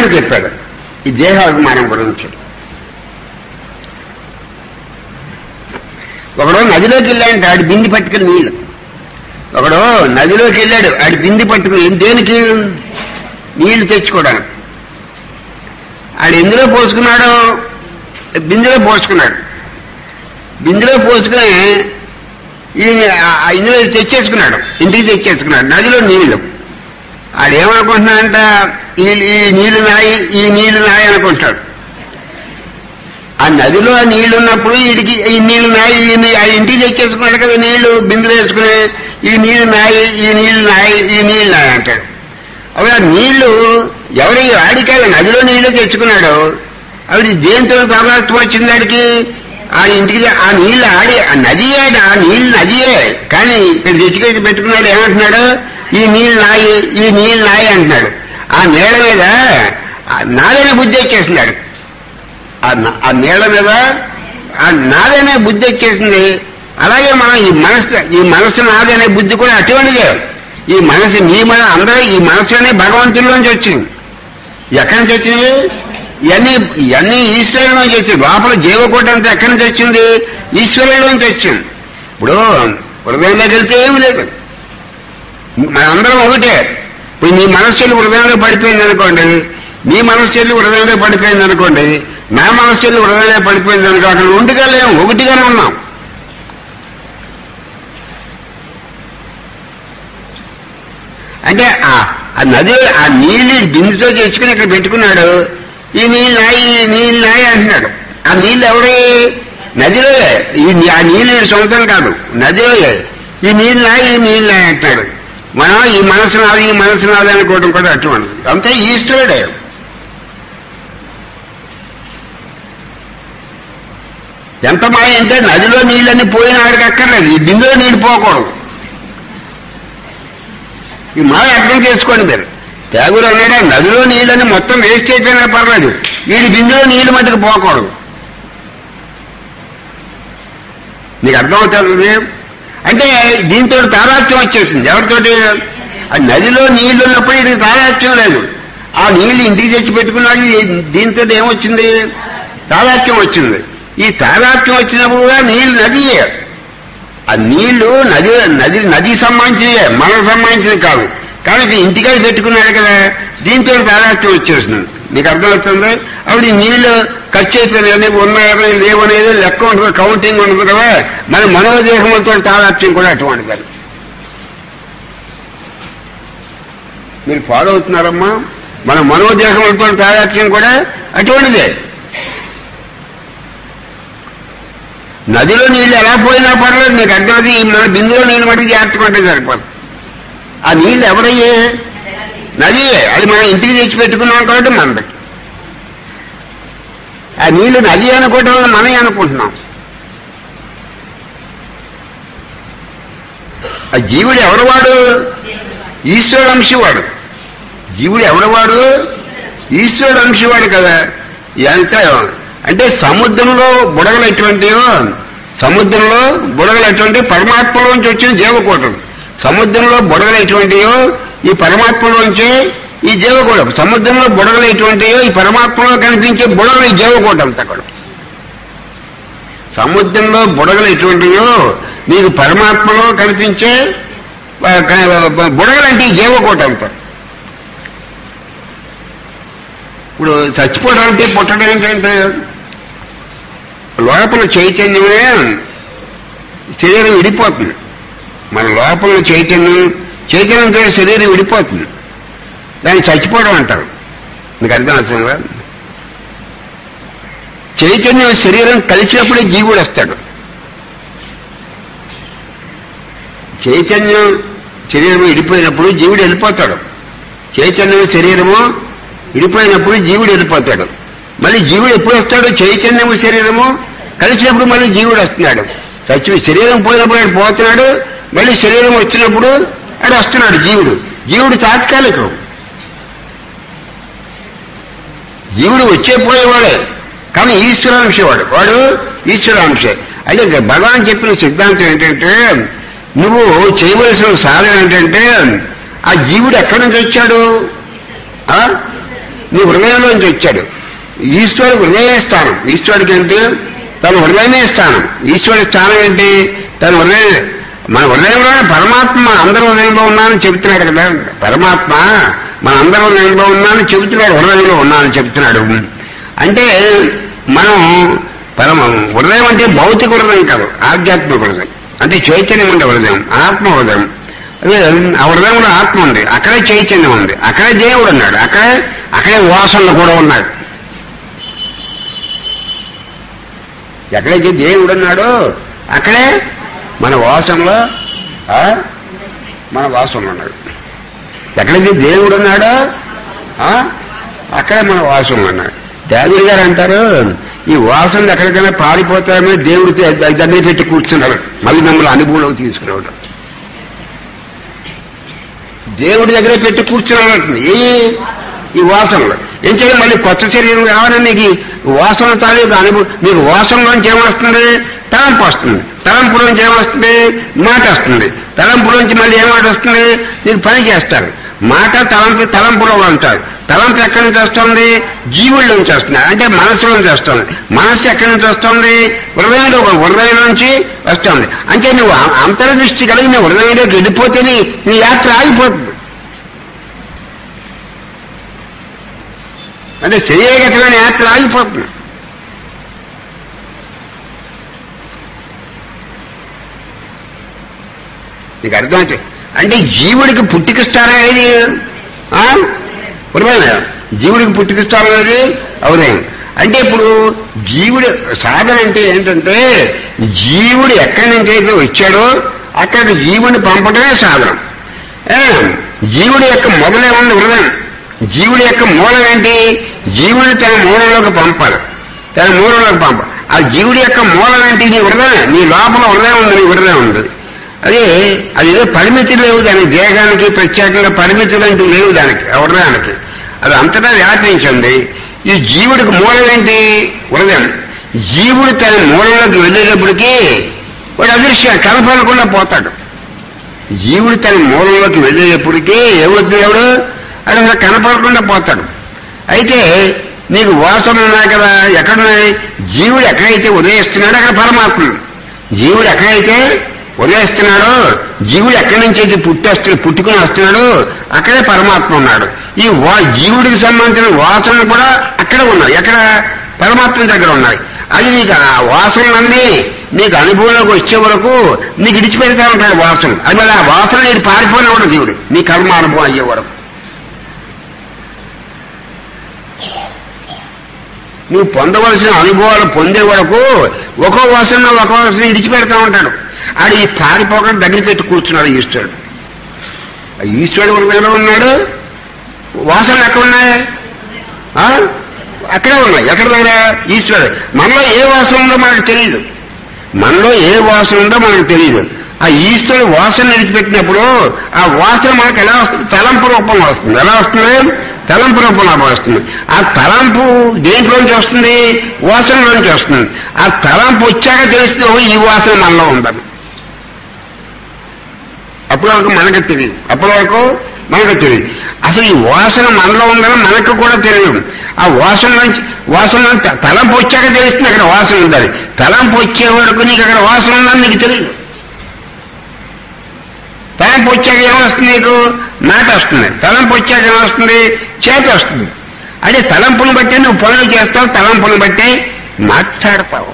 ఉదాహరణ చెప్పాడు ఈ దేహాభిమానం గురించి. ఒకడు నదిలోకి వెళ్ళాడంటే ఆడి బింది పట్టుకుని నీళ్ళు, ఒకడు నదిలోకి వెళ్ళాడు ఆడి బింది పట్టుకుని దేనికి నీళ్లు తెచ్చుకోవడానికి. ఆడు ఎందులో పోసుకున్నాడు, బిందులో పోసుకున్నాడు. బిందులో పోసుకుని ఇందులో తెచ్చేసుకున్నాడు, ఇంటికి తెచ్చేసుకున్నాడు నదిలో నీళ్లు. ఆడేమనుకుంటున్నాడంట, ఈ నీళ్లు నాయి ఈ నీళ్లు నాయి అనుకుంటాడు. ఆ నదిలో నీళ్లు ఉన్నప్పుడు వీడికి ఈ నీళ్లు నాయి ఇంటికి తెచ్చేసుకున్నాడు కదా నీళ్లు బిందులు వేసుకుని ఈ నీళ్లు నాయి ఈ నీళ్లు నాయి ఈ నీళ్లు నాయి అంటాడు. అవి ఆ నీళ్లు ఎవరి ఆడికాయ నదిలో నీళ్లు తెచ్చుకున్నాడు, అవి దేంతో ప్రభావితం వచ్చింది ఆడికి ఆ ఇంటికి ఆ నీళ్లు ఆడి ఆ నదియే ఆ నీళ్లు నదియే కానీ ఇక్కడ తెచ్చుకెళ్ళి పెట్టుకున్నాడు. ఏమంటున్నాడు ఈ నీళ్లు నాయి ఈ నీళ్లు నాయి అంటున్నాడు. ఆ నీళ్ల మీద నాదైన బుద్ధి వచ్చేసినాడు. ఆ నీళ్ల మీద ఆ నాదనే బుద్ధి వచ్చేసింది. అలాగే మనం ఈ మనసు నాదనే బుద్ధి కూడా అటువంటిదే. ఈ మనసు అందరూ ఈ మనసులోనే భగవంతుల్లోంచి వచ్చింది. ఎక్కడి నుంచి వచ్చింది, ఇవన్నీ ఈశ్వరులోంచి వచ్చింది. లోపల జీవకోటి అంతా ఎక్కడి నుంచి వచ్చింది, ఈశ్వరులోంచి వచ్చింది. ఇప్పుడు హృదయంలోకి వెళ్తే ఏమి లేదు, మనందరం ఒకటే. ఇప్పుడు మీ మనస్సు హృదయంలో పడిపోయింది అనుకోండి, మీ మనస్సు హృదయంలో పడిపోయింది అనుకోండి, నా మనస్సు హృదయంలో పడిపోయింది అనుకో, అక్కడ రెండుగా లేము, ఒకటిగానే ఉన్నాం. అంటే ఆ నది ఆ నీళ్ళు బిందుతో తెచ్చుకుని ఇక్కడ పెట్టుకున్నాడు. ఈ నీళ్ళు నాయి అంటున్నాడు. ఆ నీళ్ళు ఎవరి నదిలో, ఆ నీళ్ళు సొంతం కాదు నదిలో ఈ నీళ్ళు నాయి అంటున్నాడు. మనం ఈ మనసు నాది అనుకోవడం కూడా అటువంటిది. అంతే ఈశ్వరుడే. ఎంత మాయ అంటే నదిలో నీళ్ళన్నీ పోయిన ఆడికి అక్కర్లేదు, ఈ బిందులో నీళ్ళు పోకూడదు. ఈ మాయ అర్థం చేసుకోండి మీరు. త్యాగురు అన్నాడా నదిలో నీళ్ళని మొత్తం వేస్ట్ అయిపోయినా పర్లేదు, వీడి బిందులో నీళ్ళు మట్టుకు పోకూడదు. నీకు అర్థమవుతుంది. అంటే దీంతో తాదాత్మ్యం వచ్చేసింది. ఎవరితోటి ఆ నదిలో నీళ్లు ఉన్నప్పుడు వీడికి తాదాత్మ్యం లేదు. ఆ నీళ్లు ఇంటికి తెచ్చి పెట్టుకున్నాడు. దీంతో ఏమొచ్చింది, తాదాత్మ్యం వచ్చింది. ఈ తాదాత్మ్యం వచ్చినప్పుడు కూడా నీళ్లు నదియే. ఆ నీళ్లు నది సంబంధించినవే, మనకు సంబంధించినవి కాదు. కాబట్టి ఇంటికాడ పెట్టుకున్నాడు కదా, దీంతో తాదాత్మ్యం వచ్చేసింది. నీకు అర్థమవుతుంది. అప్పుడు ఈ నీళ్లు ఖర్చు అయిపోయినాయని ఉన్నాయని లేవనేది లెక్క ఉంటుంది, కౌంటింగ్ ఉంటుంది కదా. మన మనోదేహంతో తాదాత్మ్యం కూడా అటువంటిది. మీరు ఫాలో అవుతున్నారమ్మా? మన మనోదేహంతో తాదాత్మ్యం కూడా అటువంటిదే. నదిలో నీళ్ళు ఎలా పోయినా పర్లేదు, మీకు అర్థమవుతుంది. మన బిందులో నీళ్ళు మటుకు జాగ్రత్తకుంటే సరిపోదు. ఆ నీళ్ళు ఎవరయ్యే, నదియే. అది మనం ఇంటికి తెచ్చి పెట్టుకున్నాం కాబట్టి మనది. ఆ నీళ్లు నది అనుకోవటం వల్ల మనమే అనుకుంటున్నాం. ఆ జీవుడు ఎవడవాడు, ఈశ్వరుడు అంశవాడు. జీవుడు ఎవడవాడు, ఈశ్వరుడు అంశవాడు కదా. ఎంత అంటే సముద్రంలో బుడగలటువంటి పరమాత్మలోంచి వచ్చిన జీవకోటం. సముద్రంలో బుడగలటువంటియో ఈ పరమాత్మలోంచే ఈ జీవకోటం. సముద్రంలో బుడగలటువంటియో ఈ పరమాత్మలో కనిపించే బుడగలు ఈ జీవకోటం. అక్కడ సముద్రంలో బుడగలు ఎటువంటియో నీకు పరమాత్మలో కనిపించే బుడగలంటే ఈ జీవకోటంతో. ఇప్పుడు చచ్చిపోవడం అంటే పుట్టడం ఏంటంటే లోపల చైతన్యమే శరీరం విడిపోతుంది. మన లోపల చైతన్యంతో శరీరం విడిపోతుంది. దాన్ని చచ్చిపోవడం అంటారు. మీకు అర్థం అవుతుందా? చైతన్యం శరీరం కలిసినప్పుడే జీవుడు వస్తాడు. చైతన్యం శరీరం విడిపోయినప్పుడు జీవుడు వెళ్ళిపోతాడు. చైతన్యం శరీరము విడిపోయినప్పుడు జీవుడు వెళ్ళిపోతాడు. మళ్ళీ జీవుడు ఎప్పుడు వస్తాడు, చైతన్యము శరీరము కలిసినప్పుడు మళ్ళీ జీవుడు వస్తున్నాడు. శరీరం పోయినప్పుడు ఆయన పోతున్నాడు, మళ్ళీ శరీరం వచ్చినప్పుడు ఆయన వస్తున్నాడు. జీవుడు తాత్కాలికం. జీవుడు వచ్చేపోయేవాడే, కానీ ఈశ్వరాంశ వాడు ఈశ్వరాంశ. అయితే భగవాన్ చెప్పిన సిద్ధాంతం ఏంటంటే, నువ్వు చేయవలసిన సాధన ఏంటంటే, ఆ జీవుడు ఎక్కడి నుంచి వచ్చాడు, నీ హృదయంలోంచి వచ్చాడు. ఈశ్వరుడు హృదయ స్థానం. ఈశ్వరుడికి ఏంటి? తన హృదయమే స్థానం. ఈశ్వరుడి స్థానం ఏంటి? తన హృదయం. మన హృదయంలో పరమాత్మ మన అందరి హృదయంలో ఉన్నానని చెబుతున్నాడు కదా. పరమాత్మ మన అందరి హృదయంలో ఉన్నానని చెబుతున్నాడు. హృదయంలో ఉన్నానని చెబుతున్నాడు. అంటే మనం హృదయం అంటే భౌతిక హృదయం కాదు, ఆధ్యాత్మిక హృదయం. అంటే చైతన్యం ఉండే హృదయం, ఆత్మ హృదయం. అదే ఆ హృదయంలో ఆత్మ ఉంది, అక్కడే చైతన్యం ఉంది, అక్కడే దేవుడు ఉన్నాడు, అక్కడే వాసనలు కూడా ఉన్నాడు. ఎక్కడైతే దేవుడు ఉన్నాడో అక్కడే మన వాసనలో ఉన్నాడు. ఎక్కడైతే దేవుడు ఉన్నాడో అక్కడే మన వాసనలు ఉన్నాడు. త్యాగులు గారు అంటారు, ఈ వాసనలు ఎక్కడికైనా పారిపోతారని దేవుడికి దగ్గర పెట్టి కూర్చున్నారు, మళ్ళీ మిమ్మల్ని అనుభవంలోకి తీసుకురావడం. దేవుడి దగ్గర పెట్టి కూర్చున్నాడు ఈ వాసనలు. ఏం చేయాలి? మళ్ళీ కొత్త శరీరం కావాలని నీకు వాసన తాలూకు అనుభవం. నీకు వాసనలోంచి ఏమొస్తుంది? తలంపు వస్తుంది. తలంపులోంచి ఏమొస్తుంది? మాట వస్తుంది. తలంపులోంచి మళ్ళీ ఏ మాట వస్తుంది? నీకు పని చేస్తారు. మాట తలంపులో ఉంటారు. తలంపు ఎక్కడి నుంచి వస్తుంది? జీవుల నుంచి వస్తుంది, అంటే మనస్సు నుంచి వస్తుంది. మనస్సు ఎక్కడి నుంచి వస్తుంది? హృదయం నుంచి వస్తుంది. అంటే నువ్వు అంతర్దృష్టి కలిగి నీ హృదయంలోకి వెళ్ళిపోతే నీ యాత్ర ఆగిపోతుంది. అంటే శరీరగతమైన యాత్ర ఆగిపోతుంది. నీకు అర్థమైతే అంటే జీవుడికి పుట్టికిస్తారా ఏది? హృదయం. జీవుడికి పుట్టికిస్తారా అనేది హృదయం. అంటే ఇప్పుడు జీవుడు సాధన అంటే ఏంటంటే జీవుడు ఎక్కడి నుంచి అయితే వచ్చాడో అక్కడికి జీవుడిని పంపడమే సాధన. జీవుడి యొక్క మొదలే ఉంది హృదయం. జీవుడి యొక్క మూలం ఏంటి? జీవుడిని తన మూలంలోకి పంపాలి. ఆ జీవుడి యొక్క మూలం ఏంటి? నీ హృదయం. నీ లోపల హృదయం ఉంది, నీ హృదయం ఉంది. అదేదో పరిమితులు లేవు దానికి. దేహానికి ప్రత్యేకంగా పరిమితులు అంటూ లేవు దానికి, హృదయానికి. అది అంతటా వ్యాపించింది. ఈ జీవుడికి మూలం ఏంటి? హృదయం. జీవుడు తన మూలంలోకి వెళ్ళేటప్పటికీ వాడు అదృశ్యం కనపడకుండా పోతాడు. జీవుడు తన మూలంలోకి వెళ్ళేటప్పటికీ ఏమవుతున్నాడు? అది అసలు కనపడకుండా పోతాడు. అయితే నీకు వాసన ఉన్నాయి కదా, ఎక్కడున్నాయి? జీవుడు ఎక్కడైతే ఉదయిస్తున్నాడో అక్కడ పరమాత్మ. జీవుడు ఎక్కడైతే ఉదయిస్తున్నాడో, జీవుడు ఎక్కడి నుంచి అయితే పుట్టుకుని వస్తున్నాడో అక్కడే పరమాత్మ ఉన్నాడు. ఈ జీవుడికి సంబంధించిన వాసనలు కూడా అక్కడే ఉన్నాయి. ఎక్కడ? పరమాత్మ దగ్గర ఉన్నాయి. అది నీకు ఆ వాసనలన్నీ నీకు అనుభవంలోకి వచ్చే వరకు నీకు ఇడిచిపెడతా ఉంటాడు వాసన. అది మళ్ళీ ఆ వాసన నీకు పారిపోయినవాడు జీవుడు నీ కర్మ అనుభవం అయ్యే వరకు. నువ్వు పొందవలసిన అనుభవాలు పొందే వరకు ఒక్కో వాసన ఇడిచిపెడతా ఉంటాడు. ఆడు ఈ పారిపోకుండా దగ్గర పెట్టి కూర్చున్నాడు ఈశ్వరుడు. ఈశ్వరుడు హృదయంలో ఉన్నాడు. వాసనలు ఎక్కడ ఉన్నాయి? అక్కడే ఉన్నాయి. ఎక్కడ దగ్గర? ఈశ్వరుడు. మనలో ఏ వాసన ఉందో మనకు తెలియదు. ఆ ఈశ్వరుడు వాసన విడిచిపెట్టినప్పుడు ఆ వాసన మనకు ఎలా వస్తుంది? తలంపు రూపంలో వస్తుంది. ఎలా వస్తుంది? తలంపు రూపంలో వస్తుంది. ఆ తలంపు దేంట్లోంచి వస్తుంది? వాసనలోంచి వస్తుంది. ఆ తలంపు వచ్చాక తెలిస్తే ఈ వాసన మనలో ఉందని. అప్పటి వరకు మనకు తెలియదు. అసలు ఈ వాసన మనలో ఉందని మనకు కూడా తెలియదు. ఆ వాసన తలంపు వచ్చాక తెలుస్తుంది అక్కడ వాసన ఉందని. తలంపు వచ్చే వరకు నీకు అక్కడ వాసన ఉందని నీకు తెలియదు. తలంపు వచ్చాక ఏమొస్తుంది? నీకు మాట వస్తుంది. తలంపు వచ్చాక ఏమొస్తుంది? చేతి వస్తుంది. అదే తలంపును బట్టి నువ్వు పనులు చేస్తావు, తలంపును బట్టి మాట్లాడతావు.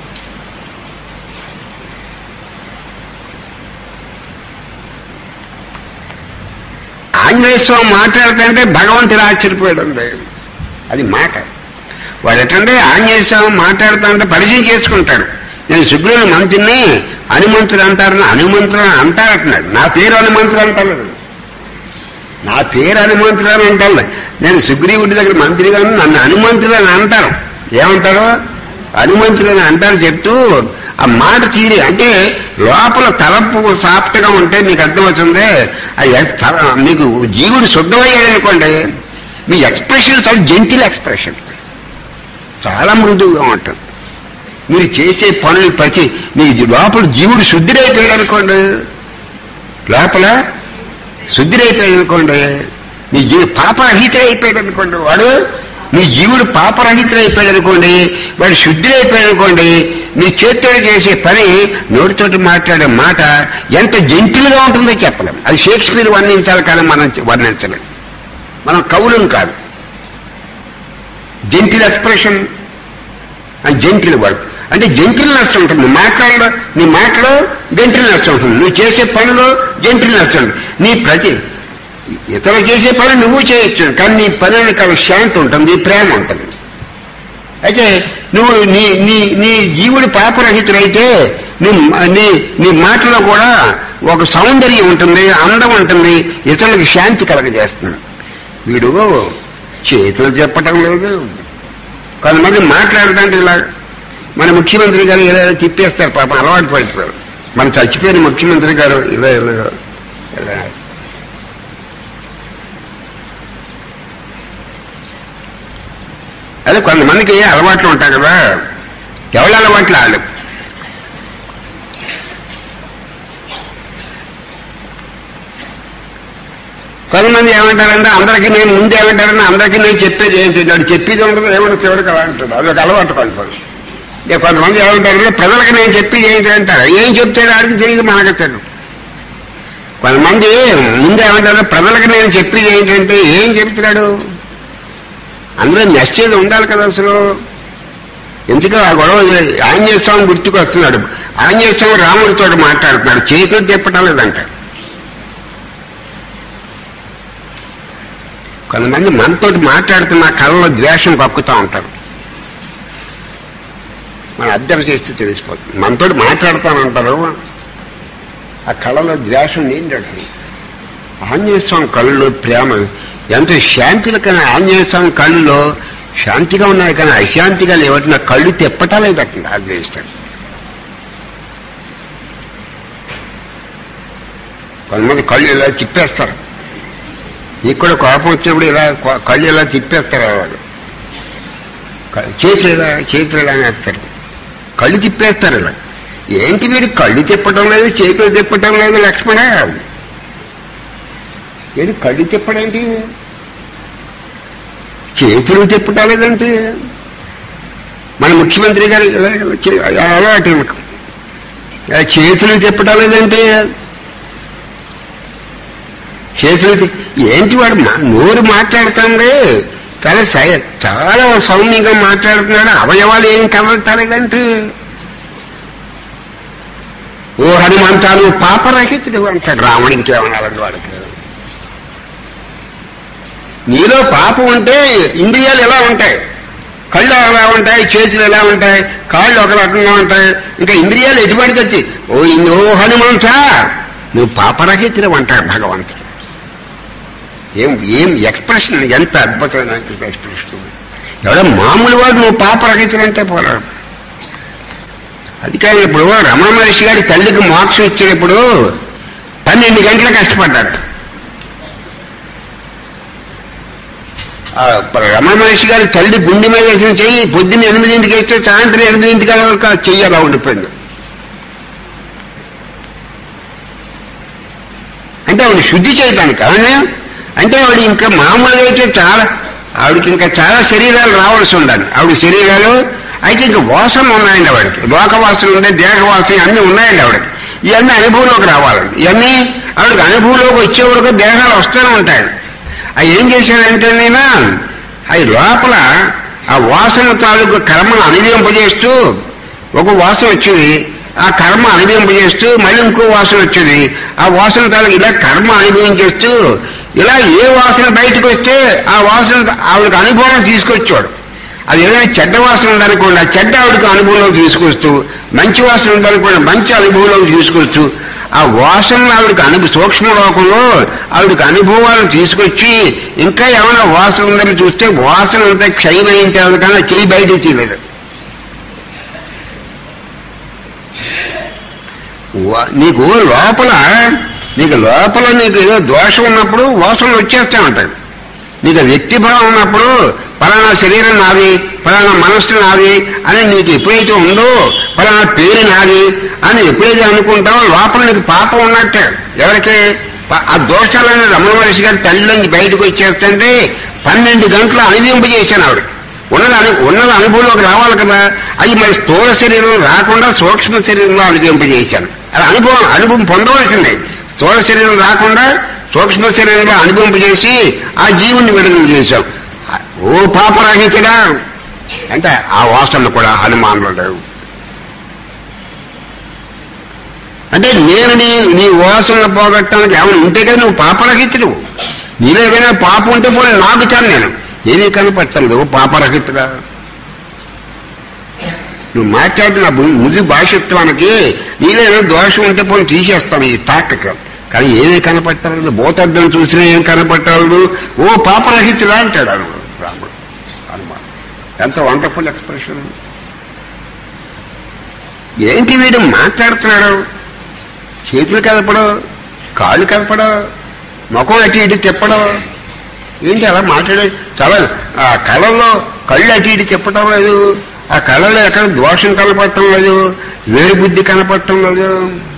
ఆంజనేయ స్వామి మాట్లాడుతుంటే భగవంతుడు ఆశ్చర్యపోయాడు. అది మాట. వాడు ఎట్లంటే ఆంజనేయ స్వామి మాట్లాడుతుంటే పరిచయం చేసుకుంటాడు. నేను సుగ్రీవుని మంత్రిని హనుమంతుడు అంటారని హనుమంతుడు అంటారంటున్నాడు. నా పేరు హనుమంతుడు అంటారు. నా పేరు హనుమంతుడు అని అంటారు. నేను సుగ్రీవుడి దగ్గర మంత్రిగాను నన్ను హనుమంతుడు అని అంటారు. ఏమంటారు? హనుమంతుడు అని అంటారు. చెప్తూ ఆ మాట తీరి అంటే లోపల తలంపు సాఫ్ట్గా ఉంటే మీకు అర్థమవుతుంది. మీకు జీవుడు శుద్ధమయ్యాడు అనుకోండి, మీ ఎక్స్ప్రెషన్ చాలా జెంటిల్ ఎక్స్ప్రెషన్, చాలా మృదువుగా ఉంటుంది. మీరు చేసే పనులు మీ లోపల జీవుడు శుద్ధిరైపోయాడు అనుకోండి, నీ జీవుడు పాపరహితుడు అయిపోయాడు అనుకోండి, వాడు నీ జీవుడు పాపరహితుడు అయిపోయాడు అనుకోండి, వాడు శుద్ధుడైపోయాడు అనుకోండి, నీ చేతితో చేసే పని నోటితోటి మాట్లాడే మాట ఎంత జంటిల్గా ఉంటుందో చెప్పలేం. అది షేక్స్పియర్ వర్ణించాలి కానీ మనం వర్ణించలేం. మనం కవులం కాదు. Gentle expression and gentle work అంటే జెంటిల్నెస్ ఉంటుంది. నీ మాటలో జెంటిల్నెస్ ఉంటుంది, నువ్వు చేసే పనిలో జెంటిల్నెస్ ఉంటుంది. ఇతరులు చేసే పని నువ్వు చేయొచ్చు, కానీ నీ పని కాదు శాంతి ఉంటుంది, ప్రేమ ఉంటుంది. అయితే నువ్వు నీ జీవుడి పాపరహితుడైతే నీ మాటలో కూడా ఒక సౌందర్యం ఉంటుంది, అందం ఉంటుంది, ఇతరులకు శాంతి కలగజేస్తుంది. వీడు చేతులు చెప్పటం లేదు, కొంతమంది మాట్లాడటానికి ఇలా మన ముఖ్యమంత్రి గారు ఇలా తిప్పేస్తారు, పాపం అలవాటు పడిపోయారు. మన చచ్చిపోయిన ముఖ్యమంత్రి గారు ఇలా అదే కొంతమందికి అలవాట్లు ఉంటాయి కదా, ఎవరి అలవాట్లు వాళ్ళు. కొంతమంది ఏమంటారంటే అందరికీ నేను ముందు ఏమంటారని అందరికీ నేను చెప్పేది ఏంటి, వాడు చెప్పేది ఉండదు, ఏమన్నా చివరికి అలా అంటాడు, అదొక అలవాటు కొంతమంది. ఇక కొంతమంది ఏమంటారంటే ప్రజలకు నేను చెప్పేది ఏంటి అంటారు, ఏం చెప్తాడు ఆడికి తెలియదు, మనకు తెలియదు. కొంతమంది ముందు ఏమంటారు ప్రజలకు నేను చెప్పేది ఏంటంటే ఏం చెప్తున్నాడు, అందులో మెసేజ్ ఉండాలి కదా అసలు. ఎందుకు ఆ గొడవ ఆంజనేయ స్వామి గుర్తుకు వస్తున్నాడు. ఆంజనేయ స్వామి రాముడితో మాట్లాడుతున్నాడు, చేతులు తిప్పటం లేదంటాడు. కొంతమంది మనతోటి మాట్లాడుతున్న కళ్ళలో ద్వేషం కక్కుతూ ఉంటారు, మనం అబ్జర్వ్ చేస్తే తెలిసిపోతుంది. మనతోటి మాట్లాడుతానంటారు, ఆ కళ్ళలో ద్వేషం నిండుతుంది. ఆంజనేయ స్వామి కళ్ళలో ప్రేమ ఎంతో శాంతిగా, కానీ ఆంజనేయ స్వామి కళ్ళులో శాంతిగా ఉన్నాయి కానీ అశాంతిగా లేవటి, నా కళ్ళు తిప్పటాలేదట ఆగ్రహిస్తాడు. కొంతమంది కళ్ళు ఇలా తిప్పేస్తారు, నీకు కూడా కోపం వచ్చినప్పుడు ఇలా కళ్ళు ఇలా తిప్పేస్తారు, వాళ్ళు చేతులు ఇలా వేస్తారు, కళ్ళు తిప్పేస్తారు ఇలా. ఏంటి వీడు కళ్ళు తిప్పటం లేదు, చేతులు తిప్పటం లేదు లక్ష్మణ, ఏంటి కళ్ళు తిప్పడేంటి, చేతులు తిప్పటం లేదంటే. మన ముఖ్యమంత్రి గారు అలవాటు చేతులు తిప్పటం లేదంటే, చేతులు ఏంటి వాడు నోరు మాట్లాడుతుంది, చాలా సౌమ్యంగా మాట్లాడుతున్నాడు, అవయవాలు ఏం కదలటాలేదంటే. ఓ హనుమంతాను పాపరహితుడు అంటాడు రాముడికి, ఏమనాలండి వాడికి. నీలో పాపం ఉంటే ఇంద్రియాలు ఎలా ఉంటాయి, కళ్ళు ఎలా ఉంటాయి, చేతులు ఎలా ఉంటాయి, కాళ్ళు ఒక రకంగా ఉంటాయి, ఇంకా ఇంద్రియాలు ఎటువంటి వచ్చి ఓ హనుమంత నువ్వు పాపరహితుడు అంటాడు భగవంతుడు. ఏం ఎక్స్ప్రెషన్, ఎంత అద్భుతమైన ఎక్స్ప్రెషన్. ఎవడో మామూలు వాడు నువ్వు పాపరహితుడు అంటే పోరాడు. అది కానీ ఇప్పుడు రమణ మహర్షి గారి తల్లికి మోక్షం ఇచ్చినప్పుడు 12 గంటలు కష్టపడ్డాడు. రమణ మహర్షి గారి తల్లి గుండె మీద వేసిన చెయ్యి పొద్దున్న 8ంటికి వేస్తే సాయంత్రం 8ంటికి వరకు చెయ్యి అలా ఉండిపోయింది. అంటే ఆవిడ శుద్ధి చేయటానికి, అవునా అంటే ఆవిడ ఇంకా మామూలుగా అయితే ఆవిడకి ఇంకా చాలా శరీరాలు రావాల్సి ఉండాలి. ఆవిడ శరీరాలు అయితే ఇంకా వాసనలు ఉన్నాయండి ఆవిడకి, లోకవాసన ఉంది, దేహవాసన అన్నీ ఉన్నాయండి ఆవిడకి. ఇవన్నీ అనుభవంలోకి రావాలండి. ఇవన్నీ ఆవిడకి అనుభవంలోకి వచ్చేవరకు దేహాలు వస్తూనే ఉంటాయి. అవి ఏం చేశాడంటే నేను అవి లోపల ఆ వాసన తాలూకు కర్మను అనుభవింపజేస్తూ ఒక వాసన వచ్చింది, ఆ కర్మ అనుభవింపజేస్తూ మళ్ళీ ఇంకో వాసన వచ్చింది, ఆ వాసన తాలూకు ఇలా కర్మ అనుభవించేస్తూ ఇలా ఏ వాసన బయటకు వస్తే ఆ వాసన ఆవిడకి అనుభవం తీసుకొచ్చాడు. అది ఏదైనా చెడ్డ వాసన ఉందనుకోండి, ఆ చెడ్డ ఆవిడకి అనుభవంలోకి తీసుకొస్తూ, మంచి వాసన ఉందనుకోండి మంచి అనుభవంలోకి తీసుకొచ్చు, ఆ వాసనలు ఆవిడకి సూక్ష్మ లోకంలో ఆవిడకి అనుభవాలను తీసుకొచ్చి ఇంకా ఏమైనా వాసన ఉందని చూస్తే వాసన అంతా క్షయమైన తర్వాత కానీ చెయ్యి బయటకు తీయలేదు. నీకు లోపల నీకు ఏదో దోషం ఉన్నప్పుడు వాసనలు వచ్చేస్తూ ఉంటాయి. నీకు వ్యక్తిభావం ఉన్నప్పుడు పలానా శరీరం నాది, పలానా మనస్సు నాది అని నీకు ఎప్పుడైతే ఉందో, పలానా పేరు నాది అని ఎప్పుడైతే అనుకుంటావో లోపల నీకు పాపం ఉన్నట్టే. ఎవరికి ఆ దోషాలన్నీ రమణ మహర్షి గారి తల్లిలోంచి బయటకు వచ్చేస్తుంటే 12 గంటలు అనుభవింపజేశాను ఆవిడ. ఉన్నది అనుభవంలోకి రావాలి కదా, అది మరి స్థూల శరీరం రాకుండా సూక్ష్మ శరీరంలో అనుభవింపజేశాను. అది అనుభవం పొందవలసిందే. స్థూల శరీరం రాకుండా సూక్ష్మ శరీరంలో అనుభవింపజేసి ఆ జీవుణ్ణి విడుదల చేశాం. ఓ పాపరహితుడా అంటే ఆ వాసనలు కూడా హనుమానులు లేవు. అంటే నేను నీ వాసనలు పోగొట్టడానికి ఏమైనా ఉంటే కదా నువ్వు పాపరహితుడు. నీలో ఏదైనా పాపం ఉంటే పోనీ నాకు చాలు, నేను ఏమీ కనపట్టలేదు. పాపరహితుడా నువ్వు మాట్లాడిన ముది భాషత్వానికి నీలో ఏదైనా దోషం ఉంటే పోనీ తీసేస్తాను ఈ టాక్. కానీ ఏమీ కనపట్టలేదు. భూతద్దం చూసినా ఏం కనపట్టలేదు. ఓ పాపరహితుడా అంటాడు రాముడు హనుమాన్. ఎంత వండర్ఫుల్ ఎక్స్ప్రెషన్. ఏంటి వీడు మాట్లాడుతున్నాడు, చేతులు కదపడం, కాళ్ళు కదపడం, ముఖం అటు ఇటు తిప్పడం, ఏంటి అలా మాట్లాడే చాలా. ఆ కళ్ళల్లో కళ్ళు అటు ఇటు తిప్పటం లేదు, ఆ కళ్ళలో ఎక్కడ దోషం కనపడటం లేదు, వేరు బుద్ధి కనపడటం లేదు,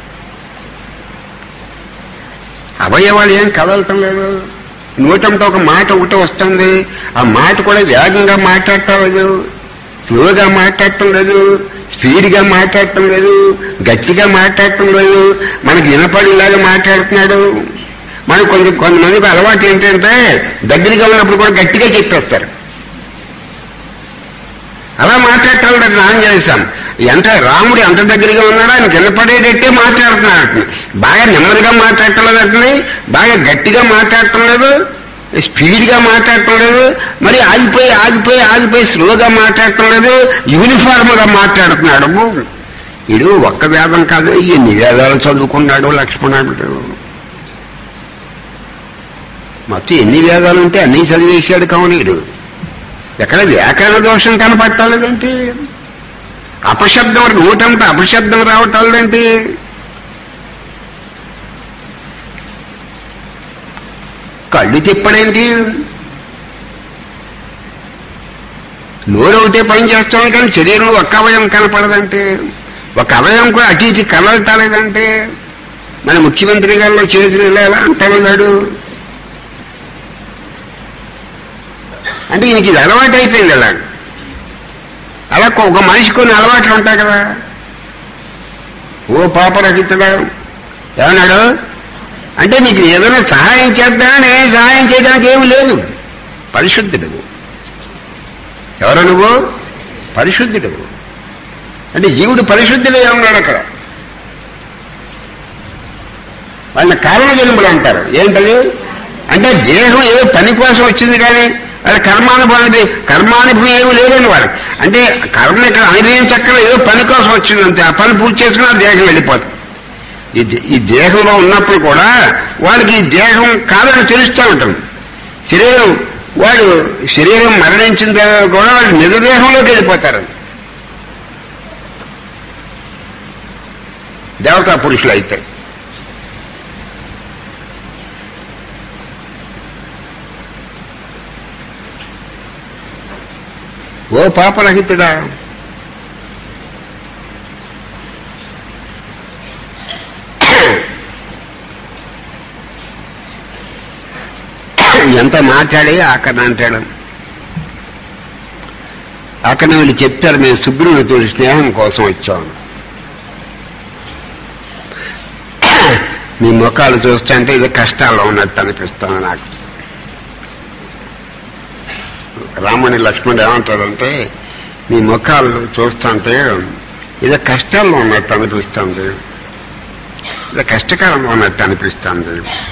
అవయవాలు ఏం కదలటం లేదు, నోటంతో ఒక మాట ఒకటి వస్తుంది, ఆ మాట కూడా వేగంగా మాట్లాడటం లేదు, స్లోగా మాట్లాడటం లేదు, స్పీడ్గా మాట్లాడటం లేదు, గట్టిగా మాట్లాడటం లేదు, మనకి వినపడేలాగా మాట్లాడుతున్నాడు. మనకు కొంతమందికి అలవాటు ఏంటంటే దగ్గరగా ఉన్నప్పుడు కూడా గట్టిగా చెప్పేస్తారు. అలా మాట్లాడటం ఆంజనేయ స్వామి ఎంత రాముడు ఎంత దగ్గరగా ఉన్నాడో ఆయన వినపడేటట్టే మాట్లాడుతున్నాడు. బాగా నెమ్మదిగా మాట్లాడటం లేదంటే, బాగా గట్టిగా మాట్లాడటం లేదు, స్పీడ్గా మాట్లాడటం లేదు, మరి ఆగిపోయి స్లోగా మాట్లాడటం లేదు, యూనిఫార్మ్ గా మాట్లాడుతున్నాడు. వీడు ఒక్క వేదం కాదు, ఎన్ని వేదాలు చదువుకున్నాడు లక్ష్మణుడు. మొత్తం ఎన్ని వేదాలు ఉంటే అన్నీ చదివేశాడు కౌనీయుడు. ఎక్కడ వ్యాకరణ దోషం కనపట్టాలేదంటే, అపశబ్దం నోటంతా అపశబ్దం రావటాలేంటి, కళ్ళు తిప్పడేంటి, నోరు ఒకటే పని చేస్తాను కానీ శరీరం ఒక్క అవయం కనపడదంటే, ఒక అవయం కూడా అటు ఇటు కలగటాలేదంటే, మన ముఖ్యమంత్రి గారిలో చేతులు ఎలా అంటాడు అంటే ఈయనకి ఇది అలవాటు అయిపోయింది. అలా ఒక మనిషి కొన్ని అలవాట్లు ఉంటాయి కదా. ఓ పాపరహితుడా ఏమన్నాడు అంటే, నీకు ఏదైనా సహాయం చేద్దామని సహాయం చేయడానికి ఏమి లేదు. పరిశుద్ధుడు ఎవరు నువ్వు? పరిశుద్ధుడు అంటే జీవుడు పరిశుద్ధుడే ఉన్నాడు అక్కడ. వాళ్ళని కారణ జన్మలు అంటారు. ఏంటది అంటే దేహం ఏదో పని కోసం వచ్చింది కానీ వాళ్ళ కర్మానుభవం ఏమి లేదని వాడు. అంటే కర్మ ఇక్కడ అనుభవించక్కడ ఏదో పని కోసం వచ్చిందంటే ఆ పని పూర్తి చేసుకుని ఆ దేహం వెళ్ళిపోతుంది. ఈ దేహంలో ఉన్నప్పుడు కూడా వాళ్ళకి ఈ దేహం కాదని తెలుస్తూ ఉంటుంది. శరీరం మరణించిన తర్వాత కూడా వాళ్ళు నిజదేహంలోకి వెళ్ళిపోతారు. దేవతా పురుషులు అయితే ఓ పాపరహితుడా ఎంత మాట్లాడి అక్కడ అంటాడు. అక్కడ వీళ్ళు చెప్తారు, మేము సుగ్రీవుడితో స్నేహం కోసం వచ్చాము. మీ ముఖాలు చూస్తుంటే ఇది కష్టాల్లో ఉన్నట్టు అనిపిస్తాను నాకు. రాముని లక్ష్మణుడు ఏమంటాడంటే, మీ ముఖాలు చూస్తుంటే ఇది కష్టాల్లో ఉన్నట్టు అనిపిస్తుంది, ఇది కష్టకాలంలో ఉన్నట్టు అనిపిస్తుంది,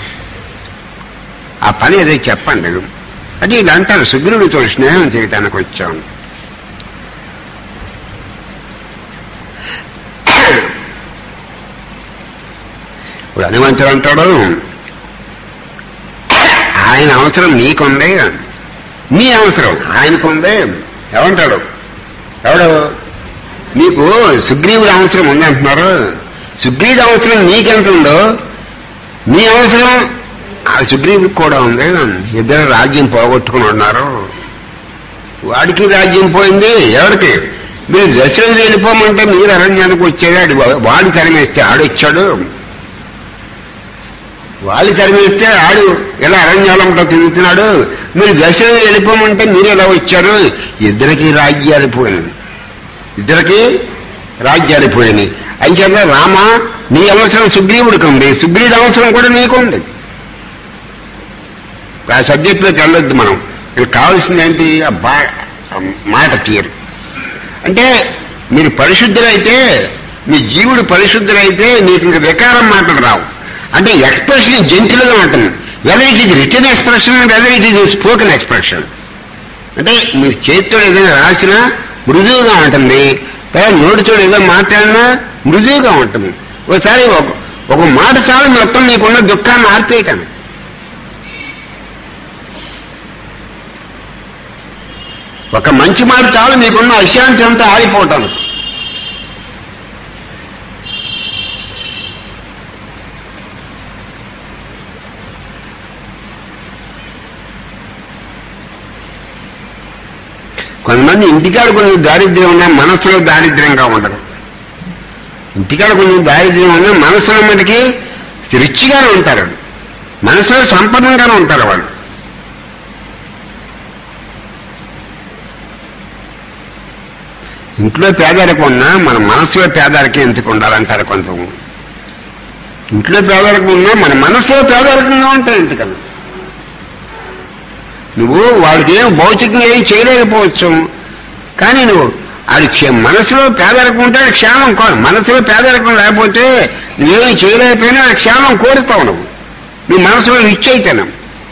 ఆ పని ఏదో చెప్పండి అంటే వీళ్ళు అంటారు సుగ్రీవుడితో స్నేహం చేయడానికి వచ్చాం. ఇప్పుడు హనుమంతుడు అంటాడు, ఆయన అవసరం నీకుంది, నీ అవసరం ఆయనకుంది. ఏమంటాడు ఎవడు మీకు సుగ్రీవుడి అవసరం ఉందంటున్నారు, సుగ్రీవుడి అవసరం నీకెంత ఉందో నీ అవసరం ఆ సుగ్రీవుడికి కూడా ఉంది. ఇద్దరు రాజ్యం పోగొట్టుకుని ఉన్నారు. వాడికి రాజ్యం పోయింది. ఎవరికి? మీరు దశరథుడు వెళ్ళిపోమంటే మీరు అరణ్యానికి వచ్చేది, వాడు తరిమేస్తే ఆడొచ్చాడు. వాళ్ళు తరిమేస్తే ఆడు ఎలా అరణ్యాలంలో తిరుగుతున్నాడు, మీరు దశలో వెళ్ళిపోమంటే మీరు ఎలా వచ్చారు? ఇద్దరికి రాజ్యాలు పోయినాయి. అంచేత రామ నీ అవసరం సుగ్రీవుడికి ఉంది, సుగ్రీవుడి అవసరం కూడా నీకుంది. ఆ సబ్జెక్టులోకి వెళ్ళొద్దు మనం. మీకు కావాల్సింది ఏంటి? మాట క్లియర్. అంటే మీరు పరిశుద్ధులైతే, మీ జీవుడు పరిశుద్ధులైతే మీకు ఇంక వికారం మాటలు రావు. అంటే ఎక్స్ప్రెషన్ జెంటిల్గా ఉంటుంది. Whether it is written expression, whether it is spoken expression. అంటే మీరు చేతితో ఏదైనా రాసినా మృదువుగా ఉంటుంది, తర్వాత నోటితో ఏదో మాట్లాడినా మృదువుగా ఉంటుంది. ఒకసారి ఒక మాట చాలు మొత్తం మీకున్న దుఃఖాన్ని ఆర్పేయటాను. ఒక మంచి మాట చాలు మీకున్న అశాంతి అంతా ఆరిపోవటాను. కొంతమంది ఇంటికాడ కొంచెం దారిద్ర్యం ఉన్నా మనస్సులో దారిద్ర్యంగా ఉండరు. ఇంటికాడ కొంచెం దారిద్ర్యం ఉన్నా మనసులో మటుకి రిచ్గానే ఉంటారు, మనసులో సంపన్నంగానే ఉంటారు వాళ్ళు. ఇంట్లో పేదరికం ఉన్నా మన మనసులో పేదరికం ఎందుకు ఉండాలంటారు కొంతమంది. ఇంట్లో పేదరికం ఉన్నా మన మనసులో పేదరికంగా ఉంటాయి ఎందుకన్నా. నువ్వు వాడికి ఏం భౌతికంగా ఏం చేయలేకపోవచ్చు, కానీ నువ్వు అది మనసులో పేదరికం ఉంటే అది క్షేమం కాదు. మనసులో పేదరికం లేకపోతే నువ్వేం చేయలేకపోయినా అది క్షేమం కోరుతావు. నువ్వు మనసులో రిచ్ అయితేనా.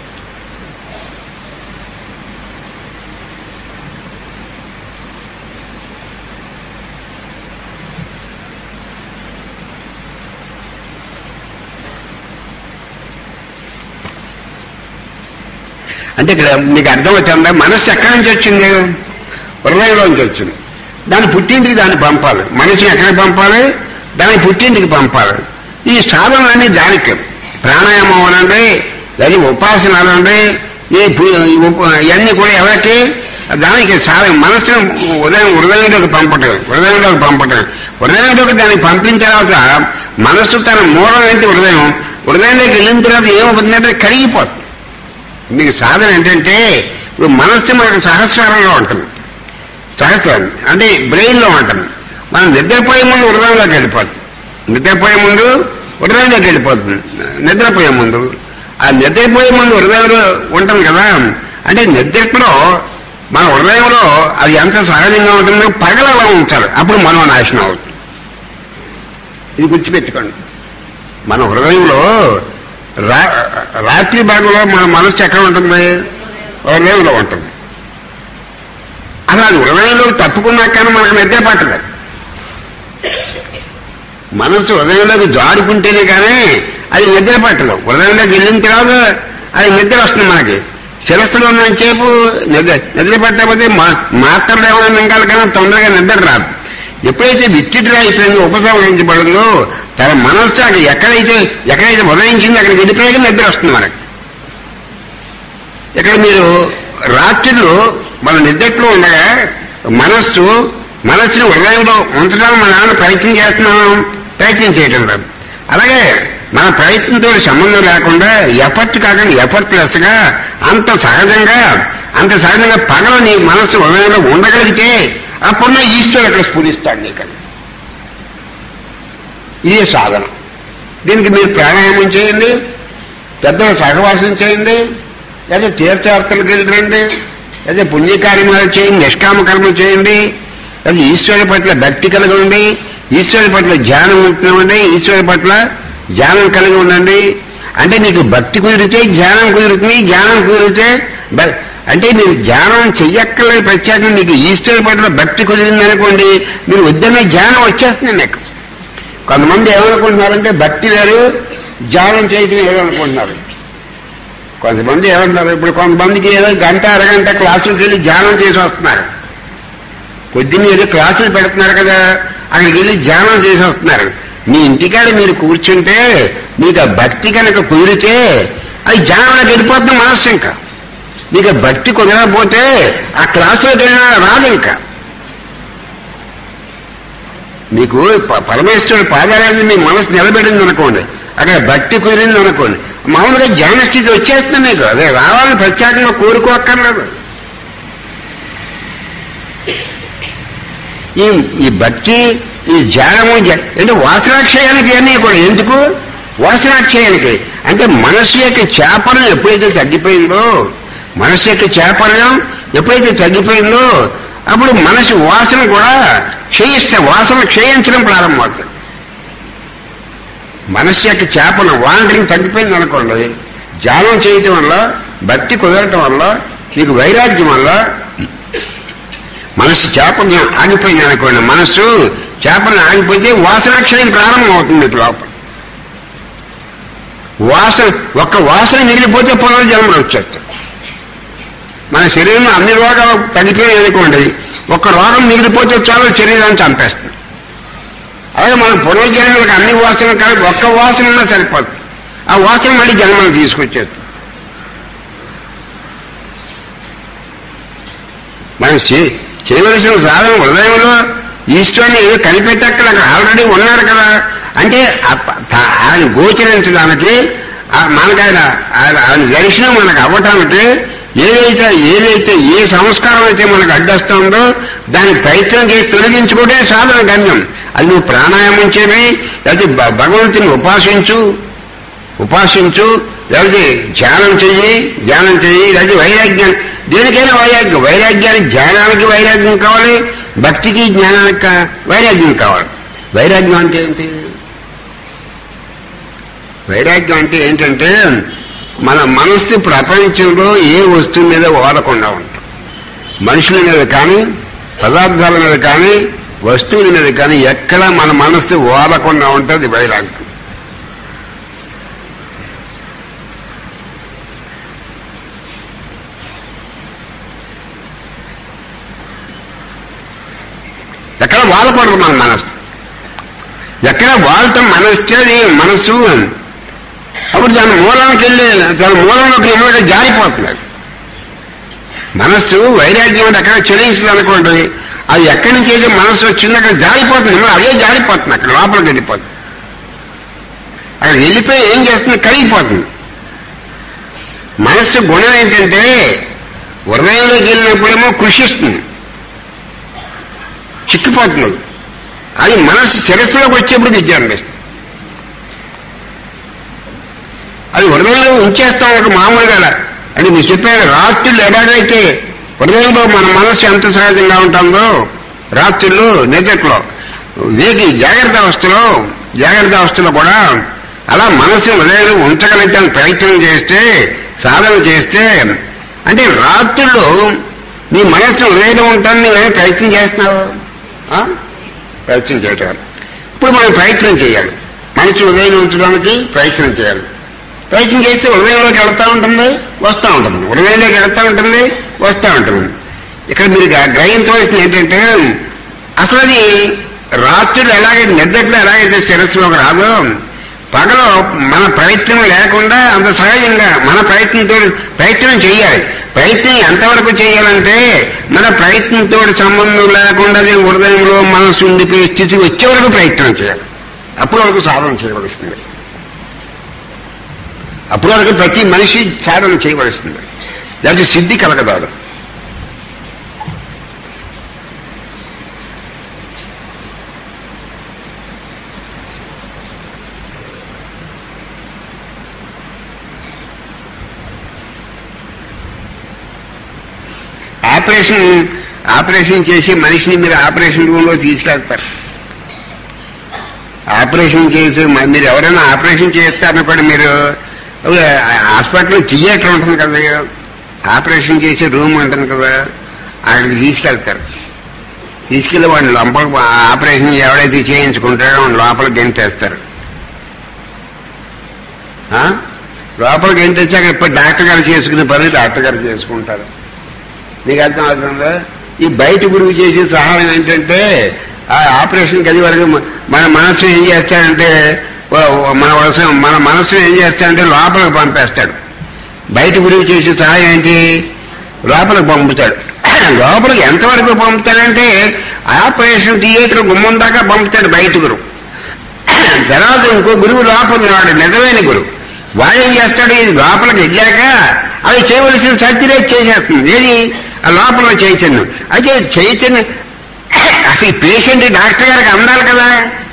అంటే ఇక్కడ మీకు అర్థమవుతుందా? మనస్సు ఎక్కడి నుంచి వచ్చింది? హృదయంలోంచి వచ్చింది. దాని పుట్టింటికి దాన్ని పంపాలి. మనసుని ఎక్కడికి పంపాలి? దాని పుట్టింటికి పంపాలి. ఈ సాధనలన్నీ దానికి ప్రాణాయామం అనండి, అది ఉపాసన అనండి, ఇవన్నీ కూడా ఎవరికి? దానికి మనసును హృదయంలోకి పంపటం. హృదయంలోకి దాన్ని పంపిన తర్వాత మనస్సు తన మూలం ఏంటి? హృదయంలోకి వెళ్ళిన తర్వాత ఏమవుతుందంటే కరిగిపోతుంది. మీకు సాధన ఏంటంటే ఇప్పుడు మనస్సు మనకు సహస్రారంలో ఉంటుంది. సహస్రం అంటే బ్రెయిన్లో ఉంటుంది. మనం నిద్రపోయే ముందు హృదయంలోకి వెళ్ళిపోతుంది. నిద్రపోయే ముందు ఆ నిద్రపోయే ముందు హృదయంలో ఉంటుంది కదా. అంటే నిద్రలో మన హృదయంలో అది ఎంత సహజంగా ఉంటుందో పగలలా ఉంచాలి, అప్పుడు మనోనాశనం అవుతుంది. ఇది గుర్తుపెట్టుకోండి. మన హృదయంలో రాత్రి భాగంలో మన మనస్సు ఎక్కడ ఉంటుంది? హృదయంలో ఉంటుంది. అలా అది హృదయంలోకి తప్పుకున్నాక కానీ మనకు నిద్ర పట్టదు. మనస్సు హృదయంలోకి జారుకుంటేనే కానీ అది నిద్ర పట్టదు. హృదయంలోకి వెళ్ళిన తర్వాత అది నిద్ర వస్తుంది. మనకి శిరస్సులో ఉన్నంతసేపు నిద్ర పట్టకపోతే మాత్రలు ఏమైనా మింగాలి కానీ తొందరగా నిద్ర రాదు. ఎప్పుడైతే విత్డ్రా అయిపోయిందో, ఉపసంహరించబడిందో, తన మనస్సు అక్కడ ఎక్కడైతే ఉదయించిందో అక్కడికి వెళ్ళిపోయాక నిద్ర వస్తుంది మనకి. ఇక్కడ మీరు రాత్రిలో మన నిద్రలో ఉండగా మనస్సుని హృదయంలో ఉంచడానికి మన నాన్న ప్రయత్నం చేయటం రాదు. అలాగే మన ప్రయత్నంతో సంబంధం లేకుండా ఎఫర్ట్లెస్ గా అంత సహజంగా పగల నీ మనస్సు హృదయంలో ఉండగలిగితే అప్పుడున్న ఈశ్వరుడు అక్కడ స్ఫురిస్తాడు నీకని. ఇదే సాధన. దీనికి మీరు ప్రాణాయామం చేయండి, పెద్దల సహవాసం చేయండి, లేదా తీర్థయాత్రలకు వెళ్ళండి, లేదా పుణ్యకార్యమాలు చేయండి, నిష్కామ కర్మలు చేయండి, లేదా ఈశ్వరుడి పట్ల భక్తి కలిగి ఉండి, ఈశ్వరుడి పట్ల ధ్యానం ఉంటున్నామండి, ఈశ్వరుడి పట్ల ధ్యానం కలిగి ఉండండి. అంటే మీకు భక్తి కుదిరితే ధ్యానం కుదురుతుంది, జ్ఞానం కుదిరితే అంటే మీరు ధ్యానం చెయ్యక్కర్లేదు. ప్రత్యేకంగా మీకు ఈశ్వరుడి పట్ల భక్తి కుదిరిందనుకోండి, మీరు వద్దనే ధ్యానం వచ్చేస్తుంది మీకు. కొంతమంది ఏమనుకుంటున్నారంటే భక్తి వేరు, ధ్యానం చేయటం ఏదో అనుకుంటున్నారు. కొంతమంది ఏమంటున్నారు, ఇప్పుడు కొంతమందికి ఏదో గంట అరగంట క్లాసులకు వెళ్ళి ధ్యానం చేసి వస్తున్నారు. పొద్దున్న ఏదో క్లాసులు పెడుతున్నారు కదా, అక్కడికి వెళ్ళి ధ్యానం చేసి వస్తున్నారు. మీ ఇంటికాడ మీరు కూర్చుంటే మీకు ఆ భక్తి కనుక కుదిరితే అది ధ్యానంలోకి వెళ్ళిపోతుంది మనస్సు. ఇంకా మీకు భక్తి కుదరకపోతే ఆ క్లాసులోకి వెళ్ళినా రాదు. ఇంకా మీకు పరమేశ్వరుడు పాదాలని మీ మనసు నిలబెడింది అనుకోండి, అక్కడ భక్తి కుదిరింది అనుకోండి, మామూలుగా జ్ఞాన స్థితి వచ్చేస్తుంది మీకు. అదే రావాలని ప్రత్యేకంగా కోరుకోక్కర్లేదు. ఈ భక్తి, ఈ ధ్యానము అంటే వాసనాక్షయానికి అన్నీ కూడా. ఎందుకు వాసనాక్షయానికి? అంటే మనస్సు యొక్క చేపనం ఎప్పుడైతే తగ్గిపోయిందో, మనస్సు యొక్క చేపనం ఎప్పుడైతే తగ్గిపోయిందో అప్పుడు మనసు వాసన కూడా వాసన క్షయించడం ప్రారంభమవుతుంది. మనస్సు యొక్క చేపనం వాంటరింగ్ తగ్గిపోయింది అనుకోండి, ధ్యానం చేయటం వల్ల, భక్తి కుదరటం వల్ల, మీకు వైరాగ్యం వల్ల మనస్సు చేపనం ఆగిపోయింది అనుకోండి. మనస్సు చేపనం ఆగిపోతే వాసనాక్షయం ప్రారంభం అవుతుంది మీకు లోపల. ఒక్క వాసన మిగిలిపోతే పునర్జన్మలు వచ్చేస్తాయి. మన శరీరంలో అన్ని రోగాలు తగ్గిపోయాయి అనుకోండి, ఒక్క రోగం మిగిలిపోతే చాలా శరీరాన్ని చంపేస్తుంది. అలాగే మన పునర్జన్మలకు అన్ని వాసనలు కలిపి ఒక్క వాసన ఉన్నా సరిపోతుంది. ఆ వాసన మళ్ళీ జన్మను తీసుకొచ్చేస్తుంది. మనం చేయవలసిన సాధన హృదయంలో ఈశ్వరుని ఏదో కనిపెట్టక్కడ అక్కడ ఆల్రెడీ ఉన్నాడు కదా. అంటే ఆయన గోచరించడానికి మనకు ఆయన దర్శనం మనకు అవ్వటానికి ఏదైతే ఏ సంస్కారం అయితే మనకు అడ్డొస్తుందో దాని ప్రయత్నం చేసి తొలగించుకుంటే సాధన గమ్యం. అది నువ్వు ప్రాణాయామం చేయని, లేకపోతే భగవంతుని ఉపాసించు, లేకపోతే ధ్యానం చెయ్యి, లేకపోతే వైరాగ్యం. దేనికైనా వైరాగ్యానికి ధ్యానానికి వైరాగ్యం కావాలి, భక్తికి జ్ఞానానికి వైరాగ్యం కావాలి. వైరాగ్యం అంటే ఏంటి? వైరాగ్యం అంటే ఏంటంటే మన మనస్సు ప్రపంచంలో ఏ వస్తువు మీద వాడకుండా ఉంటాం. మనుషుల మీద కానీ, పదార్థాల మీద కానీ, వస్తువుల మీద కానీ ఎక్కడ మన మనస్సు వాడకుండా ఉంటుంది వైరాగ్యం. ఎక్కడ వాడకూడదు మన మనస్సు. ఎక్కడ వాడటం మనస్సు అప్పుడు దాని మూలానికి వెళ్ళి దాని మూలంలోకి ఏమైనా జారిపోతున్నారు. మనస్సు వైరాగ్యం అంటే ఎక్కడ చెల్లించదు అనుకోండి, అది ఎక్కడి నుంచి అయితే మనస్సు వచ్చింది అక్కడ జారిపోతుంది. అదే జారిపోతుంది, అక్కడ లోపలికి వెళ్ళిపోతుంది. అక్కడ వెళ్ళిపోయి ఏం చేస్తుంది? కరిగిపోతుంది. మనస్సు గుణం ఏంటంటే హృదయంలోకి వెళ్ళినప్పుడేమో కృషిస్తుంది, చిక్కిపోతుంది. అది మనస్సు శిరస్సులోకి వచ్చేప్పుడు విద్యార్థిస్తుంది. అది హృదయంలో ఉంచేస్తాం ఒక మామూలుగా. అంటే మీరు చెప్పారు రాత్రులు ఎలాగైతే హృదయంలో మన మనస్సు ఎంత సహజంగా ఉంటుందో రాత్రుల్లో నిద్రలో జాగ్రత్త అవస్థలో కూడా అలా మనస్సు హృదయంలో ఉంచగలిగితే ప్రయత్నం చేస్తే, సాధన చేస్తే, అంటే రాత్రుల్లో నీ మనస్సు హృదయంలో ఉంటాను నువ్వేమో ప్రయత్నం చేస్తున్నావు. ప్రయత్నం చేయటం ఇప్పుడు మనం ప్రయత్నం చేయాలి. మనసు హృదయం ఉంచడానికి ప్రయత్నం చేయాలి. ప్రయత్నం చేస్తే హృదయంలోకి వెళ్తా ఉంటుంది, వస్తూ ఉంటుంది. హృదయంలోకి వెళ్తా ఉంటుంది, వస్తూ ఉంటుంది. ఇక్కడ మీరు గ్రహించవలసింది ఏంటంటే అసలు అది రాత్రులు ఎలాగైతే నిద్రలో ఎలాగైతే శిరస్సులోకి రాదో పగలో మన ప్రయత్నం లేకుండా అంత సహజంగా మన ప్రయత్నం చేయాలి. ప్రయత్నం ఎంతవరకు చేయాలంటే మన ప్రయత్నంతో సంబంధం లేకుండా హృదయంలో మనసు ఉండిపోయే స్థితి వచ్చే వరకు ప్రయత్నం చేయాలి. అప్పటి వరకు సాధన చేయవలసింది. అప్పటి వరకు ప్రతి మనిషి సాధన చేయవలసింది, లేకపోతే సిద్ధి కలగదాదు. ఆపరేషన్ చేసి మనిషిని మీరు ఆపరేషన్ రూమ్ లో తీసుకెళ్తారు. ఆపరేషన్ చేసి మీరు ఎవరైనా ఆపరేషన్ చేస్తారనుకోండి, మీరు హాస్పిటల్లో థియేటర్ ఉంటుంది కదా, ఆపరేషన్ చేసే రూమ్ ఉంటుంది కదా, అక్కడికి తీసుకెళ్తారు. తీసుకెళ్లి వాడిని లోపల ఆపరేషన్ ఎవడైతే చేయించుకుంటాడో వాడిని లోపల గెంటేస్తారు. లోపల గెంటేసి అక్కడ ఇప్పుడు డాక్టర్ గారు చేసుకునే పని డాక్టర్ గారు చేసుకుంటారు. నీకు అర్థం అవుతుందా? ఈ బయట గురువు చేసే సహాయం ఏంటంటే ఆ ఆపరేషన్ గది వరకు మన మనస్సు ఏం చేస్తాడంటే మన మనస్సును ఏం చేస్తాడంటే లోపలికి పంపేస్తాడు. బయట గురువు చేసే సహాయం ఏంటి? లోపలికి పంపుతాడు. లోపలికి ఎంతవరకు పంపుతాడంటే ఆపరేషన్ థియేటర్ గుమ్మం దాకా పంపుతాడు బయట గురువు. తర్వాత ఇంకో గురువు లోపల ఉన్నాడు, నిజమైన గురువు. వాడేం చేస్తాడు, ఇది లోపలికి వెళ్ళాక అవి చేయవలసిన సర్టిరేట్ చేసేస్తుంది. ఏది ఆ లోపల చైతన్యం. అయితే చైతన్యం అసలు ఈ పేషెంట్ డాక్టర్ గారికి అందాలి కదా.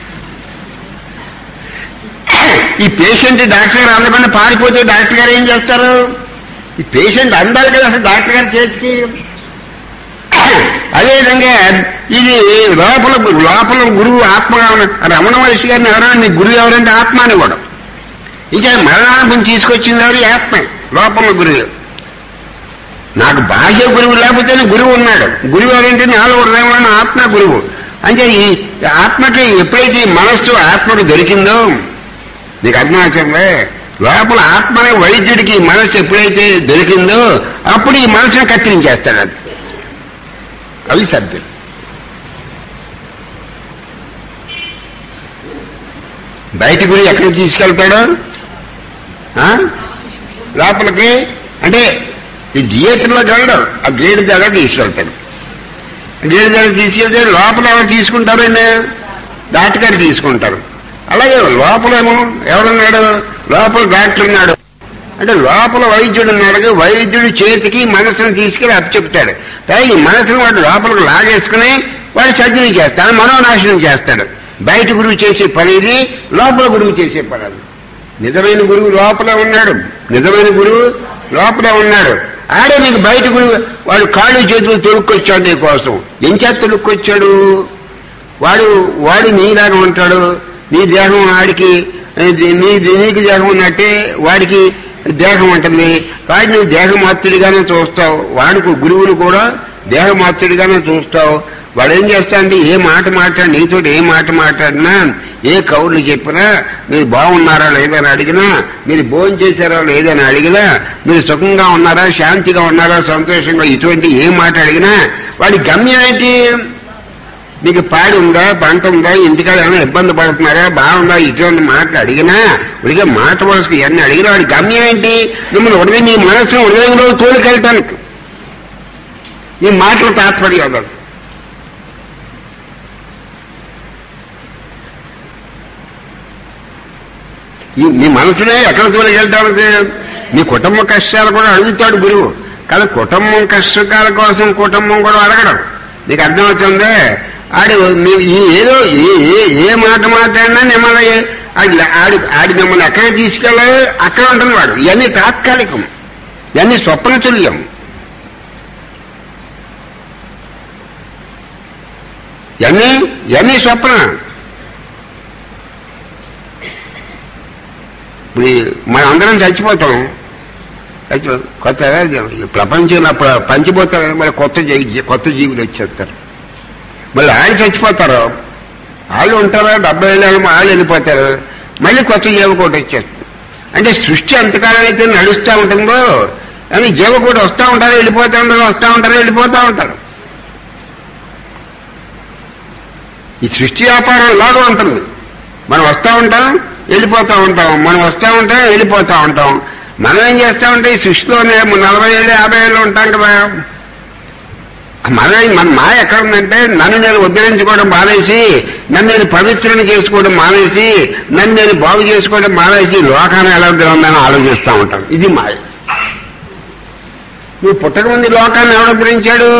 ఈ పేషెంట్ డాక్టర్ గారు అందకుండా పారిపోతే డాక్టర్ గారు ఏం చేస్తారు? ఈ పేషెంట్ అందాలి కదా అసలు డాక్టర్ గారి చేతికి. అదేవిధంగా ఇది లోపల గురువు ఆత్మగా ఉన్న రమణ మహర్షి గారిని ఎవరైనా నీ గురువు ఎవరంటే ఆత్మ అని కూడా. ఇక మరణానుభవం తీసుకొచ్చింది ఎవరు? ఆత్మ. లోపల గురువు. నాకు బాహ్య గురువు లేకపోతేనే గురువు ఉన్నాడు. గురువు ఎవరంటే నాలో హృదయంలో ఆత్మ గురువు. అంటే ఈ ఆత్మకి ఎప్పుడైతే ఈ మనస్సు ఆత్మకు దొరికిందో నీకు అర్థమవుతుందే. లోపల ఆత్మనే వైద్యుడికి మనస్సు ఎప్పుడైతే దొరికిందో అప్పుడు ఈ మనసును కత్తిరించేస్తాడు. అది అవి సత్యం. బయట గురి ఎక్కడికి తీసుకెళ్తాడు? లోపలికి అంటే ఈ థియేటర్లోకి వెళ్ళడం ఆ గేటు దగ్గర తీసుకెళ్తాడు. గేటు దగ్గర తీసుకెళ్తే లోపల ఎవరు తీసుకుంటారు? డాక్టర్ గారు తీసుకుంటారు. అలాగే లోపలేమో ఎవరున్నాడు? లోపల డాక్టర్ ఉన్నాడు. అంటే లోపల వైద్యుడు ఉన్నాడు. వైద్యుడి చేతికి మనసును తీసుకెళ్లి అప్పచెప్తాడు. ఈ మనసును వాడు లోపలికి లాగేసుకుని వాడు సర్జరీ చేస్తాడు, మనోనాశనం చేస్తాడు. బయట గురువు చేసే పని ఇది, లోపల గురువు చేసే పని అది. నిజమైన గురువు లోపలే ఉన్నాడు. నిజమైన గురువు లోపలే ఉన్నాడు. ఆడే నీకు బయట గురువు వాడు కాళ్ళు చేతులు తొలుక్కొచ్చాడు నీ కోసం. ఏం చేత తొలుక్కొచ్చాడు? వాడు నీలాగా ఉంటాడు. నీ దేహం వాడికి నీకు దేహం ఉన్నట్టే వాడికి దేహం ఉంటుంది. వాడి నువ్వు దేహమాత్రుడిగానే చూస్తావు. వాడికి గురువులు కూడా దేహమాత్రుడిగానే చూస్తావు. వాడు ఏం చేస్తాడంటే ఏ మాట మాట్లాడి నీతో ఏ మాట మాట్లాడినా ఏ కౌర్లు చెప్పినా మీరు బాగున్నారా లేదని అడిగినా, మీరు భోజనం చేశారా లేదని అడిగినా, మీరు సుఖంగా ఉన్నారా శాంతిగా ఉన్నారా సంతోషంగా ఇటువంటి ఏ మాట అడిగినా వాడి గమ్యం ఏంటి? మీకు పాడి ఉందా, పంట ఉందా, ఇంటికాడ ఏమైనా ఇబ్బంది పడుతున్నారా, బాగుందా, ఇటువంటి మాటలు అడిగినా ఉడిగా మాట వలసకు ఇవన్నీ అడిగినా వాడి గమ్యం ఏంటి? మిమ్మల్ని ఉదయం మీ మనసును ఉదయంలో తోలుకెళ్తానికి ఈ మాటలు తాత్పర్యం. మీ మనసునే ఎక్కడ తోలుకెళ్తానికి? మీ కుటుంబ కష్టాలు కూడా అడుగుతాడు గురువు. కానీ కుటుంబం కష్టాల కోసం కుటుంబం కూడా అడగడం. నీకు అర్థమవుతుందే? ఏదో ఏ మాట మాట్లాడినా మిమ్మల్ని ఆడి మిమ్మల్ని ఎక్కడ తీసుకెళ్ళాలి అక్కడ ఉంటుంది వాడు. ఇవన్నీ తాత్కాలికం, ఇవన్నీ స్వప్నతుల్యం. ఇవన్నీ స్వప్న. ఇప్పుడు మనం అందరం చచ్చిపోతాం. కొత్త ప్రపంచంలో పంచిపోతారు. మరి కొత్త జీవులు వచ్చేస్తారు. మళ్ళీ ఆయన చచ్చిపోతారు. వాళ్ళు ఉంటారా 70 ఏళ్ళు వాళ్ళు వెళ్ళిపోతారు. మళ్ళీ కొత్త జీవకోటి వచ్చేస్తుంది. అంటే సృష్టి ఎంతకాలం అయితే నడుస్తూ ఉంటుందో అని జీవకోటి వస్తూ ఉంటారు, వెళ్ళిపోతూ ఉంటారు, వస్తూ ఉంటారు, వెళ్ళిపోతూ ఉంటారు. ఈ సృష్టి వ్యాపారం లాగా ఉంటుంది. మనం వస్తూ ఉంటాం, వెళ్ళిపోతూ ఉంటాం, మనం వస్తూ ఉంటాం, వెళ్ళిపోతూ ఉంటాం. మనం ఏం చేస్తామంటే ఈ సృష్టిలోనే 40 ఏళ్ళు 50 ఏళ్ళు ఉంటాం కదా. మన మాయ ఎక్కడ ఉందంటే నన్ను నేను ఉద్ధరించుకోవడం మానేసి, నన్ను నేను పవిత్రుని చేసుకోవడం మానేసి, నన్ను నేను బాగు చేసుకోవడం మానేసి లోకాన్ని ఎలా ఉందని ఆలోచిస్తూ ఉంటాం. ఇది మాయ. నువ్వు పుట్టకముందు లోకాన్ని ఎవరు ఉద్ధరించాడు?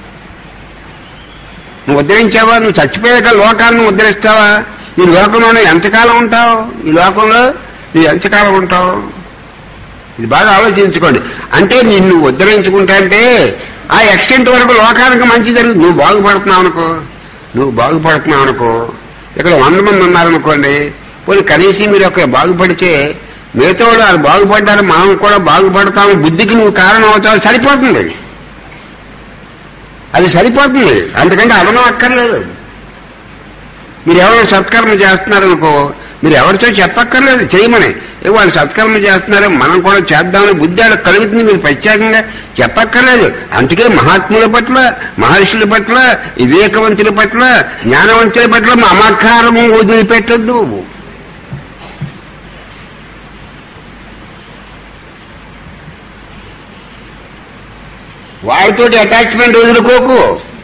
నువ్వు ఉద్ధరించావా? నువ్వు చచ్చిపోయాక లోకాన్ని ఉద్ధరిస్తావా? ఈ లోకంలోనే ఎంతకాలం ఉంటావు? ఈ లోకంలో నువ్వు ఎంతకాలం ఉంటావు? ఇది బాగా ఆలోచించుకోండి. అంటే నిన్ను ఉద్ధరించుకుంటా అంటే ఆ ఎక్స్టెంట్ వరకు లోకానికి మంచి జరుగుతుంది. నువ్వు బాగుపడుతున్నావు అనుకో. ఇక్కడ 100 మంది ఉన్నారనుకోండి, పోనీ కనీసం మీరు ఒక బాగుపడితే మిగతా వాళ్ళు వాళ్ళు బాగుపడ్డారు, మనం కూడా బాగుపడతాము, బుద్ధికి నువ్వు కారణం అవుతావు. సరిపోతుంది, అది సరిపోతుంది. అందుకంటే అదనం అక్కర్లేదు. మీరు ఎవరో సత్కర్మ చేస్తున్నారనుకో, మీరు ఎవరితో చెప్పక్కర్లేదు చేయమని. వాళ్ళు సత్కర్మ చేస్తున్నారు, మనం కూడా చేద్దామని బుద్ధి వాళ్ళకి కలుగుతుంది. మీరు ప్రత్యేకంగా చెప్పక్కర్లేదు. అందుకే మహాత్ముల పట్ల, మహర్షుల పట్ల, వివేకవంతుల పట్ల, జ్ఞానవంతుల పట్ల మమకారము వదిలిపెట్టద్దు. వాళ్ళతోటి అటాచ్మెంట్ వదులుకోకు.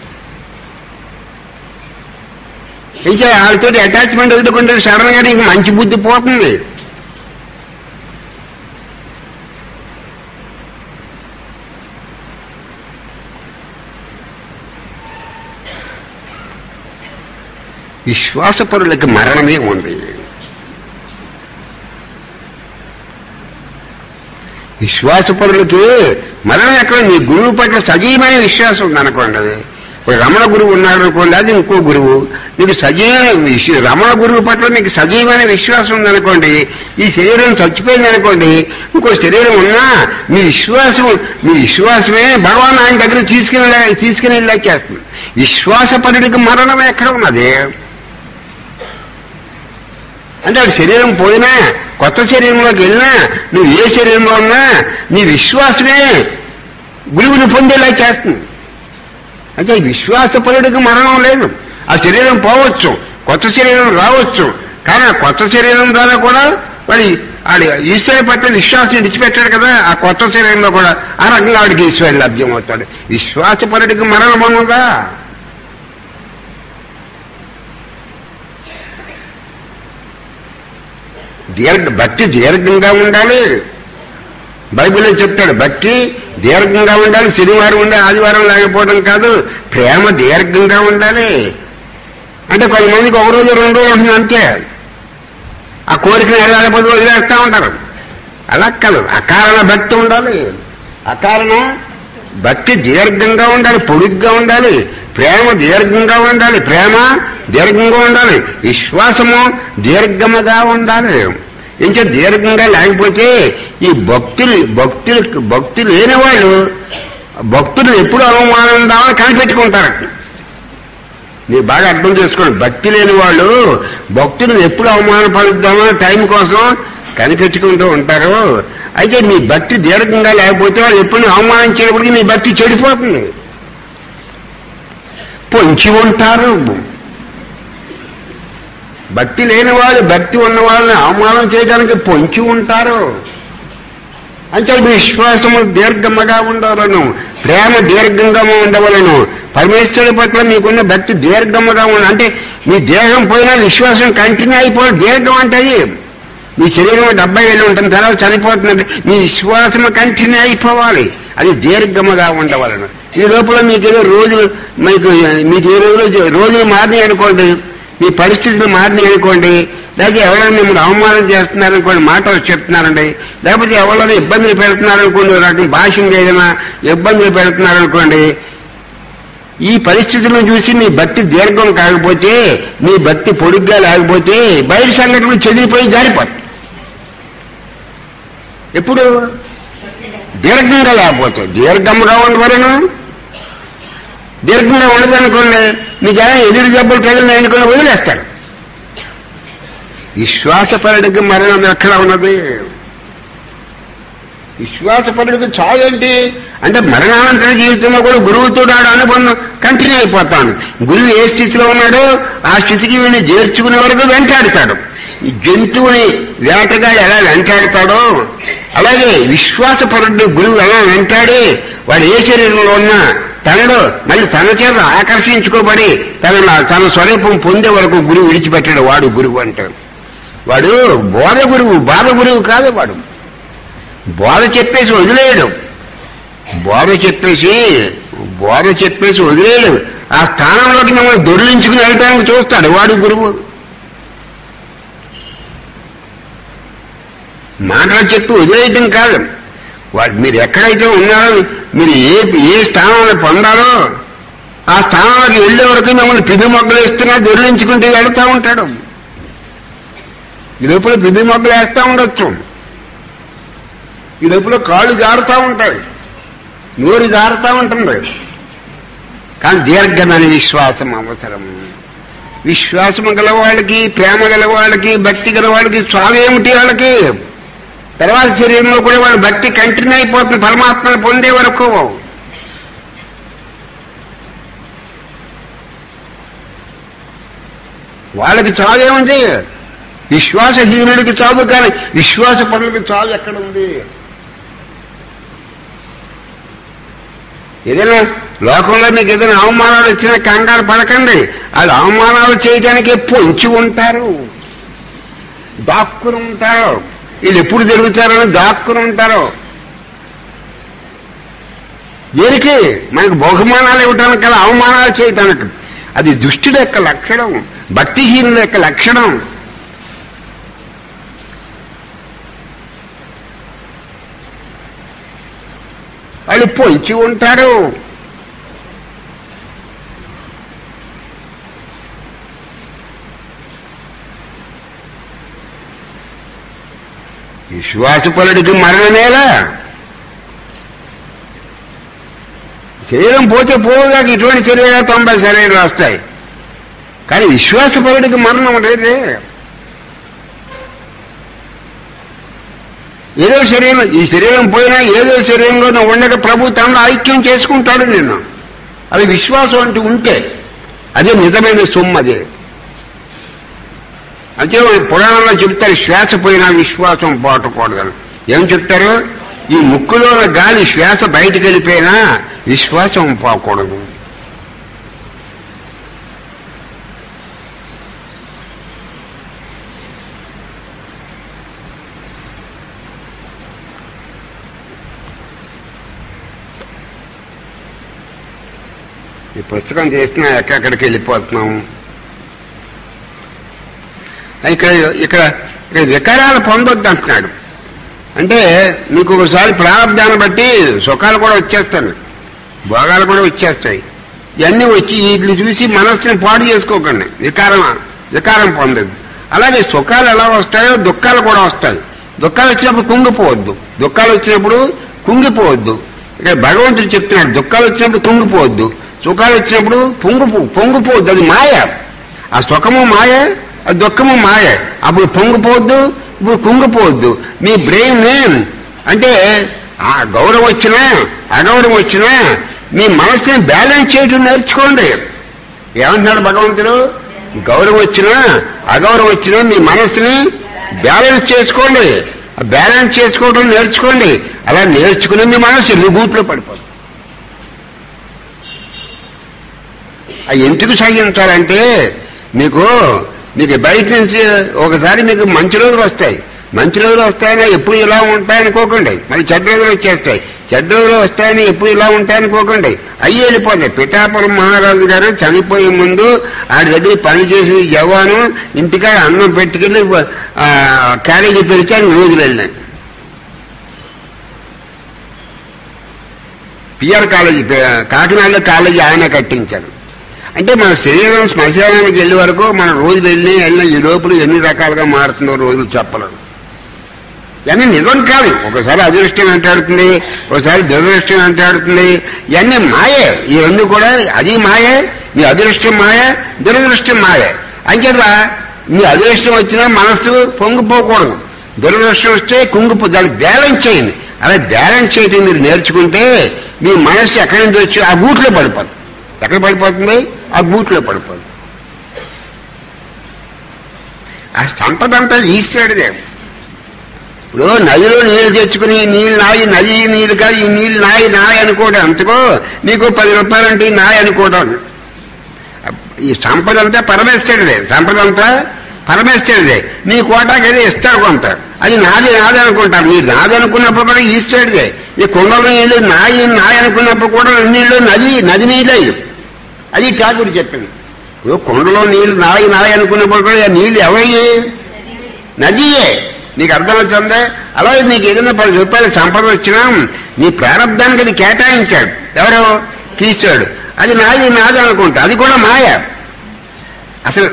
ఇంకా వాళ్ళతోటి అటాచ్మెంట్ వదులుకుంటే సడన్ గా నీకు మంచి బుద్ధి పోతుంది. విశ్వాసపరులకి మరణమే ఉంది. విశ్వాసపరులకి మరణం ఎక్కడ? నీ గురువు పట్ల సజీవమైన విశ్వాసం ఉందనుకోండి. ఇప్పుడు రమణ గురువు ఉన్నాడు అనుకోండి, అది ఇంకో గురువు. నీకు రమణ గురువు పట్ల నీకు సజీవమైన విశ్వాసం ఉందనుకోండి, ఈ శరీరం చచ్చిపోయింది అనుకోండి, ఇంకో శరీరం ఉన్నా మీ విశ్వాసమే భగవాన్ ఆయన దగ్గర తీసుకుని వెళ్ళేస్తుంది. విశ్వాసపరుడికి మరణం ఎక్కడ ఉన్నది? అంటే అది శరీరం పోయినా కొత్త శరీరంలోకి వెళ్ళినా నువ్వు ఏ శరీరంలో ఉన్నా నీ విశ్వాసమే గురువుని పొందేలా చేస్తుంది. అంటే విశ్వాసపరుడికి మరణం లేదు. ఆ శరీరం పోవచ్చు, కొత్త శరీరం రావచ్చు, కానీ ఆ కొత్త శరీరం ద్వారా కూడా వాడి ఈశ్వరు పట్ల విశ్వాసం విడిచిపెట్టాడు కదా, ఆ కొత్త శరీరంలో కూడా ఆ రకంగా వాడికి ఈశ్వరుడు లభ్యమవుతాడు. విశ్వాసపరుడికి మరణం ఉన్నదా? భక్తి దీర్ఘంగా ఉండాలి. బైబిల్లో చెప్తాడు భక్తి దీర్ఘంగా ఉండాలి. శనివారం ఉండే ఆదివారం లేకపోవడం కాదు, ప్రేమ దీర్ఘంగా ఉండాలి. అంటే కొంతమందికి ఒక రోజు 2 రోజులు ఉంటుంది అంతే, ఆ కోరికను వెళ్ళకపోతే వదిలేస్తూ ఉంటారు. అలా కాదు, అకారణ భక్తి ఉండాలి. అకారణ భక్తి దీర్ఘంగా ఉండాలి, పొడుగ్గా ఉండాలి. ప్రేమ దీర్ఘంగా ఉండాలి, ప్రేమ దీర్ఘంగా ఉండాలి. విశ్వాసము దీర్ఘముగా ఉండాలి. ఇంకా దీర్ఘంగా లేకపోతే ఈ భక్తి లేని వాళ్ళు భక్తులు ఎప్పుడు అవమానందామని కనిపెట్టుకుంటారు. మీరు బాగా అర్థం చేసుకోండి. భక్తి లేని వాళ్ళు భక్తులను ఎప్పుడు అవమానపరుద్దామని టైం కోసం కనిపెట్టుకుంటూ ఉంటారు. అయితే మీ భక్తి దీర్ఘంగా లేకపోతే వాళ్ళు ఎప్పుడు అవమానించేటప్పటికి మీ భక్తి చెడిపోతుంది. పొంచి ఉంటారు. భక్తి లేని వాళ్ళు భక్తి ఉన్న వాళ్ళని అవమానం చేయడానికి పొంచి ఉంటారు. అంటే విశ్వాసము దీర్ఘముగా ఉండవలను, ప్రేమ దీర్ఘంగా ఉండవలను. పరమేశ్వరుడి పట్ల మీకున్న భక్తి దీర్ఘముగా ఉండాలి. అంటే మీ దేహం పోయినా విశ్వాసం కంటిన్యూ అయిపోవాలి. దీర్ఘం అంటే మీ శరీరం 70 ఏళ్ళు ఉంటుంది, తర్వాత చనిపోతుందంటే మీ విశ్వాసము కంటిన్యూ అయిపోవాలి. అది దీర్ఘముగా ఉండవలను. ఈ లోపల మీకేదో మీకు ఏ రోజులు మారినాయి అనుకోండి, మీ పరిస్థితులు మారినాయి అనుకోండి, లేకపోతే ఎవరైనా మిమ్మల్ని అవమానం చేస్తున్నారనుకోండి, మాటలు చెప్తున్నారండి, లేకపోతే ఎవరైనా ఇబ్బందులు పెడుతున్నారనుకోండి, రకం భాషను ఏదైనా ఇబ్బందులు పెడుతున్నారనుకోండి, ఈ పరిస్థితులను చూసి మీ భక్తి దీర్ఘం కాకపోతే, మీ భక్తి పొడుగ్గా లేకపోతే బయట సంఘటనలు చెదిరిపోయి జారిపోతాయి. ఎప్పుడు దీర్ఘంగా లేకపోతే, దీర్ఘంగా ఉండవలను. దీర్ఘంగా ఉండదనుకోండి, మీకు ఎదురు జబ్బులు ప్రజలు ఎన్నుకుని వదిలేస్తాడు. విశ్వాసపరుడికి మరణం ఎక్కడ ఉన్నది? విశ్వాసపరుడికి చావు ఏంటి అంటే మరణానంతర జీవితంలో కూడా గురువుతో అనుబంధం కంటిన్యూ అయిపోతాను. గురువు ఏ స్థితిలో ఉన్నాడో ఆ స్థితికి వీడిని చేర్చుకునే వరకు వెంటాడుతాడు. జంతువుని వేటగా ఎలా వెంటాడుతాడో అలాగే విశ్వాసపరుడిని గురువు ఎలా వెంటాడి వాడు ఏ శరీరంలో ఉన్నా తనలో మళ్ళీ తన చేత ఆకర్షించుకోబడి తన స్వరూపం పొందే వరకు గురువు విడిచిపెట్టాడు. వాడు గురువు అంటాడు. వాడు బోధ గురువు కాదు. వాడు బోధ చెప్పేసి వదిలేయడు. బోధ చెప్పేసి వదిలేయడు. ఆ స్థానంలోకి మిమ్మల్ని దొర్లించుకుని వెళ్ళటానికి చూస్తాడు. వాడు గురువు. మాటలు చెప్పి వదిలేయటం కాదు. మీరు ఎక్కడైతే ఉన్నారో, మీరు ఏ స్థానంలో పొందాలో ఆ స్థానంలోకి వెళ్లే వరకు మిమ్మల్ని పిది మొగ్గలు ఇస్తున్నా దొర్లించుకుంటూ వెళ్తూ ఉంటాడు. ఈ లోపల పిది మొగ్గలు వేస్తూ ఉండొచ్చు, ఈ లోపల కాళ్ళు జారుతూ ఉంటాయి, నోరు జారుతూ ఉంటుంది. కానీ దీర్ఘమైన విశ్వాసం అవసరం. విశ్వాసం గల వాళ్ళకి, ప్రేమ గల వాళ్ళకి, భక్తి గల వాళ్ళకి చావేమిటి? వాళ్ళకి తర్వాత శరీరంలో కూడా వాళ్ళ భక్తి కంటిన్యూ అయిపోతుంది పరమాత్మను పొందే వరకు. వాళ్ళకి చావేముంది? విశ్వాసహీనుడికి చావు, కానీ విశ్వాస పనులకి చావు ఎక్కడ ఉంది? ఏదైనా లోకంలో మీకు ఏదైనా అవమానాలు వచ్చినా కంగారు పడకండి. అది అవమానాలు చేయడానికే పొంచి ఉంటారు, దాక్కుని ఉంటారు. వీళ్ళు ఎప్పుడు జరుగుతారని దాక్కుని ఉంటారు. దేనికి? మనకు బహుమానాలు ఇవ్వటానికి కదా, అవమానాలు చేయటానికి. అది దుష్టుడి యొక్క లక్షణం. భక్తిహీనుల యొక్క లక్షణం. వాళ్ళు పొంచి ఉంటారు. విశ్వాసపరుడికి మరణమేలా? శరీరం పోతే పోదాక ఇటువంటి శరీరాలు 90 శరీరాలు వస్తాయి, కానీ విశ్వాసపరుడికి మరణం లేదే. ఏదో శరీరం, ఈ శరీరం పోయినా ఏదో శరీరంలో నువ్వు ఉండక ప్రభు తనలో ఐక్యం చేసుకుంటాడు నిన్ను. అది విశ్వాసం అంటూ ఉంటే అదే నిజమైన సొమ్ము. అదే అంటే పురాణంలో చెప్తారు, శ్వాస పోయినా విశ్వాసం పోటకూడదని. ఏం చెప్తారు? ఈ ముక్కులో గాలి శ్వాస బయటికి వెళ్ళిపోయినా విశ్వాసం పోకూడదు. ఈ పుస్తకం చేసినా ఎక్కడికి వెళ్ళిపోతున్నాం. ఇక్కడ ఇక్కడ ఇక్కడ వికారాలు పొందొద్దు అంటున్నాడు. అంటే మీకు ఒకసారి ప్రారంధాన్ని బట్టి సుఖాలు కూడా వచ్చేస్తాయి, భోగాలు కూడా వచ్చేస్తాయి. ఇవన్నీ వచ్చి వీటిని చూసి మనస్సుని పాడు చేసుకోకండి, వికారం పొందదు. అలాగే సుఖాలు ఎలా వస్తాయో దుఃఖాలు కూడా వస్తాయి. దుఃఖాలు వచ్చినప్పుడు కుంగిపోవద్దు, దుఃఖాలు వచ్చినప్పుడు కుంగిపోవద్దు. ఇక్కడ భగవంతుడు చెప్తున్నాడు, దుఃఖాలు వచ్చినప్పుడు కుంగిపోవద్దు, సుఖాలు వచ్చినప్పుడు పొంగిపోవద్దు. అది మాయ. ఆ సుఖము మాయ, ఆ దుఃఖము మాయ. అప్పుడు పొంగిపోవద్దు, ఇప్పుడు కుంగిపోవద్దు. మీ బ్రెయిన్ అంటే ఆ గౌరవం వచ్చినా అగౌరవం వచ్చినా మీ మనసుని బ్యాలెన్స్ చేయడం నేర్చుకోండి. ఏమంటున్నాడు భగవంతుడు? గౌరవం వచ్చినా అగౌరవం వచ్చినా మీ మనసుని బ్యాలెన్స్ చేసుకోండి. ఆ బ్యాలెన్స్ చేసుకోవడం నేర్చుకోండి. అలా నేర్చుకుని మీ మనసు రిబూట్లో పడిపోతుంది. అవి ఎందుకు సహించాలంటే మీకు బయట నుంచి ఒకసారి మీకు మంచి రోజులు వస్తాయి. మంచి రోజులు వస్తాయని ఎప్పుడు ఇలా ఉంటాయనుకోకండి, మరి చెడ్డ రోజులు వచ్చేస్తాయి. చెడ్డ రోజులు వస్తాయని ఎప్పుడు ఇలా ఉంటాయనుకోకండి, అయ్యి వెళ్ళిపోతాయి. పిఠాపురం మహారాజు గారు చనిపోయే ముందు ఆడి దగ్గర పనిచేసి జవాను ఇంటికాడ అన్నం పెట్టుకెళ్ళి క్యారేజీ పిలిచి ఆయన రోజులు వెళ్ళినాయి. పిఆర్ కాలేజీ, కాకినాడలో కాలేజీ ఆయన కట్టించారు. అంటే మన శరీరం శ్మశానానికి వెళ్ళే వరకు మన రోజులు వెళ్ళిన ఈ లోపల ఎన్ని రకాలుగా మారుతుందో రోజులు చెప్పలేదు. ఇవన్నీ నిజం కాదు. ఒకసారి అదృష్టం వెంటాడుతుంది, ఒకసారి దురదృష్టం వెంటాడుతుంది. ఇవన్నీ మాయే. ఈ రెండు కూడా అది మాయే. మీ అదృష్టం మాయ, దురదృష్టం మాయే. అంచేత మీ అదృష్టం వచ్చినా మనస్సు పొంగిపోకూడదు, దురదృష్టం వస్తే దాన్ని బ్యాలెన్స్ చేయండి. అలా బ్యాలెన్స్ చేయటం మీరు నేర్చుకుంటే మీ మనస్సు ఎక్కడి నుంచి వచ్చి ఆ గూట్లో పడిపోతుంది. ఎక్కడ పడిపోతుంది? ఆ గూట్లో పడిపోతుంది. ఆ సంపద అంతా ఈశ్వరుడిదే. ఇప్పుడు నదిలో నీళ్లు తెచ్చుకుని నీళ్ళు నాయి, నది నీళ్ళు కాదు, ఈ నీళ్ళు నాయి అనుకోవడం అంతకో నీకు 10 రూపాయలంటే నాయి అనుకోవడం. ఈ సంపద అంతా పరమేశ్వరుడిదే. సంపద అంతా పరమేశ్వరుడిదే. నీ కోటాకేదో ఇస్తాడు కొంత, అది నాది అనుకుంటారు. మీరు నాది అనుకున్నప్పుడు కూడా ఈశ్వరుడిదే. ఈ కొండల నీళ్ళు నాయి అనుకున్నప్పుడు కూడా నీళ్ళు నది నీళ్ళే. అది ఠాకూర్ చెప్పింది. ఇప్పుడు కొండలో నీళ్ళు నాయి అనుకున్నప్పుడు కూడా నీళ్ళు ఎవరయ్యి? నదియే. నీకు అర్థమవుతుందే? అలాగే నీకు ఏదైనా 10 రూపాయలు సంపద వచ్చినా నీ ప్రారంభానికి అది కేటాయించాడు ఎవరో? ఈశ్వరుడు. అది నాది అనుకుంటా, అది కూడా మాయ. అసలు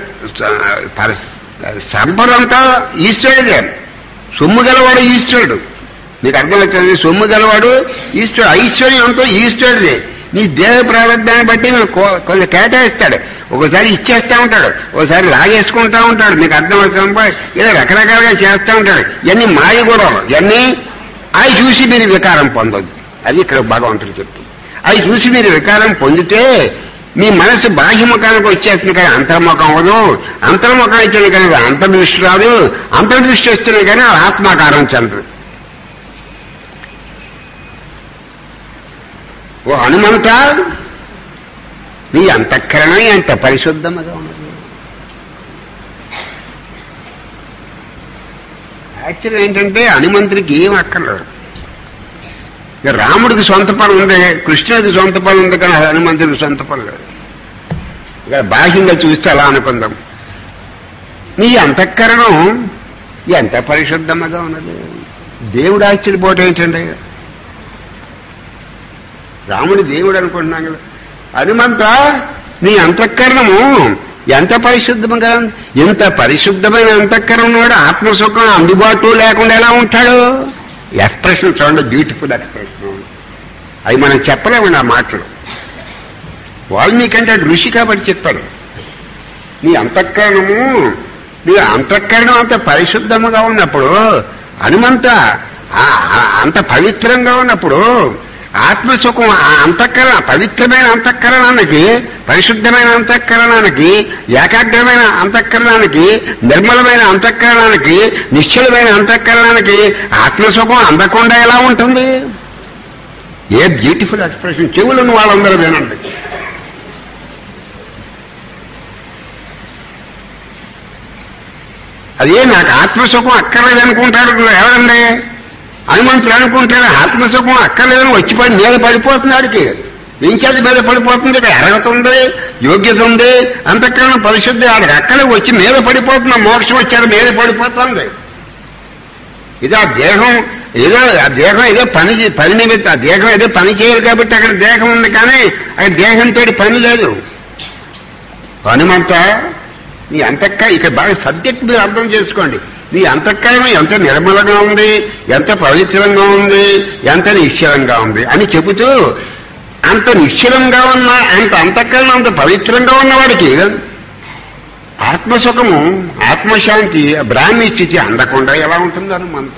సంపద అంతా ఈశ్వరుడే. సొమ్ము గలవాడు ఈశ్వరుడు. మీకు అర్థమవుతుంది? సొమ్ము గలవాడు ఈశ్వరుడు. ఐశ్వర్యం అంతా ఈశ్వరుడే. నీ దేహ ప్రారంభాన్ని బట్టి కొంచెం కేటాయిస్తాడు. ఒకసారి ఇచ్చేస్తా ఉంటాడు, ఒకసారి లాగేసుకుంటా ఉంటాడు. మీకు అర్థమవుతుంది? ఏదో రకరకాలుగా చేస్తూ ఉంటాడు. ఇవన్నీ మాయ కూడా. ఇవన్నీ అవి చూసి మీరు వికారం పొందొద్దు. అది ఇక్కడ భగవంతుడు చెప్తుంది. అవి చూసి మీరు వికారం పొందితే మీ మనసు బాహ్యముఖానికి వచ్చేస్తుంది, కానీ అంతర్ముఖం అవ్వదు. అంతర్ముఖం ఇచ్చిన కానీ అంతర్దృష్టి రాదు. అంతర్దృష్టి వస్తుంది కానీ ఆత్మాకారం చెందదు. ఓ హనుమంత, నీ అంతఃకరణ ఎంత పరిశుద్ధముగా ఉన్నది. యాక్చువల్ ఏంటంటే హనుమంతుడికి ఏం అక్కర్లేదు. రాముడికి సొంత పని ఉంది, కృష్ణుడికి సొంత పని ఉంది, కానీ హనుమంతుడికి సొంత పని లేదు. ఇక బాహ్యంగా చూస్తే అలా అనుకుందాం. నీ అంతఃకరణం ఎంత పరిశుద్ధముగా ఉన్నది. దేవుడు ఆశ్చర్యపోవటం ఏంటండి? రాముడు దేవుడు అనుకుంటున్నాం కదా. హనుమంత నీ అంతఃకరణము ఎంత పరిశుద్ధముగా, ఎంత పరిశుద్ధమైన అంతఃకరణం వాడు ఆత్మసుఖం అందుబాటులో లేకుండా ఎలా ఉంటాడు? ఎక్స్ప్రెషన్ చూడండి, బ్యూటిఫుల్ ఎక్స్ప్రెషన్. అవి మనం చెప్పలేమండి ఆ మాటలు. వాల్మీకంటే ఋషి కాబట్టి చెప్పాడు. నీ అంతఃకరణం అంత పరిశుద్ధముగా ఉన్నప్పుడు, హనుమంత అంత పవిత్రంగా ఉన్నప్పుడు ఆత్మసుఖం ఆ అంతఃకరణ, పవిత్రమైన అంతఃకరణానికి, పరిశుద్ధమైన అంతఃకరణానికి, ఏకాగ్రమైన అంతఃకరణానికి, నిర్మలమైన అంతఃకరణానికి, నిశ్చలమైన అంతఃకరణానికి ఆత్మసుఖం అందకుండా ఎలా ఉంటుంది? A beautiful expression. చెవులను వాళ్ళందరూ వినండి. అదే నాకు ఆత్మసుఖం అక్కర్లేదు అనుకుంటాడు ఎవరండి? హనుమంతుడు అనుకుంటాడు ఆత్మసుఖం అక్కర్లేదని వచ్చిపోయి మీద పడిపోతున్నాడికి. ఇంచేది మీద పడిపోతుంది. ఇక్కడ అర్హత ఉంది, యోగ్యత ఉంది, అంతఃకరణ పరిశుద్ధి. ఆడికి అక్కడే వచ్చి మీద పడిపోతున్నా. మోక్షం వచ్చాడు మీద పడిపోతుంది. ఇది ఆ దేహం ఏదో పని నిమిత్తం ఆ దేహం ఏదో పని చేయాలి కాబట్టి అక్కడ దేహం ఉంది, కానీ అక్కడ దేహంతో పని లేదు. హనుమంత నీ ఇక్కడ బాగా సబ్జెక్ట్ మీరు అర్థం చేసుకోండి. నీ అంతఃకరణం ఎంత నిర్మలంగా ఉంది, ఎంత పవిత్రంగా ఉంది, ఎంత నిశ్చలంగా ఉంది అని చెబుతూ, అంత నిశ్చలంగా ఉన్న, అంత అంతఃకరణం అంత పవిత్రంగా ఉన్నవాడికి ఆత్మసుఖము, ఆత్మశాంతి, బ్రాహ్మీ స్థితి అందకుండా ఎలా ఉంటుంది హనుమంత?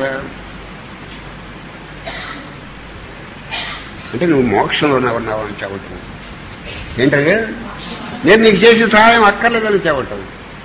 అంటే నువ్వు మోక్షంలోనే ఉన్నావు అని చెప్పటం ఏంటంటే, నేను నీకు చేసే సహాయం అక్కర్లేదని చెప్పటం.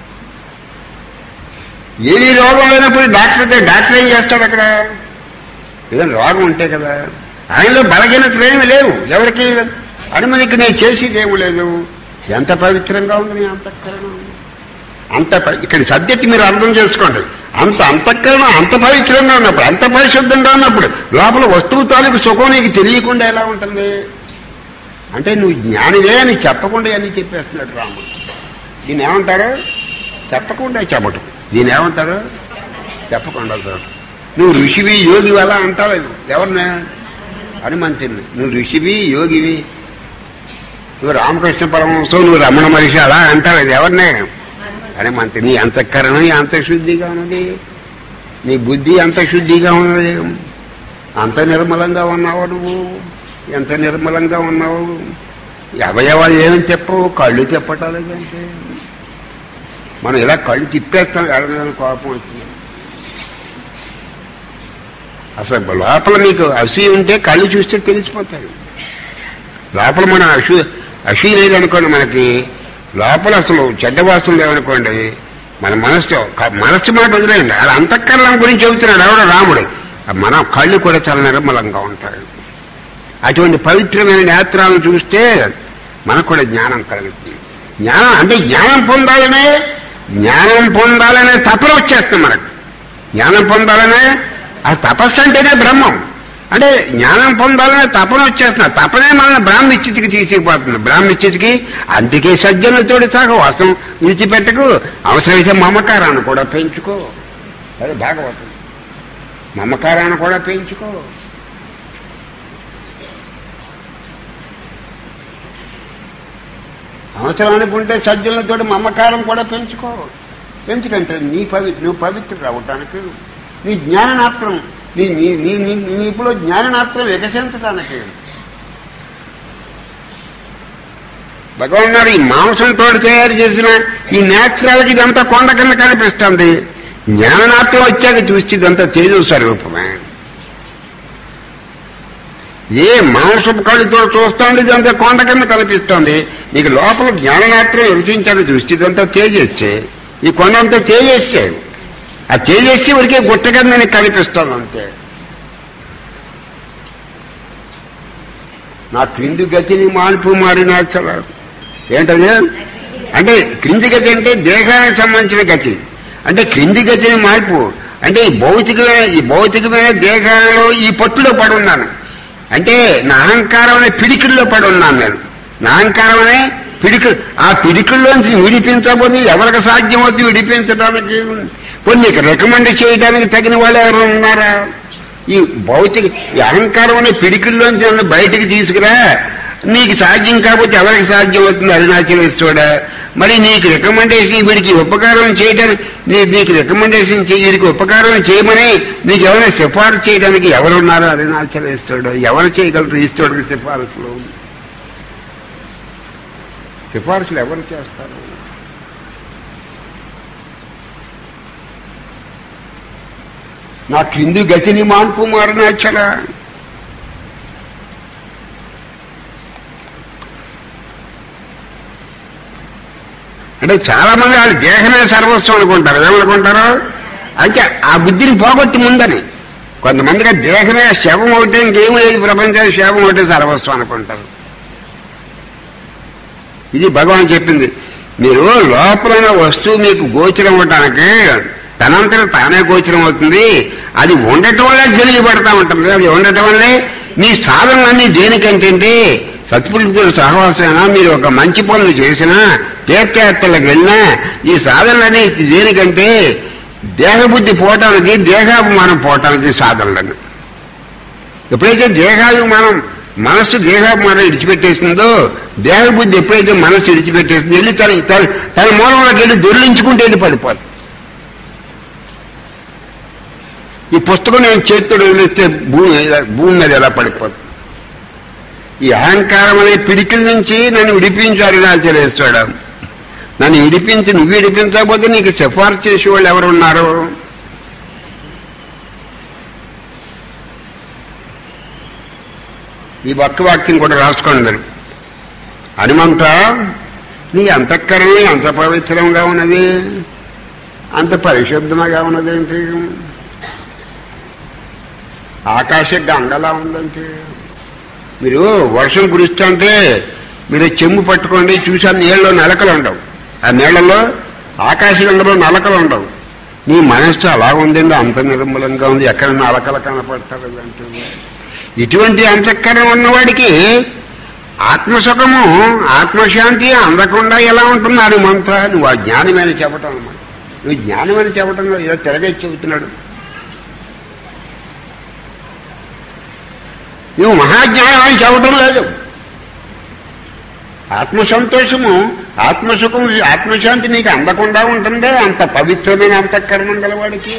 ఏది రోగం లేనప్పుడు డాక్టర్ ఏం చేస్తాడు అక్కడ? ఏదైనా రోగం ఉంటే కదా. ఆయనలో బలహీనతలు ఏమి లేవు ఎవరికి. హనుమనికి నేను చేసేది ఏమి లేదు. ఎంత పవిత్రంగా ఉంది నీ అంతఃకరణం. ఇక్కడ సబ్జెక్ట్ మీరు అర్థం చేసుకోండి. అంత అంతఃకరణం అంత పవిత్రంగా ఉన్నప్పుడు, అంత పరిశుద్ధంగా ఉన్నప్పుడు లోపల వస్తువు తాలూకు సుఖం నీకు తెలియకుండా ఎలా ఉంటుంది? అంటే నువ్వు జ్ఞానివే అని చెప్పకుండా అన్నీ చెప్పేస్తున్నాడు రాముడు. దీన్ని ఏమంటారు? చెప్పకుండా చెప్పటం. దీని ఏమంటారు? చెప్పకుండా సార్. నువ్వు ఋషివి, యోగివి అలా అంటావు. ఎవరినే? హనుమంతుని. నువ్వు ఋషివి, యోగివి, నువ్వు రామకృష్ణ పరమహంసం, నువ్వు రమణ మహర్షి అలా అంటావు. ఎవరినే? హనుమంతుని. నీ అంతఃకరణం అంత శుద్ధిగా ఉన్నది, నీ బుద్ధి అంత శుద్ధిగా ఉన్నది, అంత నిర్మలంగా ఉన్నావు నువ్వు. ఎంత నిర్మలంగా ఉన్నావు. అవయవాలు ఏమని చెప్పవు, కళ్ళు చెప్పటాలేదంటే. మనం ఇలా కళ్ళు తిప్పేస్తాం ఎవరికైనా కోపం వచ్చింది. అసలు లోపల మీకు అసూయ ఉంటే కళ్ళు చూస్తే తెలిసిపోతాయి. లోపల మన అసూయ లేదనుకోండి, మనకి లోపల అసలు చెడ్డవాసన లేదనుకోండి, మన మనస్సు మాట వదిలేయండి. అది అంతఃకరణం గురించి చెబుతున్నాడు ఎవడో రాముడు. మన కళ్ళు కూడా చాలా నిర్మలంగా ఉంటాయి. అటువంటి పవిత్రమైన నేత్రాలను చూస్తే మనకు కూడా జ్ఞానం కలుగుతుంది. జ్ఞానం అంటే జ్ఞానం పొందాలనే తపన వచ్చేస్తుంది మనకు. జ్ఞానం పొందాలనే ఆ తపస్సు అంటేనే బ్రహ్మం. అంటే జ్ఞానం పొందాలనే తపన వచ్చేస్తున్నా. తపనే మన బ్రాహ్మణిస్థితికి తీసుకుపోతుంది. బ్రాహ్మణిస్థితికి అందుకే సజ్జనులతోటి సహవాసం విడిచిపెట్టకు. అవసరమైతే మమకారాన్ని కూడా పెంచుకో. అదే భాగవతం. మమకారాన్ని కూడా పెంచుకో. అవసరం అనుకుంటే సజ్జనులతో మమకారం కూడా పెంచుకో. ఎందుకంటే నువ్వు పవిత్రుడు అవటానికి, నీ జ్ఞాననాత్రం, నీపులో జ్ఞాననాత్రం వికసించడానికి. భగవాన్ ఈ మాంసంతో తయారు చేసిన ఈ నేత్రాలకి ఇదంతా కొండ కింద కనిపిస్తుంది. జ్ఞాననాత్రం వచ్చాక చూస్తే ఇదంతా తేజో స్వరూపమే. ఏ మాంసపు కళ్ళతో చూస్తోంది ఇదంతా కొండ కింద కనిపిస్తోంది. నీకు లోపల జ్ఞాననాత్రం వికసించాక చూస్తే ఇదంతా తేజస్సే. ఈ కొండంతా తేజస్సే. ఆ తేజస్సి వరకే గుట్ట కింద నీకు కనిపిస్తుంది అంతే. నా క్రింది గతిని మార్పు మారినా చాలా ఏంటది అంటే క్రింది గతి అంటే దేహానికి సంబంధించిన గతి. అంటే క్రింది గతిని మార్పు అంటే ఈ భౌతికమైన దేహాలలో ఈ పట్టులో పడున్నాను. అంటే నా అహంకారం అనే పిడికిల్లో పడి ఉన్నాను నేను. నా అహంకారం అనే ఆ పిడికిల్లోంచి విడిపించబోతే ఎవరికి సాధ్యం అవుతుంది విడిపించడానికి? కొన్ని రికమెండ్ చేయడానికి తగిన వాళ్ళు ఎవరు ఉన్నారా? ఈ భౌతిక అహంకారం అనే పిడికిల్లోంచి బయటికి తీసుకురా, నీకు సాధ్యం కాకపోతే ఎవరికి సాధ్యం అవుతుంది? అరుణాచలేశ్వరుడా, మరి నీకు రికమెండేషన్ వీడికి ఉపకారం చేయడానికి, నీకు రికమెండేషన్ వీడికి ఉపకారం చేయమని నీకు ఎవరైనా సిఫారసు చేయడానికి ఎవరున్నారు? అరుణాచలేశ్వరుడు. ఎవరు చేయగలరు ఈశ్వరుడికి సిఫారసులు? సిఫారసులు ఎవరు చేస్తారు? నా క్రింది గతిని మాన్పు అరుణాచల. అంటే చాలా మంది వాళ్ళు దేహమే సర్వస్వం అనుకుంటారు. ఏమనుకుంటారు అంటే ఆ బుద్ధిని పోగొట్టి ముందని. కొంతమందిగా దేహమే శవం ఒకటి, ఇంకేం లేదు ప్రపంచానికి, శవం ఒకటి సర్వస్వం అనుకుంటారు. ఇది భగవాన్ చెప్పింది. మీరు లోపల వస్తువు మీకు గోచరం అవటానికి తనంతరం తానే గోచరం అవుతుంది. అది ఉండటం వల్లే జరిగిపడతా ఉంటుంది. అది ఉండటం వల్లే మీ సాధనలన్నీ దేనికంటే సత్పురుషుల సహవాసమైనా, మీరు ఒక మంచి పనులు చేసినా, తీర్థయాత్రలకు వెళ్ళినా, ఈ సాధనలన్నీ దేనికంటే దేహబుద్ధి పోవటానికి, దేహాభిమానం పోవటానికి సాధనలను. ఎప్పుడైతే దేహాభిమానం మనస్సు దేహాభిమానం విడిచిపెట్టేసిందో, దేహబుద్ధి ఎప్పుడైతే మనస్సు విడిచిపెట్టేసిందో వెళ్ళి తన మూలంలోకి వెళ్ళి దొర్లించుకుంటూ వెళ్ళి పడిపోదు. ఈ పుస్తకం నేను చేతితో వదిలిస్తే భూమి మీద ఎలా పడిపోతుంది? ఈ అహంకారం అనే పిడికిల నుంచి నన్ను విడిపించు అరుణాచలేశ్వరుడు. నన్ను విడిపించి, నువ్వు విడిపించకపోతే నీకు సిఫార్సు చేసేవాళ్ళు ఎవరున్నారు? ఈ ఒక్క వాక్యం కూడా రాసుకోండి. హనుమంత, నీ అంతఃకరణం ఎంత పవిత్రంగా ఉన్నది, అంత పరిశుద్ధంగా ఉన్నదేంటి? ఆకాశ గంగలా ఉందంటే, మీరు వర్షం కురుస్తుంటే మీరు చెంబు పట్టుకోండి, చూసా నీళ్ళలో నలకలు ఉండవు. ఆ నీళ్లలో ఆకాశగంగలో నలకలు ఉండవు. నీ మనస్సు అలా ఉందండి, అంత నిర్మలంగా ఉంది, ఎక్కడ నలకలు కనపడతారు అంటుంది. ఇటువంటి అంతఃకరణ ఉన్నవాడికి ఆత్మసుఖము, ఆత్మశాంతి అందకుండా ఎలా ఉంటుంది? హనుమంత, నువ్వు ఆ జ్ఞానమని చెప్పటం అన్నమాట. నువ్వు జ్ఞానమని చెప్పటంలో ఏదో తిరగేసి చెబుతున్నాడు. నువ్వు మహాజ్ఞానం అని చెప్పటం లేదు. ఆత్మసంతోషము, ఆత్మసుఖం, ఆత్మశాంతి నీకు అందకుండా ఉంటుందే అంత పవిత్రమైన అంతఃకరణం గలవాడికి.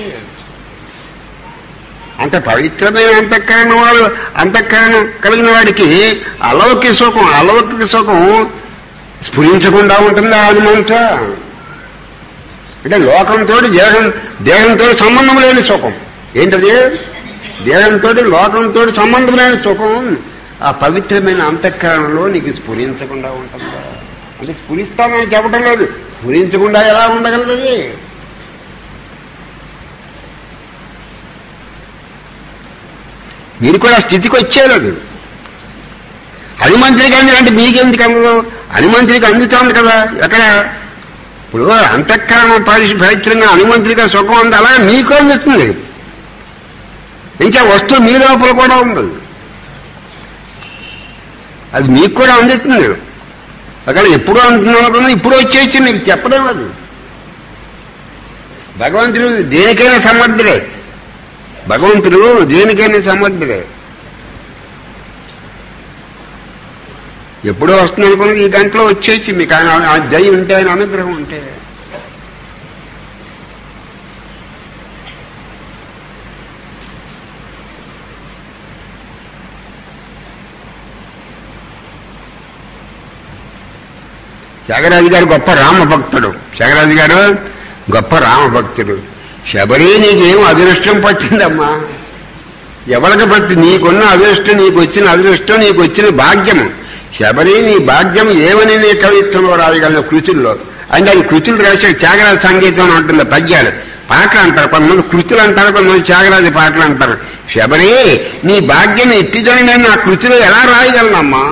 అంత పవిత్రమైన అంతఃకరణం కలిగిన వాడికి అలౌకిక సుఖం స్ఫురించకుండా ఉంటుందా హనుమంత? అంటే లోకంతో దేహంతో సంబంధం లేని సుఖం ఏంటది? దేహంతో లోకంతో సంబంధం లేని సుఖం ఆ పవిత్రమైన అంతఃకరణలో నీకు స్ఫురించకుండా ఉంటుందా? అంటే స్ఫురిస్తానని చెప్పడం లేదు, స్ఫురించకుండా ఎలా ఉండగలదు? మీరు కూడా స్థితికి వచ్చేలేదు. హనుమంతుడికి అంది అంటే మీకెందుకు అందదు? హనుమంతుడికి అందుతోంది కదా. ఎక్కడ ఇప్పుడు అంతఃకరణం పవిత్రంగా హనుమంతుడిగా సుఖం ఉంది, అలా మీకు అందుతుంది. ఇంకా వస్తువు మీ లోపల కూడా ఉంది, అది మీకు కూడా అందుతుంది. అక్కడ ఎప్పుడూ అందుతున్నా ఇప్పుడు వచ్చేసి మీకు చెప్పడం. అది భగవంతుడు దేనికైనా సమర్థుడే. భగవంతుడు దేనికైనా సమర్థుడే. ఎప్పుడో వస్తుంది అనుకున్నది ఈ గంటలో వచ్చేసి మీకు ఆయన ఆ దయ ఉంటే, ఆయన అనుగ్రహం ఉంటే. త్యాగరాజు గారు గొప్ప రామభక్తుడు. త్యాగరాజు గారు గొప్ప రామభక్తుడు. శబరి నీకేం అదృష్టం పట్టిందమ్మా? ఎవరికి పట్టి? నీకున్న అదృష్టం, నీకు వచ్చిన అదృష్టం, నీకు వచ్చిన భాగ్యము. శబరి నీ భాగ్యం ఏమని నీ కవిత్వంలో రాయగలను కృతుల్లో. అంటే అది కృతులు రాసే త్యాగరాజ సంగీతం అని ఉంటుంది. పద్యాలు, పాటలు అంటారు కొంతమంది, కృతులు అంటారు కొంతమంది, త్యాగరాజ పాటలు అంటారు. శబరి నీ భాగ్యం ఇట్టిదని నేను నా కృతిలో ఎలా రాయగలనమ్మా?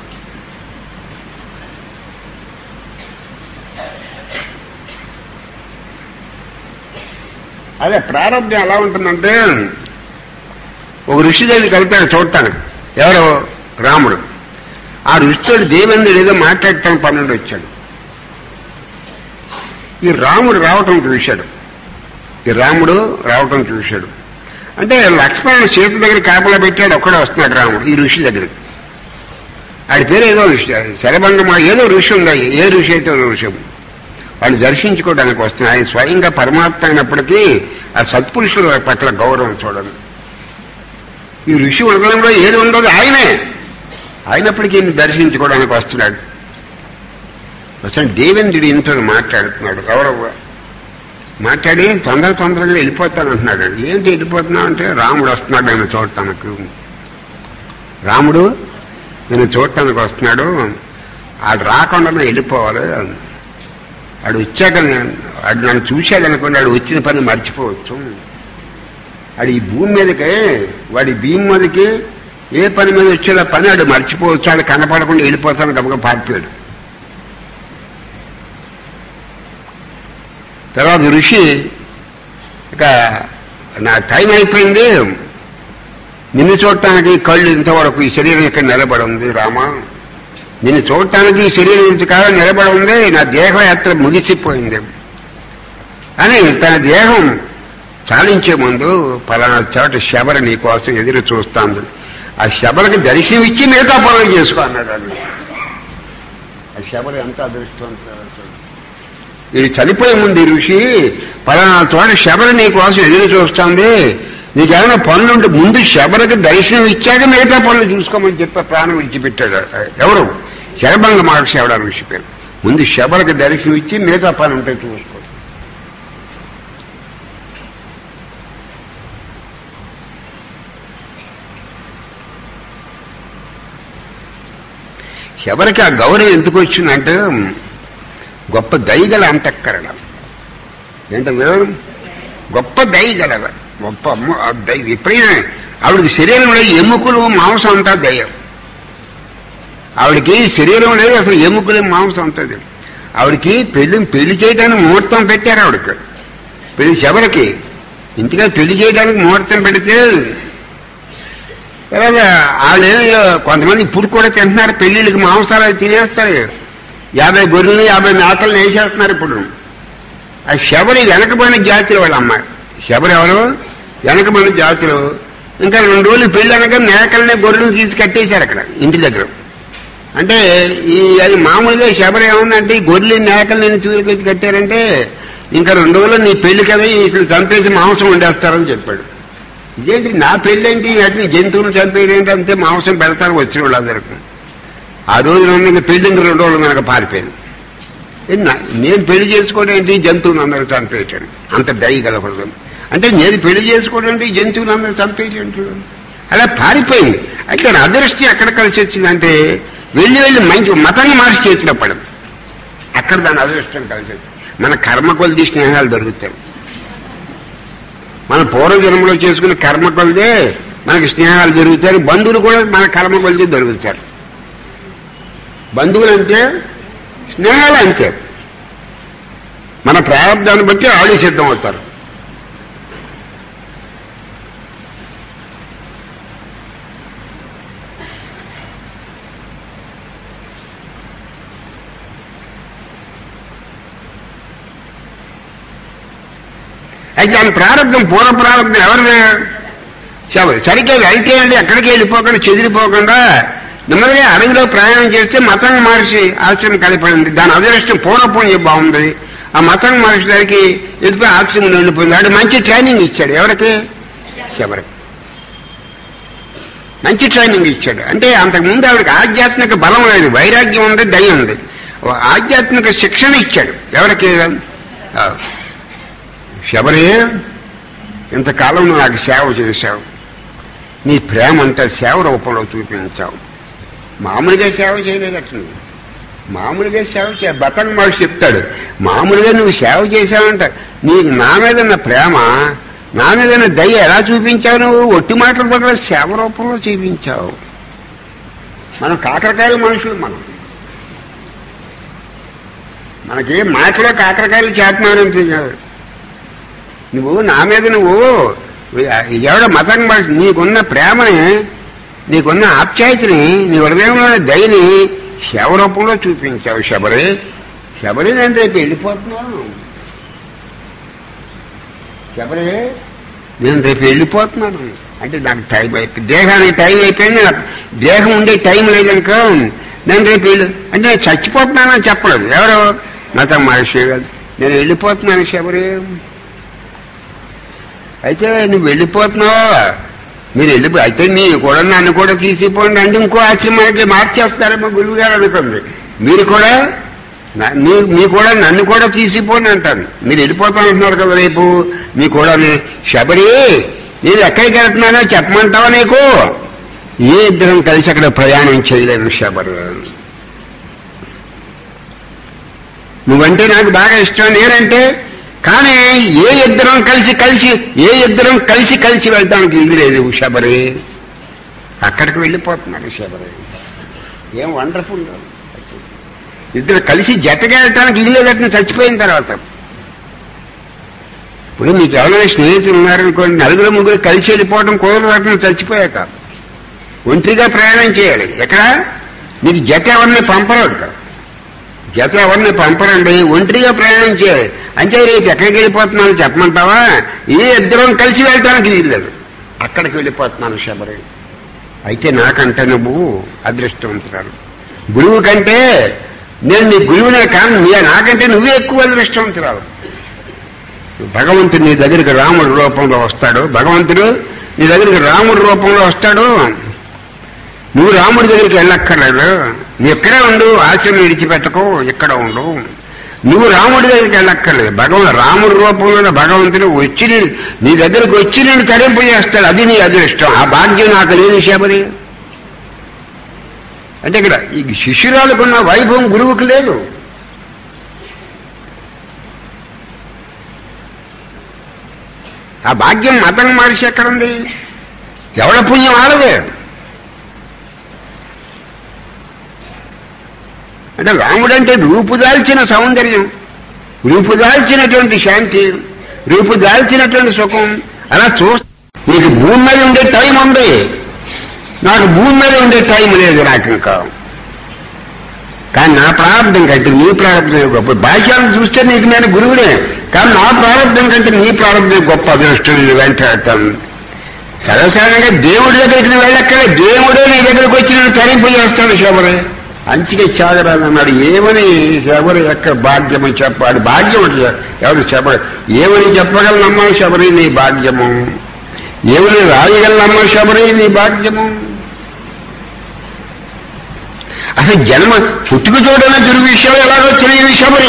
అదే ప్రారంభం ఎలా ఉంటుందంటే, ఒక ఋషి దగ్గరికి వెళ్తాడు చూడటానికి. ఎవరు? రాముడు. ఆ ఋషితో దేవేంద్రుడు ఏదో మాట్లాడటం పన్నెండు వచ్చాడు. ఈ రాముడు రావటం చూశాడు. అంటే లక్ష్మణుడు సీత దగ్గర కాపలా పెట్టాడు, ఒక్కడే వస్తున్నాడు రాముడు ఈ ఋషి దగ్గరికి. ఆడి పేరు ఏదో శరభంగమా ఏదో ఋషి ఉందా, ఏ ఋషి అయితే ఋషి వాళ్ళు దర్శించుకోవడానికి వస్తున్నాయి. ఆయన స్వయంగా పరమాత్మ అయినప్పటికీ ఆ సత్పురుషుల పట్ల గౌరవం చూడండి. ఈ ఋషి ఉండడంలో ఏది ఉండదు ఆయనే, అయినప్పటికీ ఈయన దర్శించుకోవడానికి వస్తున్నాడు. అసలు దేవేంద్రుడు ఇంత మాట్లాడుతున్నాడు గౌరవ మాట్లాడి తొందరగా వెళ్ళిపోతానంటున్నాడు. ఏంటి వెళ్ళిపోతున్నావు అంటే రాముడు వస్తున్నాడు నేను చూడటానికి, రాముడు నేను చూడటానికి వస్తున్నాడు, ఆడు రాకుండా వెళ్ళిపోవాలి, ఆడు వచ్చాక ఆడు నన్ను చూశాడనుకోండి ఆడు వచ్చిన పని మర్చిపోవచ్చు, ఆడు ఈ భూమి మీదకే వాడి భీమి మీదకి ఏ పని మీద వచ్చేదా పని ఆడు మర్చిపోవచ్చు, ఆడు కనపడకుండా వెళ్ళిపోతాను గబగ పారిపోయాడు. తర్వాత ఋషి ఇక నా టైం అయిపోయింది, నిన్ను చూడటానికి కళ్ళు ఇంతవరకు ఈ శరీరం ఇక్కడ నిలబడి ఉంది రామా, నిన్ను చూడటానికి ఈ శరీరం ఇంతకాలం నిలబడి ఉంది, నా దేహయాత్ర ముగిసిపోయింది అని తన దేహం చాలించే ముందు పలానా చోట శబర నీ కోసం ఎదురు చూస్తాను, ఆ శబరకి దర్శనం ఇచ్చి మిగతా పనులు చేసుకో అన్నాడు. ఆ శబర ఎంత అదృష్టవంతుడు. ఇది చనిపోయే ముందు ఈ ఋషి పలానా చోట శబర నీ కోసం ఎదురు చూస్తుంది, నీకేమైనా పనులుంటే ముందు శబరకి దర్శనం ఇచ్చాక మిగతా పనులు చూసుకోమని చెప్పి ప్రాణం విడిచిపెట్టాడు. ఎవరు? శరభంగ మహర్షి ఎవడ ఋషి పేరు. ముందు శబరకి దర్శనం ఇచ్చి మిగతా పని ఉంటే చూసుకో. శబరికి ఆ గౌరవం ఎందుకు వచ్చిందంటే గొప్ప దయగల అంతఃకరణ. ఏంటంటే గొప్ప దయగల గొప్ప విపరీత ఆవిడికి శరీరంలో ఎముకలు మాంసం అంతా దయ్యం. ఆవిడికి శరీరం లేదు, అసలు ఎముకలు మాంసం ఉంటుంది. ఆవిడికి పెళ్లి చేయడానికి ముహూర్తం పెట్టారు. ఆవిడకి శబరికి ఇంటిగా పెళ్లి చేయడానికి ముహూర్తం పెడితే అలాగే ఆవిడ కొంతమంది ఇప్పుడు కూడా తింటున్నారు, పెళ్లిళ్ళకి మాంసాలు తినేస్తారు. 50 గొర్రెలు 50 మేకలను వేసేస్తున్నారు ఇప్పుడు. ఆ శబరి వెనకబడిన జాతులు వాళ్ళ అమ్మాయి. శబరి ఎవరు? వెనకబడిన జాతులు. ఇంకా 2 రోజులు పెళ్లి అనగా మేకలనే గొర్రెలను తీసి కట్టేశారు అక్కడ ఇంటి దగ్గర. అంటే అది మామూలుగా శబరి ఏముందంటే ఈ గొర్రెలు మేకలు చూరికి కట్టారంటే ఇంకా 2 రోజులు నీ పెళ్లి కదా ఇట్లా చంపేసి మాంసం వండేస్తారని చెప్పాడు. ఇదేంటి నా పెళ్ళేంటి అట్లా జంతువులు చంపేదేంటి, అంతే మాంసం పెడతారు వచ్చిన వాళ్ళందరికీ. ఆ రోజు ఇంకా పెళ్లి 2 రోజులు కనుక పారిపోయాను. నేను పెళ్లి చేసుకోవడం ఏంటి జంతువులు అందరూ చంపేయటం, అంత దయగలకూడదు. అంటే నేను పెళ్లి చేసుకోవడం ఏంటి జంతువులు అందరూ చంపేయటం, అలా పారిపోయింది. అయితే అదృష్టి ఎక్కడ కలిసి వచ్చిందంటే వెళ్ళి మంచి మతంగా మార్చి చేతిలో పడింది. అక్కడ దాని అదృష్టం కలిసి వచ్చింది. మన కర్మ కొలిది స్నేహాలు దొరుకుతాయి. మన పూర్వజన్మలో చేసుకునే కర్మ కొలిదే మనకి స్నేహాలు దొరుకుతాయి. బంధువులు కూడా మన కర్మ కొలిదే దొరుకుతారు. బంధువులు అంతే, స్నేహాలు అంతే. మన ప్రారంభాన్ని బట్టి ఆడి సిద్ధం అవుతారు. అయితే దాని ప్రారంభం పూర్వ ప్రారంభం ఎవరిదే? సరిగ్గా వెళ్తే ఎక్కడికి వెళ్ళిపోకుండా చెదిరిపోకుండా నెమ్మదిగా అడవిలో ప్రయాణం చేస్తే మతంగా మహర్షి ఆశ్రమం కలిపడింది. దాని అదృష్టం పూర్వపుణ్యం బాగుంది. ఆ మతంగా మహర్షి దానికి వెళ్ళిపోయి ఆశ్రమం ఉండిపోయింది. ఆడు మంచి ట్రైనింగ్ ఇచ్చాడు. ఎవరికి? శబరికి మంచి ట్రైనింగ్ ఇచ్చాడు. అంటే అంతకుముందు ఆవిడకి ఆధ్యాత్మిక బలం లేదు, వైరాగ్యం ఉంది, దయ ఉంది. ఆధ్యాత్మిక శిక్షణ ఇచ్చాడు. ఎవరికి? శబరి, ఇంతకాలం నువ్వు నాకు సేవ చేశావు, నీ ప్రేమ అంతా సేవ రూపంలో చూపించావు. మామూలుగా సేవ చేయలేదట. నువ్వు మామూలుగా సేవ బతంగ మహర్షి చెప్తాడు, మామూలుగా నువ్వు సేవ చేశావంట. నీకు నా మీద ఉన్న ప్రేమ, నా మీద ఉన్న దయ ఎలా చూపించావు? నువ్వు ఒట్టి మాటలు కూడా సేవ రూపంలో చూపించావు. మనం కాకరకాయలు మనుషులు. మనకి మాటలో కాకరకాయలు చేతనానంతే కాదు. నువ్వు నా మీద ఎవడ మతంగా నీకున్న ప్రేమని నీకున్న ఆప్యాయతని, నీ హృదయంలో దయని శవ రూపంలో చూపించావు శబరి. శబరి నేను రేపు వెళ్ళిపోతున్నాను, శబరి నేను రేపు వెళ్ళిపోతున్నాను అంటే నాకు టైం అయిపోయింది, దేహానికి టైం అయిపోయింది, నాకు దేహం ఉండే టైం లేదనుక నేను రేపు అంటే నేను చచ్చిపోతున్నానని చెప్పలేదు. ఎవరు నాతో మహర్షి గారు, నేను వెళ్ళిపోతున్నాను శబరి. అయితే నువ్వు వెళ్ళిపోతున్నావా, మీరు అయితే మీరు కూడా నన్ను కూడా తీసిపోండి అంటే ఇంకో ఆశ్రమానికి మార్చేస్తారేమో గురువు గారు అనుకోండి. మీరు కూడా మీ కూడా నన్ను కూడా తీసిపోండి అంటాను. మీరు వెళ్ళిపోతానంటున్నారు కదా రేపు, మీ కూడా శబరి నేను ఎక్కడికి వెళ్తున్నానో చెప్పమంటావా నీకు? ఏ ఇద్దరం కలిసి అక్కడ ప్రయాణం చేయలేను శబరి. నువ్వంటే నాకు బాగా ఇష్టం, నేనంటే కానీ ఏ ఇద్దరం కలిసి వెళ్తానికి ఇల్లు లేదు శబరి. అక్కడికి వెళ్ళిపోతున్నారు శబరి. ఏం వండర్ఫుల్. ఇద్దరు కలిసి జతగా వెళ్ళటానికి ఇల్లు లేదని చచ్చిపోయిన తర్వాత. ఇప్పుడు మీకు ఎవరైనా స్నేహితులు ఉన్నారనుకోండి, నలుగురు ముగ్గురు కలిసి వెళ్ళిపోవడం కుదరదు చచ్చిపోయాక. ఒంటరిగా ప్రయాణం చేయాలి. ఎక్కడ మీకు జత ఎవరిని పంపరు, జత ఎవరిని పంపరండి, ఒంటరిగా ప్రయాణం చేయాలి. అంటే రేపు ఎక్కడికి వెళ్ళిపోతున్నాను చెప్పమంటావా? ఏ ఇద్దరం కలిసి వెళ్ళటానికి వీల్లేదు, అక్కడికి వెళ్ళిపోతున్నాను శబరి. అయితే నాకంటే నువ్వు అదృష్టవంతురాలు. గురువు కంటే నేను నీ గురువునే కానీ నాకంటే నువ్వే ఎక్కువ అదృష్టవంతురాలు. భగవంతుడు నీ దగ్గరికి రాముడి రూపంలో వస్తాడు, భగవంతుడు నీ దగ్గరికి రాముడి రూపంలో వస్తాడు. నువ్వు రాముడి దగ్గరికి వెళ్ళక్కర్లేదు, నువ్వు ఇక్కడే ఉండు, ఆశ్రమం విడిచిపెట్టకు, ఇక్కడ ఉండు. నువ్వు రాముడి దగ్గరికి వెళ్ళక్కర్లేదు, రాముడి రూపంలో భగవంతుడు వచ్చి నీ దగ్గరికి వచ్చి నేను తరింపు చేస్తాడు. అది నీ అదృష్టం. ఆ భాగ్యం నాకు లేదు శబరి. అంటే ఇక్కడ ఈ శిష్యురాలకున్న వైభవం గురువుకు లేదు. ఆ భాగ్యం మతం మనిషి ఎక్కడుంది? ఎవడ పుణ్యం ఆడదే. అంటే రాముడంటే రూపుదాల్చిన సౌందర్యం, రూపుదాల్చినటువంటి శాంతి, రూపుదాల్చినటువంటి సుఖం. అలా నీకు భూమి మీద ఉండే టైం ఉంది, నాకు భూమి మీద ఉండే టైం లేదు నాకు ఇంకా. కానీ నా ప్రారంభం కంటే నీ ప్రారంభం గొప్ప. భాష్యాలను చూస్తే నీకు నేను గురువునే, కానీ నా ప్రారంభం కంటే నీ ప్రారంభం గొప్ప అదృష్టం. వెంటాడతాను సర్వసాధారణంగా దేవుడి దగ్గరికి నువ్వు వెళ్ళక్కలే, దేవుడే నీ దగ్గరికి వచ్చి నేను తరింపు చేస్తాను శబరి. అంచిగా చాగరాదన్నాడు. ఏమని శబరి యొక్క భాగ్యమని చెప్పాడు. భాగ్యం ఎవరు శబరి ఏమని చెప్పగలనమ్మా శబరి నీ భాగ్యము, ఏమని రాయగలనమ్మా శబరి నీ భాగ్యము. అసలు జన్మ పుట్టుకు చూడని దుర్వి విషయాలు ఎలాగో తెలియని శబరి.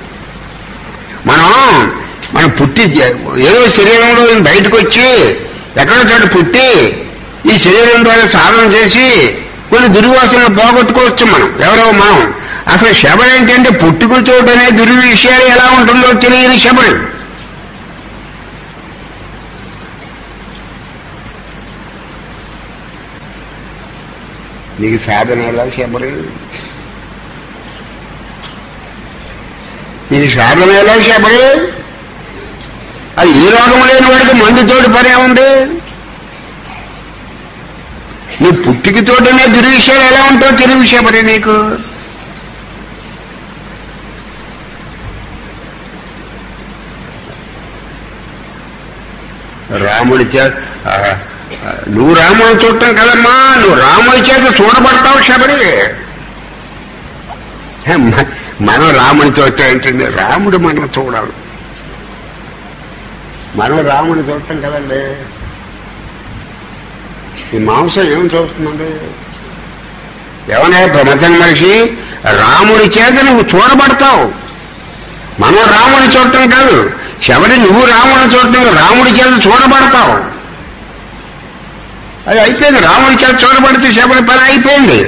మనం పుట్టి ఏదో శరీరంలో బయటకు వచ్చి ఎక్కడో చోట పుట్టి ఈ శరీరం ద్వారా సాధన చేసి కొన్ని దుర్వాసనలు పోగొట్టుకోవచ్చు మనం. మనం అసలు శబరి ఏంటంటే పుట్టుకు చూడనే దుర్వి విషయాలు ఎలా ఉంటుందో తెలియని శబరి. నీకు సాధన ఎలా శబరి? నీకు సాధన ఎలా శబరి? అది ఏ రోగం లేని వాడికి మందుతోటి పనే ఉంది. నీ పుట్టికతోటనే దుర్విషయాలు ఎలా ఉంటావు తెలివి శబరి నీకు. రాముడి చేత నువ్వు రాముడిని చూడటం కదమ్మా, నువ్వు రాముడి చేత చూడబడతావు శబరి. మనం రాముని చూడటం ఏంటండి? రాముడు మనం చూడాలి, మనం రాముని చూడటం కదండి. ఈ మాంసం ఏం చూస్తుందండి? ఏమన్నా ప్రమథన మనిషి రాముడి చేత నువ్వు చూడబడతావు. మనం రాముని చూడటం కాదు శబరి, నువ్వు రాముని చూడటం, రాముడి చేత చూడబడతావు. అది అయిపోయింది. రాముడి చేత చూడబడితే శబరి పని అయిపోయింది.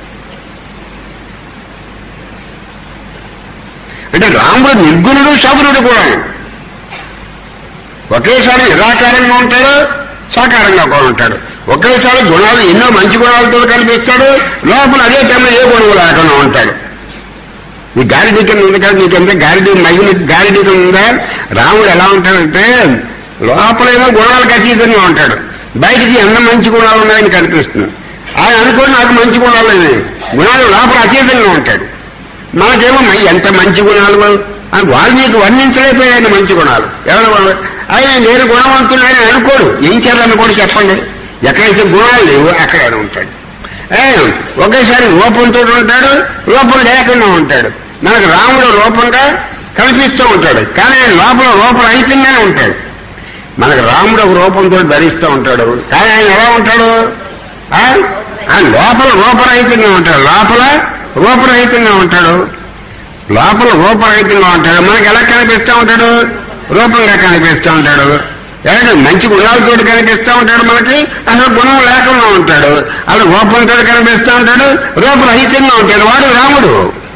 అంటే రాముడు నిర్గుణుడు, సగుణుడు కూడా ఒకేసారి నిరాకారంగా ఉంటాడు, సాకారంగా కూడా ఉంటాడు. ఒకేసారి గుణాలు ఎన్నో మంచి గుణాలతో కనిపిస్తాడు, లోపల అదే టైంలో ఏ గుణం లేకుండా ఉంటాడు. ఈ గాలిడీకం ఉంది కదా, నీకంటే గాలిడీకం ఉందా? రాముడు ఎలా ఉంటాడంటే లోపలేమో గుణాలకు అతీతంగా ఉంటాడు, బయటికి ఎన్న మంచి గుణాలు ఉన్నాయని కనిపిస్తుంది. ఆయన అనుకోని నాకు మంచి గుణాలు లేవు. గుణాలు లోపల అతీతంగా ఉంటాడు. మనకేమో ఎంత మంచి గుణాలు వాళ్ళు నీకు వర్ణించలేకపోయాడు మంచి గుణాలు. ఎవరు ఆయన నేను గుణవంతుడని అనుకోడు. ఏం చేయాలని కూడా చెప్పండి. ఎక్కడైతే గుణాలు లేవు అక్కడే ఉంటాడు. ఒకేసారి రూపంతో ఉంటాడు, రూపం లేకుండా ఉంటాడు. మనకు రాముడు రూపంగా కనిపిస్తూ ఉంటాడు, కానీ లోపల రూపరహితంగానే ఉంటాడు. మనకు రాముడు ఒక రూపంతో ధరిస్తూ ఉంటాడు, కానీ ఆయన ఎలా ఉంటాడు? ఆయన లోపల రూపరహితంగా ఉంటాడు. లోపల రూపరహితంగా ఉంటాడు. మనకి ఎలా కనిపిస్తూ ఉంటాడు? రూపంగా కనిపిస్తూ ఉంటాడు. ఎవరైనా మంచి గుణాలతో కనిపిస్తూ ఉంటాడు, మనకి అసలు గుణం లేకుండా ఉంటాడు. అలా రూపంతో కనిపిస్తూ ఉంటాడు, రూపరహితంగా ఉంటాడు. వాడు రాముడు.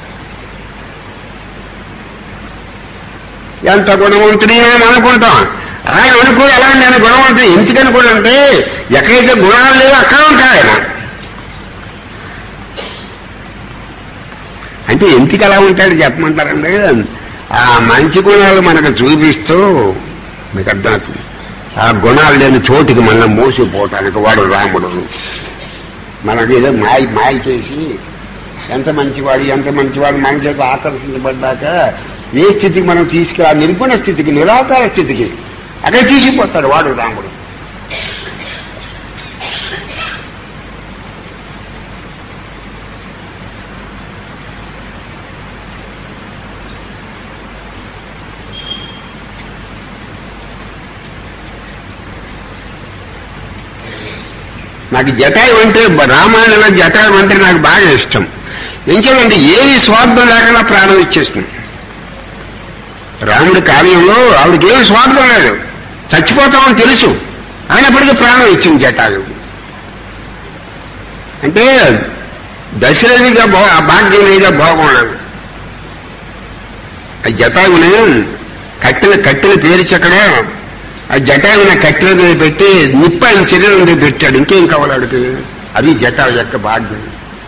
ఎంత గుణవంతుడి అని అనుకుంటాం. ఆయన అనుకో ఎలా నేను గుణవంతుడు ఎందుకనుకోడంటే ఎక్కడైతే గుణాలు లేవో అక్కడ ఉంటాడు ఆయన. అంటే ఎందుకు అలా ఉంటాడు చెప్పమంటారండి? ఆ మంచి గుణాలు మనకు చూపిస్తూ మీకు అర్థమవుతుంది. ఆ గుణాలు లేని చోటుకి మనం మోసిపోవటానికి వాడు రాముడు. మనకి ఏదో మాయ చేసి ఎంత మంచివాడు మన చేత ఆకర్షించబడ్డాక ఏ స్థితికి మనం తీసుకురా నిర్గుణ స్థితికి, నిరాకార స్థితికి అదే తీసుకుపోతాడు వాడు రాముడు. నాకు జటాయు అంటే రామాయణంలో జటాయు అంటే నాకు బాగా ఇష్టం. ఎంచేదంటే ఏది స్వార్థం లేకుండా ప్రాణం ఇచ్చేస్తుంది. రాముడి కార్యంలో ఆవిడకి ఏమి స్వార్థం లేదు, చచ్చిపోతామని తెలుసు, అయినప్పటికీ ప్రాణం ఇచ్చింది జటాయు. అంటే దశరథిగా భాగ్యమేగా భోగం లేదు. ఆ జటాయుని కట్టెలు పేర్చక్కడ ఆ జటాయుని కట్టెల మీద పెట్టి నిప్పు ఆయన శరీరం మీద పెట్టాడు. ఇంకేం కావాలి అడిగి? అది జటాయు యొక్క భాగ్యం.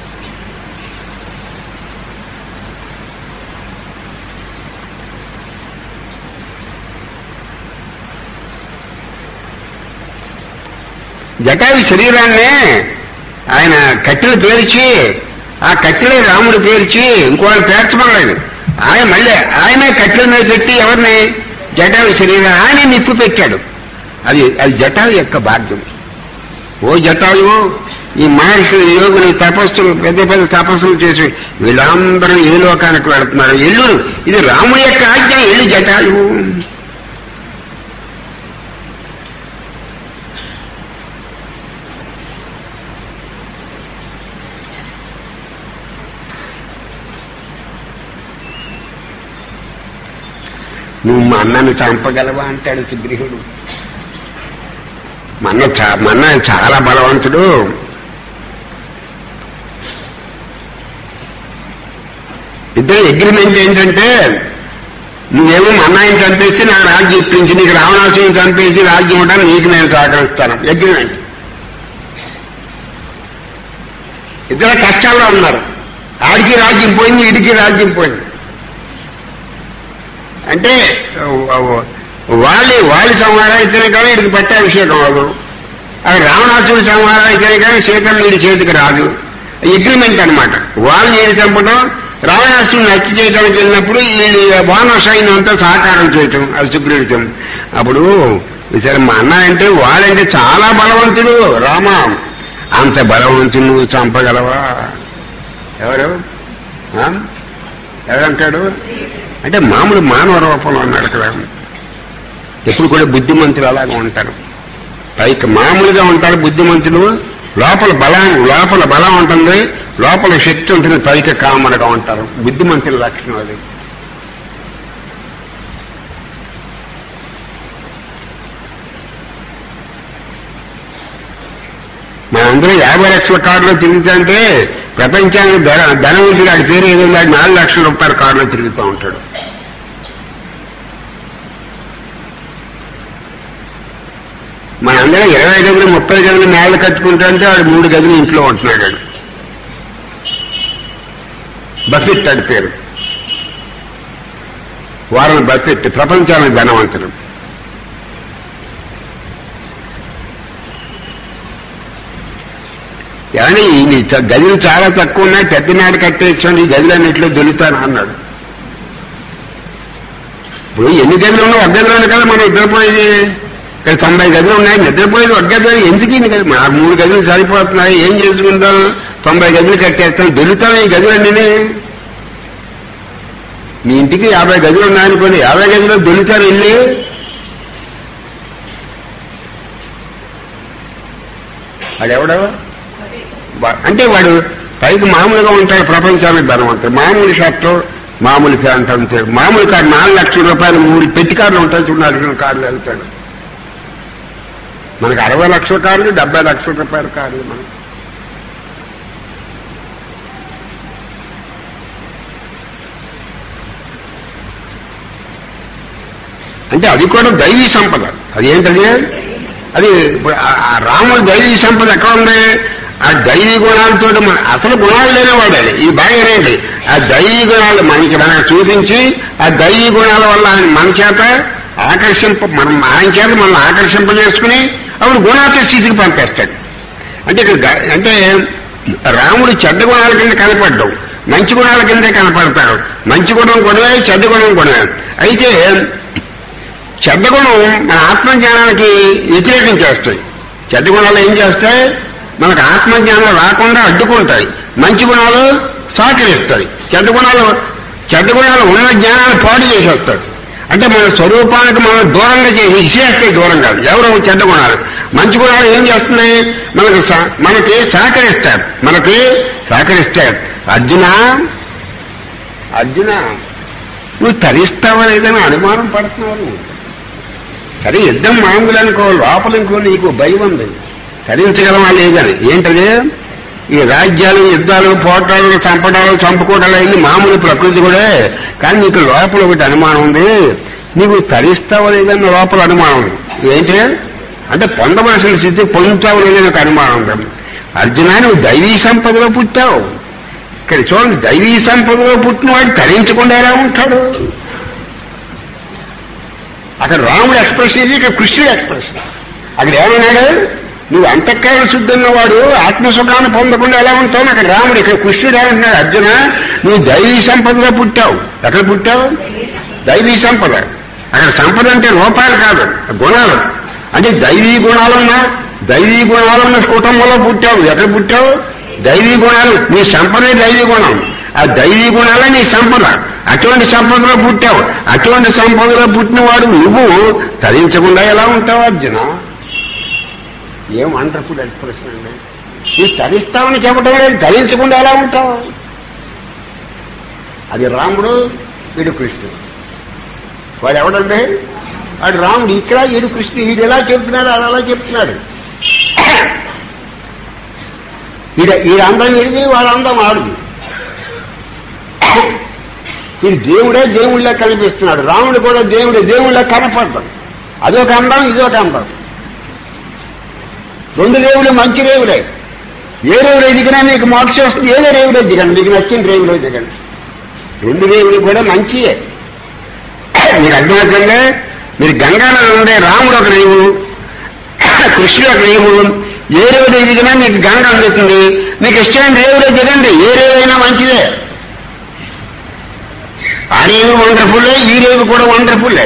జటాయు శరీరాన్నే ఆయన కట్టెలు పేర్చి ఆ కట్టెలే రాముడు పేర్చి ఇంకోళ్ళు పేర్చమలేదు. ఆయన మళ్ళీ ఆయనే కట్టెల మీద పెట్టి ఎవరిని? జటాయు శరీరం ఆయన నిప్పు పెట్టాడు. అది జటాయు యొక్క భాగ్యం. ఓ జటాయు, ఈ మహర్షులు యోగులు తపస్సులు పెద్ద తపస్సులు చేసి వీళ్ళందరూ ఏ లోకానికి వెళుతున్నారు? ఎల్లు, ఇది రాముడి యొక్క ఆజ్ఞ, ఎల్లు జటాయు. నువ్వు మా అన్నని చంపగలవా అంటాడు సుగ్రీవుడు. మా అన్న చాలా బలవంతుడు. ఇద్దరు అగ్రిమెంట్ ఏంటంటే నువ్వేమో మా అన్నయ్యని చంపేసి నాకు రాజ్యం ఇప్పించి, నీకు రావణాసుని చంపేసి రాజ్యం ఉండడానికి నీకు నేను సహకరిస్తాను. అగ్రిమెంట్. ఇద్దరు కష్టాల్లో ఉన్నారు. ఆడికి రాజ్యం పోయింది, ఇడికి రాజ్యం పోయింది. అంటే వాళ్ళ సంహారం అయితేనే కానీ వీడికి పట్టాభిషేకం అవ్వదు. అక్కడ రావణాసుడి సంహారం అయితేనే కానీ సీతమ్మ వీడి చేతికి రాదు. అగ్రిమెంట్ అనమాట. వాళ్ళు నేను చంపడం, రావణాసుడిని హత్య చేయడానికి వెళ్ళినప్పుడు వీళ్ళు వానర సైన్యం అంతా సహకారం చేయటం, అది సుగ్రీవుడితం. అప్పుడు సరే మా అన్న అంటే వాళ్ళంటే చాలా బలవంతుడు. రామ అంత బలవంతుడు నువ్వు చంపగలవా? ఎవరంటాడు అంటే మామూలు మానవ రూపంలో ఉన్నాడు కదా. ఎప్పుడు కూడా బుద్ధిమంతులు అలాగే ఉంటారు. పైకి మామూలుగా ఉంటారు బుద్ధిమంతులు. లోపల బలం ఉంటుంది, లోపల శక్తి ఉంటుంది, పైకి కామనగా ఉంటారు. బుద్ధిమంతుల లక్షణం అది. మనందరూ 50 లక్షల కారులో తిరుగుతుంటే ప్రపంచానికి ధనవంతుడు ఆడి పేరు ఏదో 4 లక్షల రూపాయల కారులో తిరుగుతూ ఉంటాడు. మనందరూ 20 గదులు 30 గదులు మేళ్ళు కట్టుకుంటుంటే వాడు 3 గదులు ఇంట్లో ఉంటున్నాడు. బఫెట్ ఆడి పేరు, వారన్ బఫెట్. ప్రపంచానికి ధనవంతుడు. ఏమంటే ఈ గదులు చాలా తక్కువ ఉన్నాయి, పెద్దనాడు కట్టేసుకోండి, ఈ గదులన్నింటిలో దొరుకుతాను అన్నాడు. ఇప్పుడు ఎన్ని గదులు ఉన్నాయి? ఒక గదిలోనే కదా మనం నిద్రపోయేది. ఇక్కడ 90 గదులు ఉన్నాయి, నిద్రపోయేది ఒక గదిలో. ఎందుకు ఇన్ని గదులు? ఆ 3 గదులు సరిపోతున్నాయి, ఏం చేసుకుంటాం? 90 గదులు కట్టేస్తాం, దొరుకుతాను ఈ గదులన్నీ. మీ ఇంటికి 50 గదులు ఉన్నాయనుకోండి, 50 గదిలో దొరుకుతారు వెళ్ళి. వాడెవడో అంటే వాడు పైకి మామూలుగా ఉంటాడు, ప్రపంచానికి ధనవంతుడు. మామూలు షర్టు, మామూలు ప్యాంట్ అంతే. మామూలు కారు 4 లక్షల రూపాయలు 3 పెట్టి కార్లు ఉంటాయి చూడండి, కార్లు వెళ్తాడు. మనకు 60 లక్షల కార్లు, 70 లక్షల రూపాయల కార్లు. మనం అంటే అది కూడా దైవీ సంపద. అదేంటది? అది రాముడు దైవీ సంపద ఎక్కడ ఉంది? ఆ దైవీ గుణాలతో అసలు గుణాలు లేనివాడాలి. ఈ బాగా ఏంటి? ఆ దైవీ గుణాలు మనకి చూపించి, ఆ దైవీ గుణాల వల్ల ఆయన మన చేత ఆయన చేత మనల్ని ఆకర్షింపజేసుకుని అప్పుడు గుణాత్మ స్థితికి పంపేస్తాడు. అంటే ఇక్కడ అంటే రాముడు చెడ్డ గుణాల కింద కనపడ్డావు, మంచి గుణాల కిందే కనపడతాడు. మంచి గుణం గుణమే, చెడ్డ గుణం గుణమే. అయితే చెడ్డ గుణం మన ఆత్మజ్ఞానానికి వ్యతిరేకం చేస్తాయి. చెడ్డ గుణాలు ఏం చేస్తాయి? మనకు ఆత్మజ్ఞానం రాకుండా అడ్డుకుంటాయి. మంచి గుణాలు సహకరిస్తాయి. చెడ్డ గుణాలు ఉన్న జ్ఞానాన్ని పాడు చేసేస్తాడు. అంటే మన స్వరూపానికి మనం దూరంగా విశేషకే దూరం కాదు. ఎవరో చెడ్డ గుణాలు. మంచి గుణాలు ఏం చేస్తున్నాయి? మనకి సహకరిస్తాడు. అర్జున నువ్వు తరిస్తావా లేదని అనుమానం పడుతున్నావు. సరే యుద్ధం మామూలు అనుకో, లోపల ఇంకో నీకు భయం ఉంది, తరించగలమా లేదని. ఏంటది? ఈ రాజ్యాలు, యుద్ధాలు, పోటాలు, చంపుకోవడాలు అయింది మామూలు ప్రకృతి కూడా. కానీ నీకు లోపల ఒకటి అనుమానం ఉంది, నీకు తరిస్తావా లేదని లోపల అనుమానం ఉంది. ఏంటి అంటే పొందవలసిన స్థితి పొందుతావు లేదని ఒక అనుమానం ఉంది. అర్జున నువ్వు దైవీ సంపదలో పుట్టావు. ఇక్కడ చూడండి, దైవీ సంపదలో పుట్టిన వాడు తరించకుండా ఎలా ఉంటాడు? అక్కడ రాముడు ఎక్స్ప్రెషన్ ఇది, ఇక్కడ కృష్ణుడు ఎక్స్ప్రెషన్. అక్కడ ఏమన్నాడు? నువ్వు అంతఃకరణ శుద్ధి ఉన్నవాడు ఆత్మసుఖాన్ని పొందకుండా ఎలా ఉంటావు? అక్కడ రాముడు. ఇక్కడ కృష్ణుడు ఏమంటున్నాడు? అర్జున నువ్వు దైవీ సంపదలో పుట్టావు. ఎక్కడ పుట్టావు? దైవీ సంపద. అక్కడ సంపద అంటే రూపాయలు కాదు, గుణాలు. అంటే దైవీ గుణాలున్న కుటుంబంలో పుట్టావు. ఎక్కడ పుట్టావు? దైవీ గుణాలు. నీ సంపదే దైవీ గుణం. ఆ దైవీ గుణాలే నీ సంపద. అటువంటి సంపదలో పుట్టావు. అటువంటి సంపదలో పుట్టినవాడు నువ్వు తరించకుండా ఎలా ఉంటావు అర్జున? ఏం వండర్ఫుల్ ఎక్స్ప్రెషన్ అండి. నువ్వు తరిస్తావని చెప్పడం లేదు, తరించకుండా ఎలా ఉంటావు? అది రాముడు, వీడు కృష్ణుడు. వాడు ఎవడండి? వాడు రాముడు ఇక్కడ, వీడు కృష్ణుడు. వీడు ఎలా చెప్తున్నాడు, అది అలా చెప్తున్నాడు. వీడు అందం వీడిది, వాడు అందం ఆడిది. వీడు దేవుడే దేవుళ్ళ కనిపిస్తున్నాడు. రాముడు కూడా దేవుళ్ళ కనపడతాడు. అదొక అందం, ఇదొక అందం. 2 రేవులు మంచి రేవులే. ఏ రేవులో దిగినా మీకు మోక్షం వస్తుంది. ఏదో రేవులో దిగండి, మీకు నచ్చిన రేవులో దిగండి. 2 రేవులు కూడా మంచియే. మీకు అర్థమవుతుందే? మీరు గంగానది ఉండే రాముడు ఒక రేవు, కృష్ణుడు ఒక రేవు. ఏ రేవులో దిగినా మీకు గంగ అందుతుంది. మీకు ఇష్టమైన రేవులో దిగండి, ఏ రేవైనా మంచిదే. ఆ రేవు వండర్ఫుల్లే, ఈ రేవు కూడా వండర్ఫుల్లే.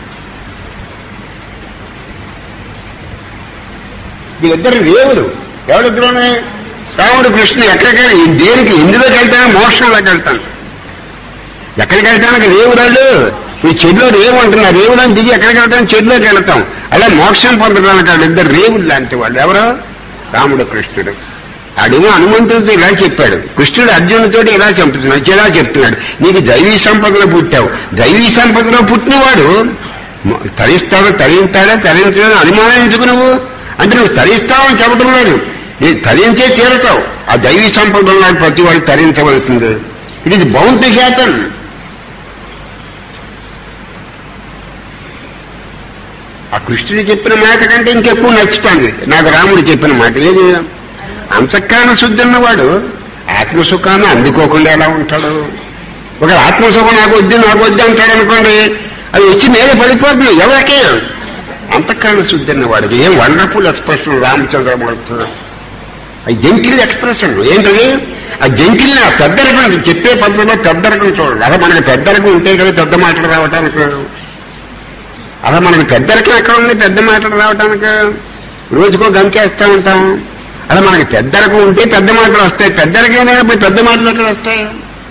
వీళ్ళిద్దరు రేవులు. ఎవరిద్దరునే? రాముడు, కృష్ణుడు. ఎక్కడికి, దేనికి, ఎందులోకి వెళ్తాను? మోక్షంలోకి వెళ్తాను. ఎక్కడికి వెళ్తానికి రేవురాళ్ళు? ఈ చెడులో రేవు అంటున్నారు. రేవులను దిగి ఎక్కడికి వెళ్తాను? చెడులోకి వెళ్తాం. అలా మోక్షం పొందడానికి వాళ్ళిద్దరు రేవులు లాంటి వాళ్ళు. ఎవరో? రాముడు, కృష్ణుడు. ఆడేమో హనుమంతుడితో ఇలా చెప్పాడు, కృష్ణుడు అర్జునుడితో ఇలా చెప్తున్నాడు. నీకు దైవీ సంపదలో పుట్టావు. దైవీ సంపదలో పుట్టినవాడు తరించాడని అనుమానం ఎందుకు నువ్వు? అంటే నువ్వు తరిస్తావని చెప్పడం లేదు, నీకు తరించే తీరుతావు. ఆ దైవీ సంపదలో నాడు ప్రతి వాడు తరించవలసింది. It is bound to happen. ఆ కృష్ణుడు చెప్పిన మాట కంటే ఇంకెక్కువ నచ్చుతాను నాకు రాముడు చెప్పిన మాట. లేదు, అంతఃకరణ శుద్ధి ఉన్నవాడు ఆత్మసుఖాన్ని అందుకోకుండా ఎలా ఉంటాడు? ఒక ఆత్మసుఖం నాకు వద్దు అంటాడు అనుకోండి, అది వచ్చి మీద పడిపోతుంది. ఎవరికే? అంతఃకరణ శుద్ధి ఉన్నవాడికి. ఏం వండర్ఫుల్ ఎక్స్ప్రెషన్ రామచంద్రమూర్తి. అది జెంటిల్ ఎక్స్ప్రెషన్. ఏంటది? ఆ జెంటిల్ ఆ పెద్దరికం చెప్పే పద్ధతిలో పెద్దరికం చూడండి. అలా మనకి పెద్దరికం ఉంటే కదా పెద్ద మాటలు రావటానికి. అలా మనకి పెద్దరికం ఎక్కడ ఉంది పెద్ద మాటలు రావటానికి? రోజుకో గంకేస్తూ ఉంటాం. అలా మనకి పెద్దరికం ఉంటే పెద్ద మాటలు వస్తాయి. పెద్దరికైనా పెద్ద మాటలు ఎక్కడ వస్తాయి?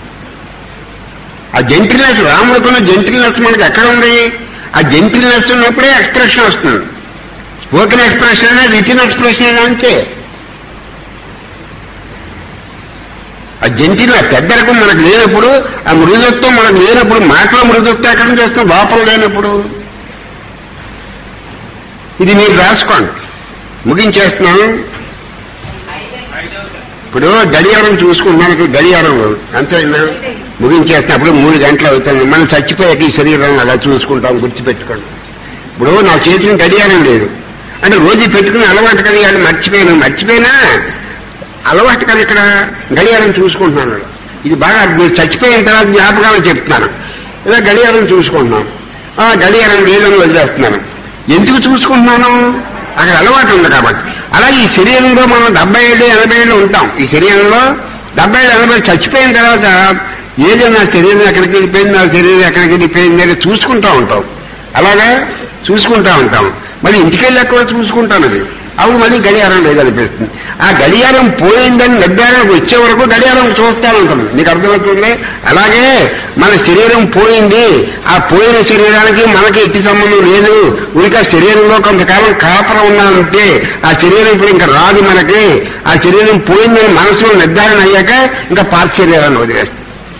ఆ జెంటిల్నెస్, రాముడికున్న జెంటిల్నెస్ మనకి ఎక్కడ ఉంది? ఆ జెంటిల్నెస్ ఉన్నప్పుడే ఎక్స్ప్రెషన్ వస్తుంది. స్పోకెన్ ఎక్స్ప్రెషన్ అయినా రిటన్ ఎక్స్ప్రెషన్ అయినా అంతే. ఆ జెంటిల్ పెద్దరికం మనకు లేనప్పుడు, ఆ మృదుత్వం మనకు లేనప్పుడు, మాటలో మృదుత్వం ఎక్కడి నుంచి వస్తాం? లోపల లేనప్పుడు. ఇది మీరు రాసుకోండి. ముగించేస్తున్నాను. ఇప్పుడు గడియారం చూసుకుంటున్నాను. గడియారం అంతేనా? ముగించేస్తున్నప్పుడు 3 గంటలు అవుతుంది. మనం చచ్చిపోయాక ఈ శరీరం అలా చూసుకుంటాం. గుర్తుపెట్టుకోండి. ఇప్పుడు నా చేతికి గడియారం లేదు అంటే రోజు పెట్టుకుని అలవాటు కదా. వాళ్ళు మర్చిపోయినా అలవాటు కదా. ఇక్కడ గడియారం చూసుకుంటున్నాను. ఇది బాగా మీరు చచ్చిపోయిన తర్వాత జ్ఞాపకాలు చెప్తున్నాను. ఇలా గడియారం చూసుకుంటున్నాను. గడియారం లేదని వదిలేస్తున్నాను. ఎందుకు చూసుకుంటున్నాను? అక్కడ అలవాటు ఉంది కాబట్టి. అలాగే ఈ శరీరంలో మనం 70 ఏళ్ళు 80 ఏళ్ళు ఉంటాం. ఈ శరీరంలో 70 ఏళ్ళు 80 చచ్చిపోయిన తర్వాత ఏదో నా శరీరం ఎక్కడికి వెళ్ళిపోయింది, నా శరీరం ఎక్కడికి వెళ్ళిపోయింది అని చూసుకుంటూ ఉంటాం. అలాగే చూసుకుంటూ ఉంటాం. మళ్ళీ ఇంటికెళ్ళి ఎక్కడ చూసుకుంటాను. అది అప్పుడు మళ్ళీ గడియారం లేదనిపిస్తుంది. ఆ గడియారం పోయిందని నిర్ధారణకు వచ్చే వరకు గడియారం చూస్తాను ఉంటుంది. నీకు అర్థమవుతుంది? అలాగే మన శరీరం పోయింది. ఆ పోయిన శరీరానికి మనకి ఎట్టి సంబంధం లేదు. ఇంకా శరీరంలో కొంతకాలం కాపరం ఉన్నామంటే ఆ శరీరం ఇప్పుడు ఇంకా రాదు మనకి. ఆ శరీరం పోయిందని మనసులో నిర్ధారణ అయ్యాక ఇంకా పాత శరీరాన్ని వదిలేస్తుంది.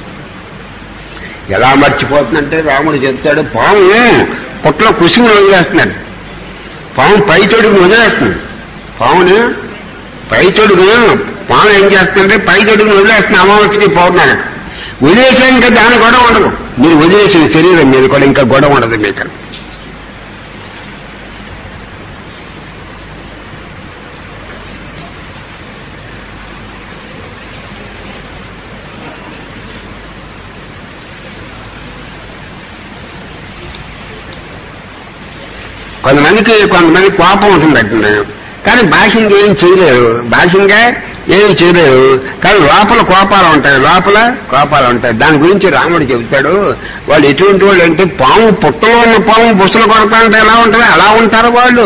ఎలా మర్చిపోతుందంటే రాముడు చెప్తాడు, పాము పొట్టలో కుసుములు వదిలేస్తున్నాడు. పాము పై తొడుగును వదిలేస్తుంది. పాముని పై తొడుగును పాము ఏం చేస్తుందంటే పై తొడుగును వదిలేస్తుంది. అమావాస్యకి పౌర్ణానికి వదిలేసా ఇంకా దాని గొడవ ఉండదు. మీరు వదిలేసిన శరీరం మీద కూడా ఇంకా గొడవ ఉండదు మీకు. కొంతమంది కోపం ఉంటుంది కానీ భాషంగా ఏం చేయలేరు. కానీ లోపల కోపాలు ఉంటాయి. దాని గురించి రాముడు చెబుతాడు. వాళ్ళు ఎటువంటి వాళ్ళు అంటే పాము పుట్టలో ఉన్న పాము బుసలు కొడతా అంటే ఎలా ఉంటుంది అలా ఉంటారు వాళ్ళు.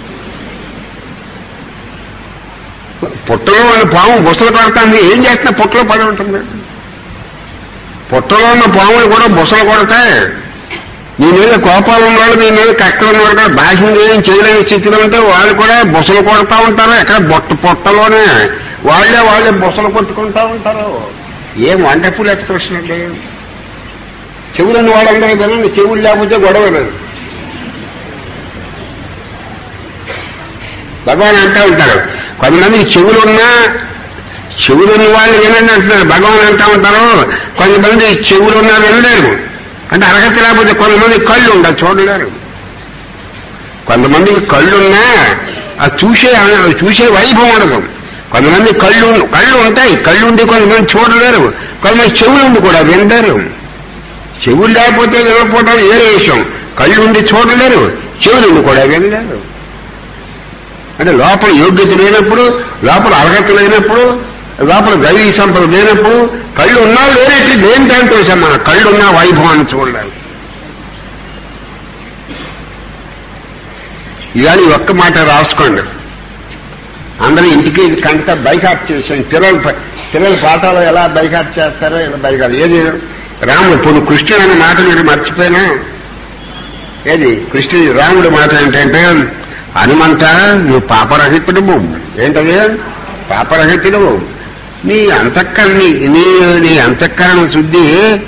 పుట్టలో ఉన్న పాము బుసలు కొడతాంది. ఏం చేస్తున్నా పుట్టలో పడి ఉంటుంది. పుట్టలో ఉన్న పాములు కూడా బుసలు కొడతాయి. నీ మీద కోపాలు ఉన్నవాళ్ళు, నీ మీద కష్టం ఉన్నవాళ్ళు కూడా భాషను ఏం చేయలేని స్థితిలో ఉంటే వాళ్ళు కూడా బుసలు కొడతా ఉంటారు. ఎక్కడ పొట్టలోనే వాళ్ళే బుసలు కొట్టుకుంటా ఉంటారు. ఏం వండర్ఫుల్ ఎక్స్ప్రెషన్ అండి. చెవులున్న వాళ్ళందరూ వినండి. చెవులు లేకపోతే గొడవ లేదు. భగవాన్ అంటూ ఉంటారు. కొంతమందికి చెవులున్న వాళ్ళు వినండి అంటున్నారు. భగవాన్ అంటూ ఉంటారు. కొంతమంది చెవులున్నా వినలేరు అంటే అర్హత లేకపోతే. కొంతమంది కళ్ళు ఉండవు, చూడలేరు. కొంతమందికి కళ్ళున్నా ఆ చూసే వైభవం ఉండదు. కొంతమంది కళ్ళు ఉంటాయి, కళ్ళు ఉండి కొంతమంది చూడలేరు. కొంతమంది చెవులు ఉండి కూడా వినలేరు. చెవులు లేకపోతే వినకపోవడం వేరే విషయం. కళ్ళు ఉండి చూడలేరు, చెవులు కూడా వినలేరు. అంటే లోపల యోగ్యత లేనప్పుడు, లోపల అర్హత లేనప్పుడు, లోపల దైవీ సంపద లేనప్పుడు కళ్ళు ఉన్నా లేనట్లు దేని దాంతో మన కళ్ళున్నా వైభవాన్ని చూడలేదు. ఇవాళ ఒక్క మాట రాసుకోండి. అందరూ ఇంటికి కంట బైకాట్ చేసాం. పిల్లల పాఠాలు ఎలా బైకాట్ చేస్తారో ఇలా బైకాట్. ఏది రాముడు ఇప్పుడు కృష్ణుడు అనే మాట మీరు మర్చిపోయినా. ఏది రాముడి మాట ఏంటంటే, హనుమంత నువ్వు పాపరహితుడువు. ఏంటది? పాపరహితుడువు. నీ అంతఃకరణ శుద్ధి,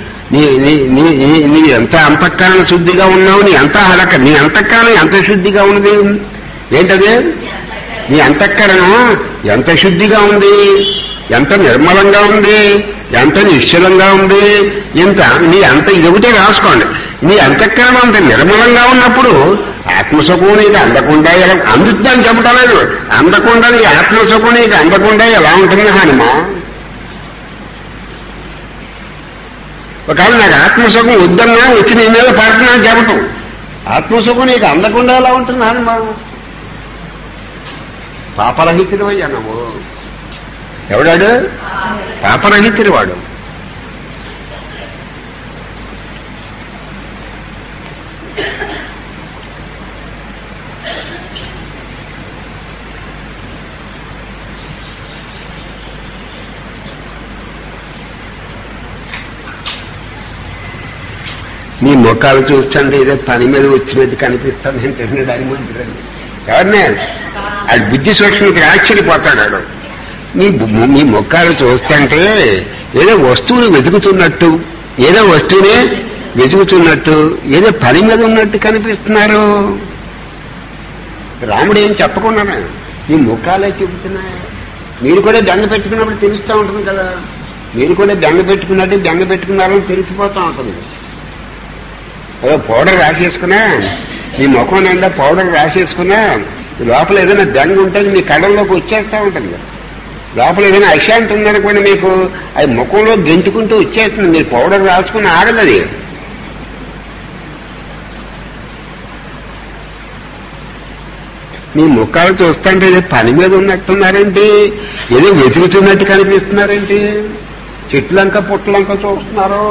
నీ ఎంత అంతఃకరణ శుద్ధిగా ఉన్నావు. నీ అంతఃకరణం ఎంత శుద్ధిగా ఉన్నది. ఏంటది? నీ అంతఃకరణం ఎంత శుద్ధిగా ఉంది, ఎంత నిర్మలంగా ఉంది, ఎంత నిశ్చలంగా ఉంది. ఇది ఒకటే రాసుకోండి. నీ అంతఃకరణం అంత నిర్మలంగా ఉన్నప్పుడు ఆత్మసుఖం నీకు అందకుండా అందుతుందని చెప్పటం లేదు. అందకుండా నీ ఆత్మసుఖం నీకు అందకుండా ఎలా ఉంటుంది హనుమ? ఒకవేళ నాకు ఆత్మసుఖం వద్దన్నా వచ్చి నీ మీద పడుతున్నా చెప్పటం. ఆత్మసుఖం నీకు అందకుండా ఎలా ఉంటుంది హనుమ? పాపరహితుడు అయ్యా నువ్వు. ఎవడాడు? పాపరహితుడు వాడు. నీ ముఖాలు చూస్తుంటే ఏదో పని మీద వచ్చినట్టు కనిపిస్తాను అంటే దాని మంత్రులు ఎవరినే అది బుద్ధి సూక్ష్మకి ఆశ్చర్యపోతాడు. నీ ముఖాలు చూస్తుంటే ఏదో వస్తువుని వెతుకుతున్నట్టు, ఏదో వస్తువునే వెతుకుతున్నట్టు, ఏదో పని మీద ఉన్నట్టు కనిపిస్తున్నారు. రాముడు ఏం చెప్పకుండా నీ ముఖాలే చెబుతున్నాయి. మీరు కూడా బెంగ పెట్టుకున్నప్పుడు తెలుస్తూ ఉంటుంది కదా. మీరు కూడా బెంగ పెట్టుకున్నట్టు బెంగ పెట్టుకున్నారని తెలిసిపోతూ ఉంటుంది. ఏదో పౌడర్ రాసేసుకున్నా, నీ ముఖం నిండా పౌడర్ రాసేసుకున్నా లోపల ఏదైనా బెంగ ఉంటుంది మీ కళ్ళల్లోకి వచ్చేస్తూ ఉంటుంది. లోపల ఏదైనా అశాంతి ఉందనుకోండి మీకు అది ముఖంలో గెంటుకుంటూ వచ్చేస్తుంది. మీరు పౌడర్ రాసుకుని ఆగదు అది. మీ ముఖాలు చూస్తుంటే ఏదో పని మీద ఉన్నట్టున్నారేంటి, ఏదో వెతుకుతున్నట్టు కనిపిస్తున్నారేంటి, చెట్లంక పుట్లంక చూస్తున్నారు.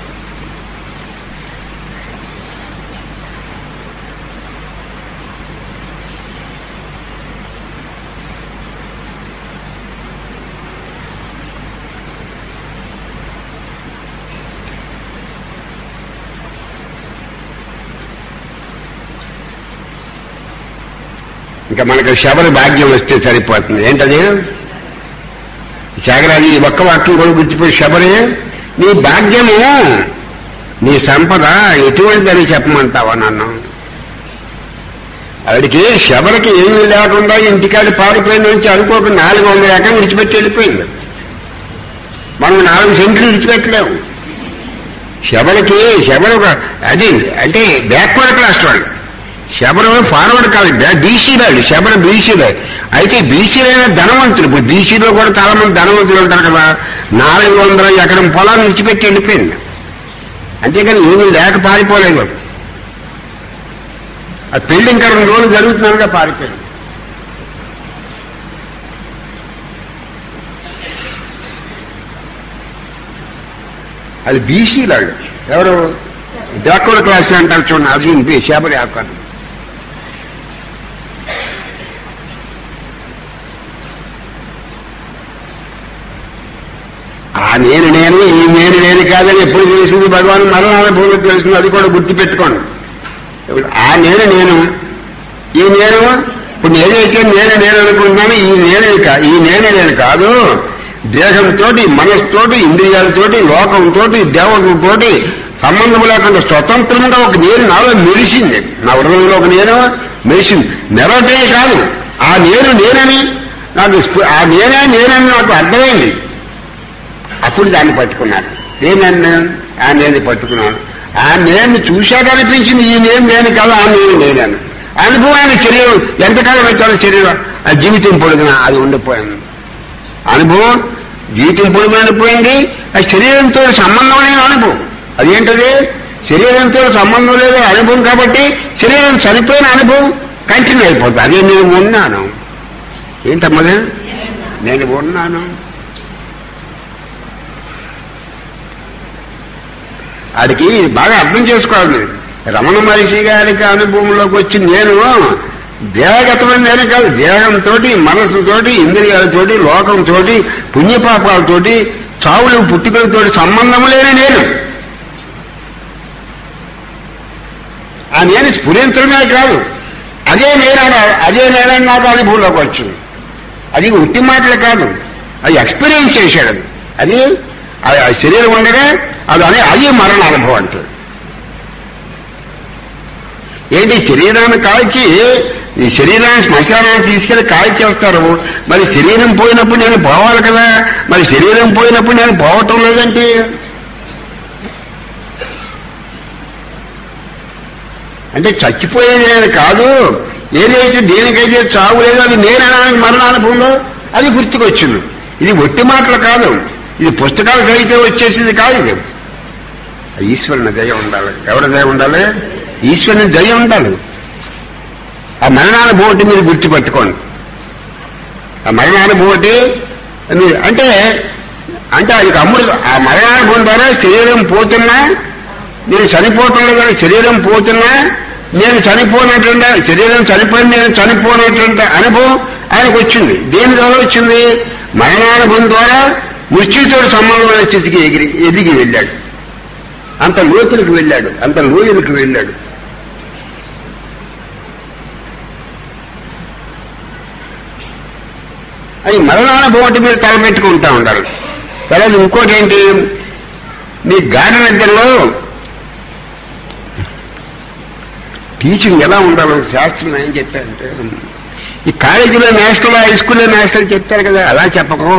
ఇంకా మనకు శబరి భాగ్యం వస్తే సరిపోతుంది. ఏంటది? శాగరాజు ఈ ఒక్క వాక్యం కూడా గుర్చిపోయి శబరి నీ భాగ్యము నీ సంపద ఎటువంటిదని చెప్పమంటావా నన్ను? ఆవిడికి శబరికి ఏమీ లేకుండా ఇంటికాడి పారిపోయిన నుంచి అనుకోక 400 ఎకరం విడిచిపెట్టి వెళ్ళిపోయింది. మనం 4 సెంట్లు విడిచిపెట్టలేము. శబరు అది అంటే బ్యాక్వర్డ్ క్లాస్ వాళ్ళు. శబరు ఫార్వర్డ్ కాదు, బీసీలాడు. శబర బీసీలే. అయితే బీసీలైన ధనవంతులు. ఇప్పుడు బీసీలో కూడా చాలా మంది ధనవంతులు ఉంటారు కదా. 400 ఎకరం పొలాన్ని విడిచిపెట్టి వెళ్ళిపోయింది. అంతేకాని ఏమీ లేక పారిపోలేదు. ఆ పెళ్లి ఇంకా 2 రోజులు జరుగుతున్నారుగా పారిపోయింది. అది బీసీలాడు. ఎవరు? బ్యాక్వర్డ్ క్లాస్ అంటారు చూడండి, అది శబరి ఆకారం. ఆ నేను ఈ నేను కాదని ఎప్పుడు తెలిసింది భగవాన్ మరణానుభూతిలో తెలిసింది. అది కూడా గుర్తుపెట్టుకోండి. ఆ నేను ఈ నేను ఇప్పుడు నేనైతే నేను అనుకుంటున్నాను. ఈ నేను కాదు. దేహంతో, మనసుతోటి, ఇంద్రియాలతోటి, లోకంతో, దేవుడితోటి సంబంధం లేకుండా స్వతంత్రంగా ఒక నేను నాలో మెరిసింది. నా హృదయంలో ఒక నేను మెరిసింది. నెరటే కాదు, ఆ నేనని నాకు ఆ నేనని నాకు అర్థమైంది. అప్పుడు దాన్ని పట్టుకున్నాను. ఆ నేను పట్టుకున్నాను. ఆ నేను చూశాక అనిపించింది ఈ నేను కాదు, ఆ నేనని. అనుభవాన్ని శరీరం ఎంతకాలం వచ్చారో శరీరం ఆ జీవితం పొడుగున అది ఉండిపోయింది. అనుభవం జీవితం పొడుగున ఉండిపోయింది. ఆ శరీరంతో సంబంధం లేని అనుభవం. అదేంటది? శరీరంతో సంబంధం లేదు అనుభవం. కాబట్టి శరీరం చనిపోయిన అనుభవం కంటిన్యూ అయిపోతుంది. అదే నేను ఉన్నాను. ఏంటమ్మది? నేను ఉన్నాను. వాడికి బాగా అర్థం చేసుకోవాలి. రమణ మహర్షి గారికి అనుభవంలోకి వచ్చి నేను దేహగతమైన నేను కాదు. దేహంతో, మనసుతోటి, ఇంద్రియాలతోటి, లోకంతో, పుణ్యపాపాలతోటి, చావులు పుట్టుకలతో సంబంధం లేని నేను. ఆ నేను స్ఫురించడమే కాదు, అదే నేనని నాకు అనుభవంలోకి వచ్చింది. అది ఉట్టి మాటలు కాదు, అది ఎక్స్పీరియన్స్ చేశాడు. అది శరీరం ఉండగా అది మరణ అనుభవం అంటారు. ఏంటి? శరీరాన్ని కాల్చి ఈ శరీరాన్ని శ్మశానాన్ని తీసుకెళ్లి కాల్చేస్తారు. మరి శరీరం పోయినప్పుడు నేను పోవాలి కదా. మరి శరీరం పోయినప్పుడు నేను పోవటం లేదంటే అంటే చచ్చిపోయేది నేను కాదు. ఏదైతే దేనికైతే చావు లేదో అది నేనడానికి మరణానుభవంలో అది గుర్తుకొచ్చింది. ఇది ఒట్టి మాటలు కాదు, ఇది పుస్తకాలు చదివితే వచ్చేసింది కాదు. ఇది ఈశ్వరుని దయ ఉండాలి. ఎవరి దయ ఉండాలి? ఈశ్వరుని దయ ఉండాలి. ఆ మరణానుభూతి మీరు గుర్తుపెట్టుకోండి. ఆ మరణానుభూతి అంటే అంటే ఆయనకి అమృతం ఆ మరణానుభవం ద్వారా శరీరం పోతున్నా నేను చనిపోవటం లేదు కానీ శరీరం పోతున్నా నేను చనిపోయినటువంటి శరీరం చనిపోయి నేను చనిపోయినటువంటి అనుభవం ఆయనకు వచ్చింది. దేని ద్వారా వచ్చింది? మరణానుభవం ద్వారా మృత్యుతో సంబంధమైన స్థితికి ఎదిగి వెళ్ళాడు. అంత లోతులకు వెళ్ళాడు, అంత లోయలకు వెళ్ళాడు. అది మరణానుభవం అంటే మీరు తలపెట్టుకుంటా ఉండాలి. తర్వాత ఇంకోటి ఏంటి, మీ గాఢ నిద్రలో టీచింగ్ ఎలా ఉండాలో శాస్త్రం ఏం చెప్పారంటే, ఈ కాలేజీలో నేషనల్ హై స్కూల్లో నేషనల్ చెప్తారు కదా, అలా చెప్పకు.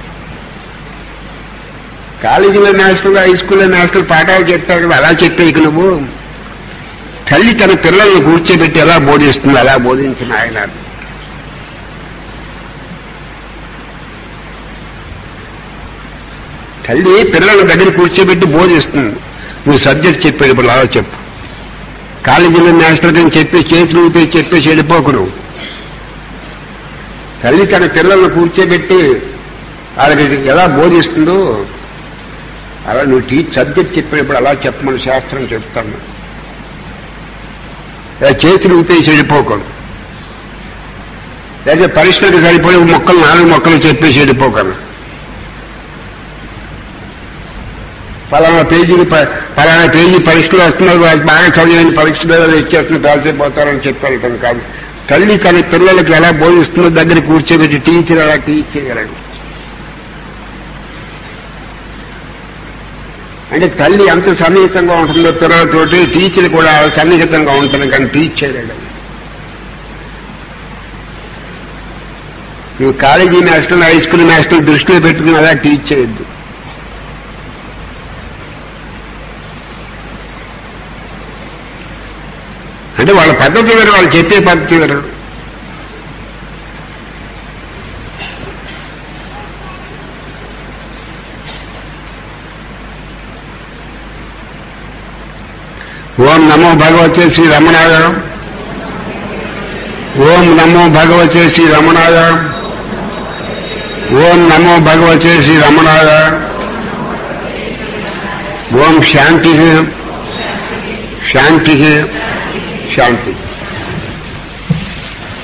కాలేజీలో నేషనల్ హై స్కూల్లో నేషనల్ పాఠాలు చెప్తారు కదా, అలా చెప్పేది నువ్వు. తల్లి తన పిల్లల్ని కూర్చోబెట్టి ఎలా బోధిస్తుంది అలా బోధించిన ఆయన. తల్లి పిల్లల దగ్గర కూర్చోబెట్టి బోధిస్తుంది. నువ్వు సబ్జెక్ట్ చెప్పేటప్పుడు అలా చెప్పు. కాలేజీలో నేషనల్ అని చెప్పి చేతులు ఊపి చెప్పేసి వెళ్ళిపోకు నువ్వు. తల్లి తన పిల్లలను కూర్చోబెట్టి వాళ్ళకి ఎలా బోధిస్తుందో అలా నువ్వు సబ్జెక్ట్ చెప్పేటప్పుడు అలా చెప్పమని శాస్త్రం చెప్తాను. చేతులు ఊపేసి వెళ్ళిపోకను. లేదా పరీక్షలకు సరిపోయే మొక్కలు 4 మొక్కలు చెప్పేసి వెళ్ళిపోకను. పలానా పేజీ పరీక్షలు వస్తున్నారు, బాగా చదివిన పరీక్షలు ఇచ్చేస్తున్న పాసైపోతారని చెప్పగలుగుతాం కాదు. తల్లి తన పిల్లలకి ఎలా బోధిస్తుందో దగ్గర కూర్చోబెట్టి టీచర్ అలా టీచ్ చేయగలడు. అంటే తల్లి ఎంత సన్నిహితంగా ఉంటుందో పిల్లలతోటి టీచర్ కూడా సన్నిహితంగా ఉంటుంది, కానీ టీచ్ చేయలేడు. నువ్వు college national high school national దృష్టిలో పెట్టుకుని అలా టీచ్ చేయొద్దు. అంటే వాళ్ళ పద్ధతి వేరు, వాళ్ళు చెప్పే పద్ధతి వేరు. ఓం నమో భగవతే శ్రీ రమణాయ. ఓం నమో భగవతే శ్రీ రమణాయ. ఓం నమో భగవతే శ్రీ రమణాయ. ఓం శాంతి శాంతి శాంతి.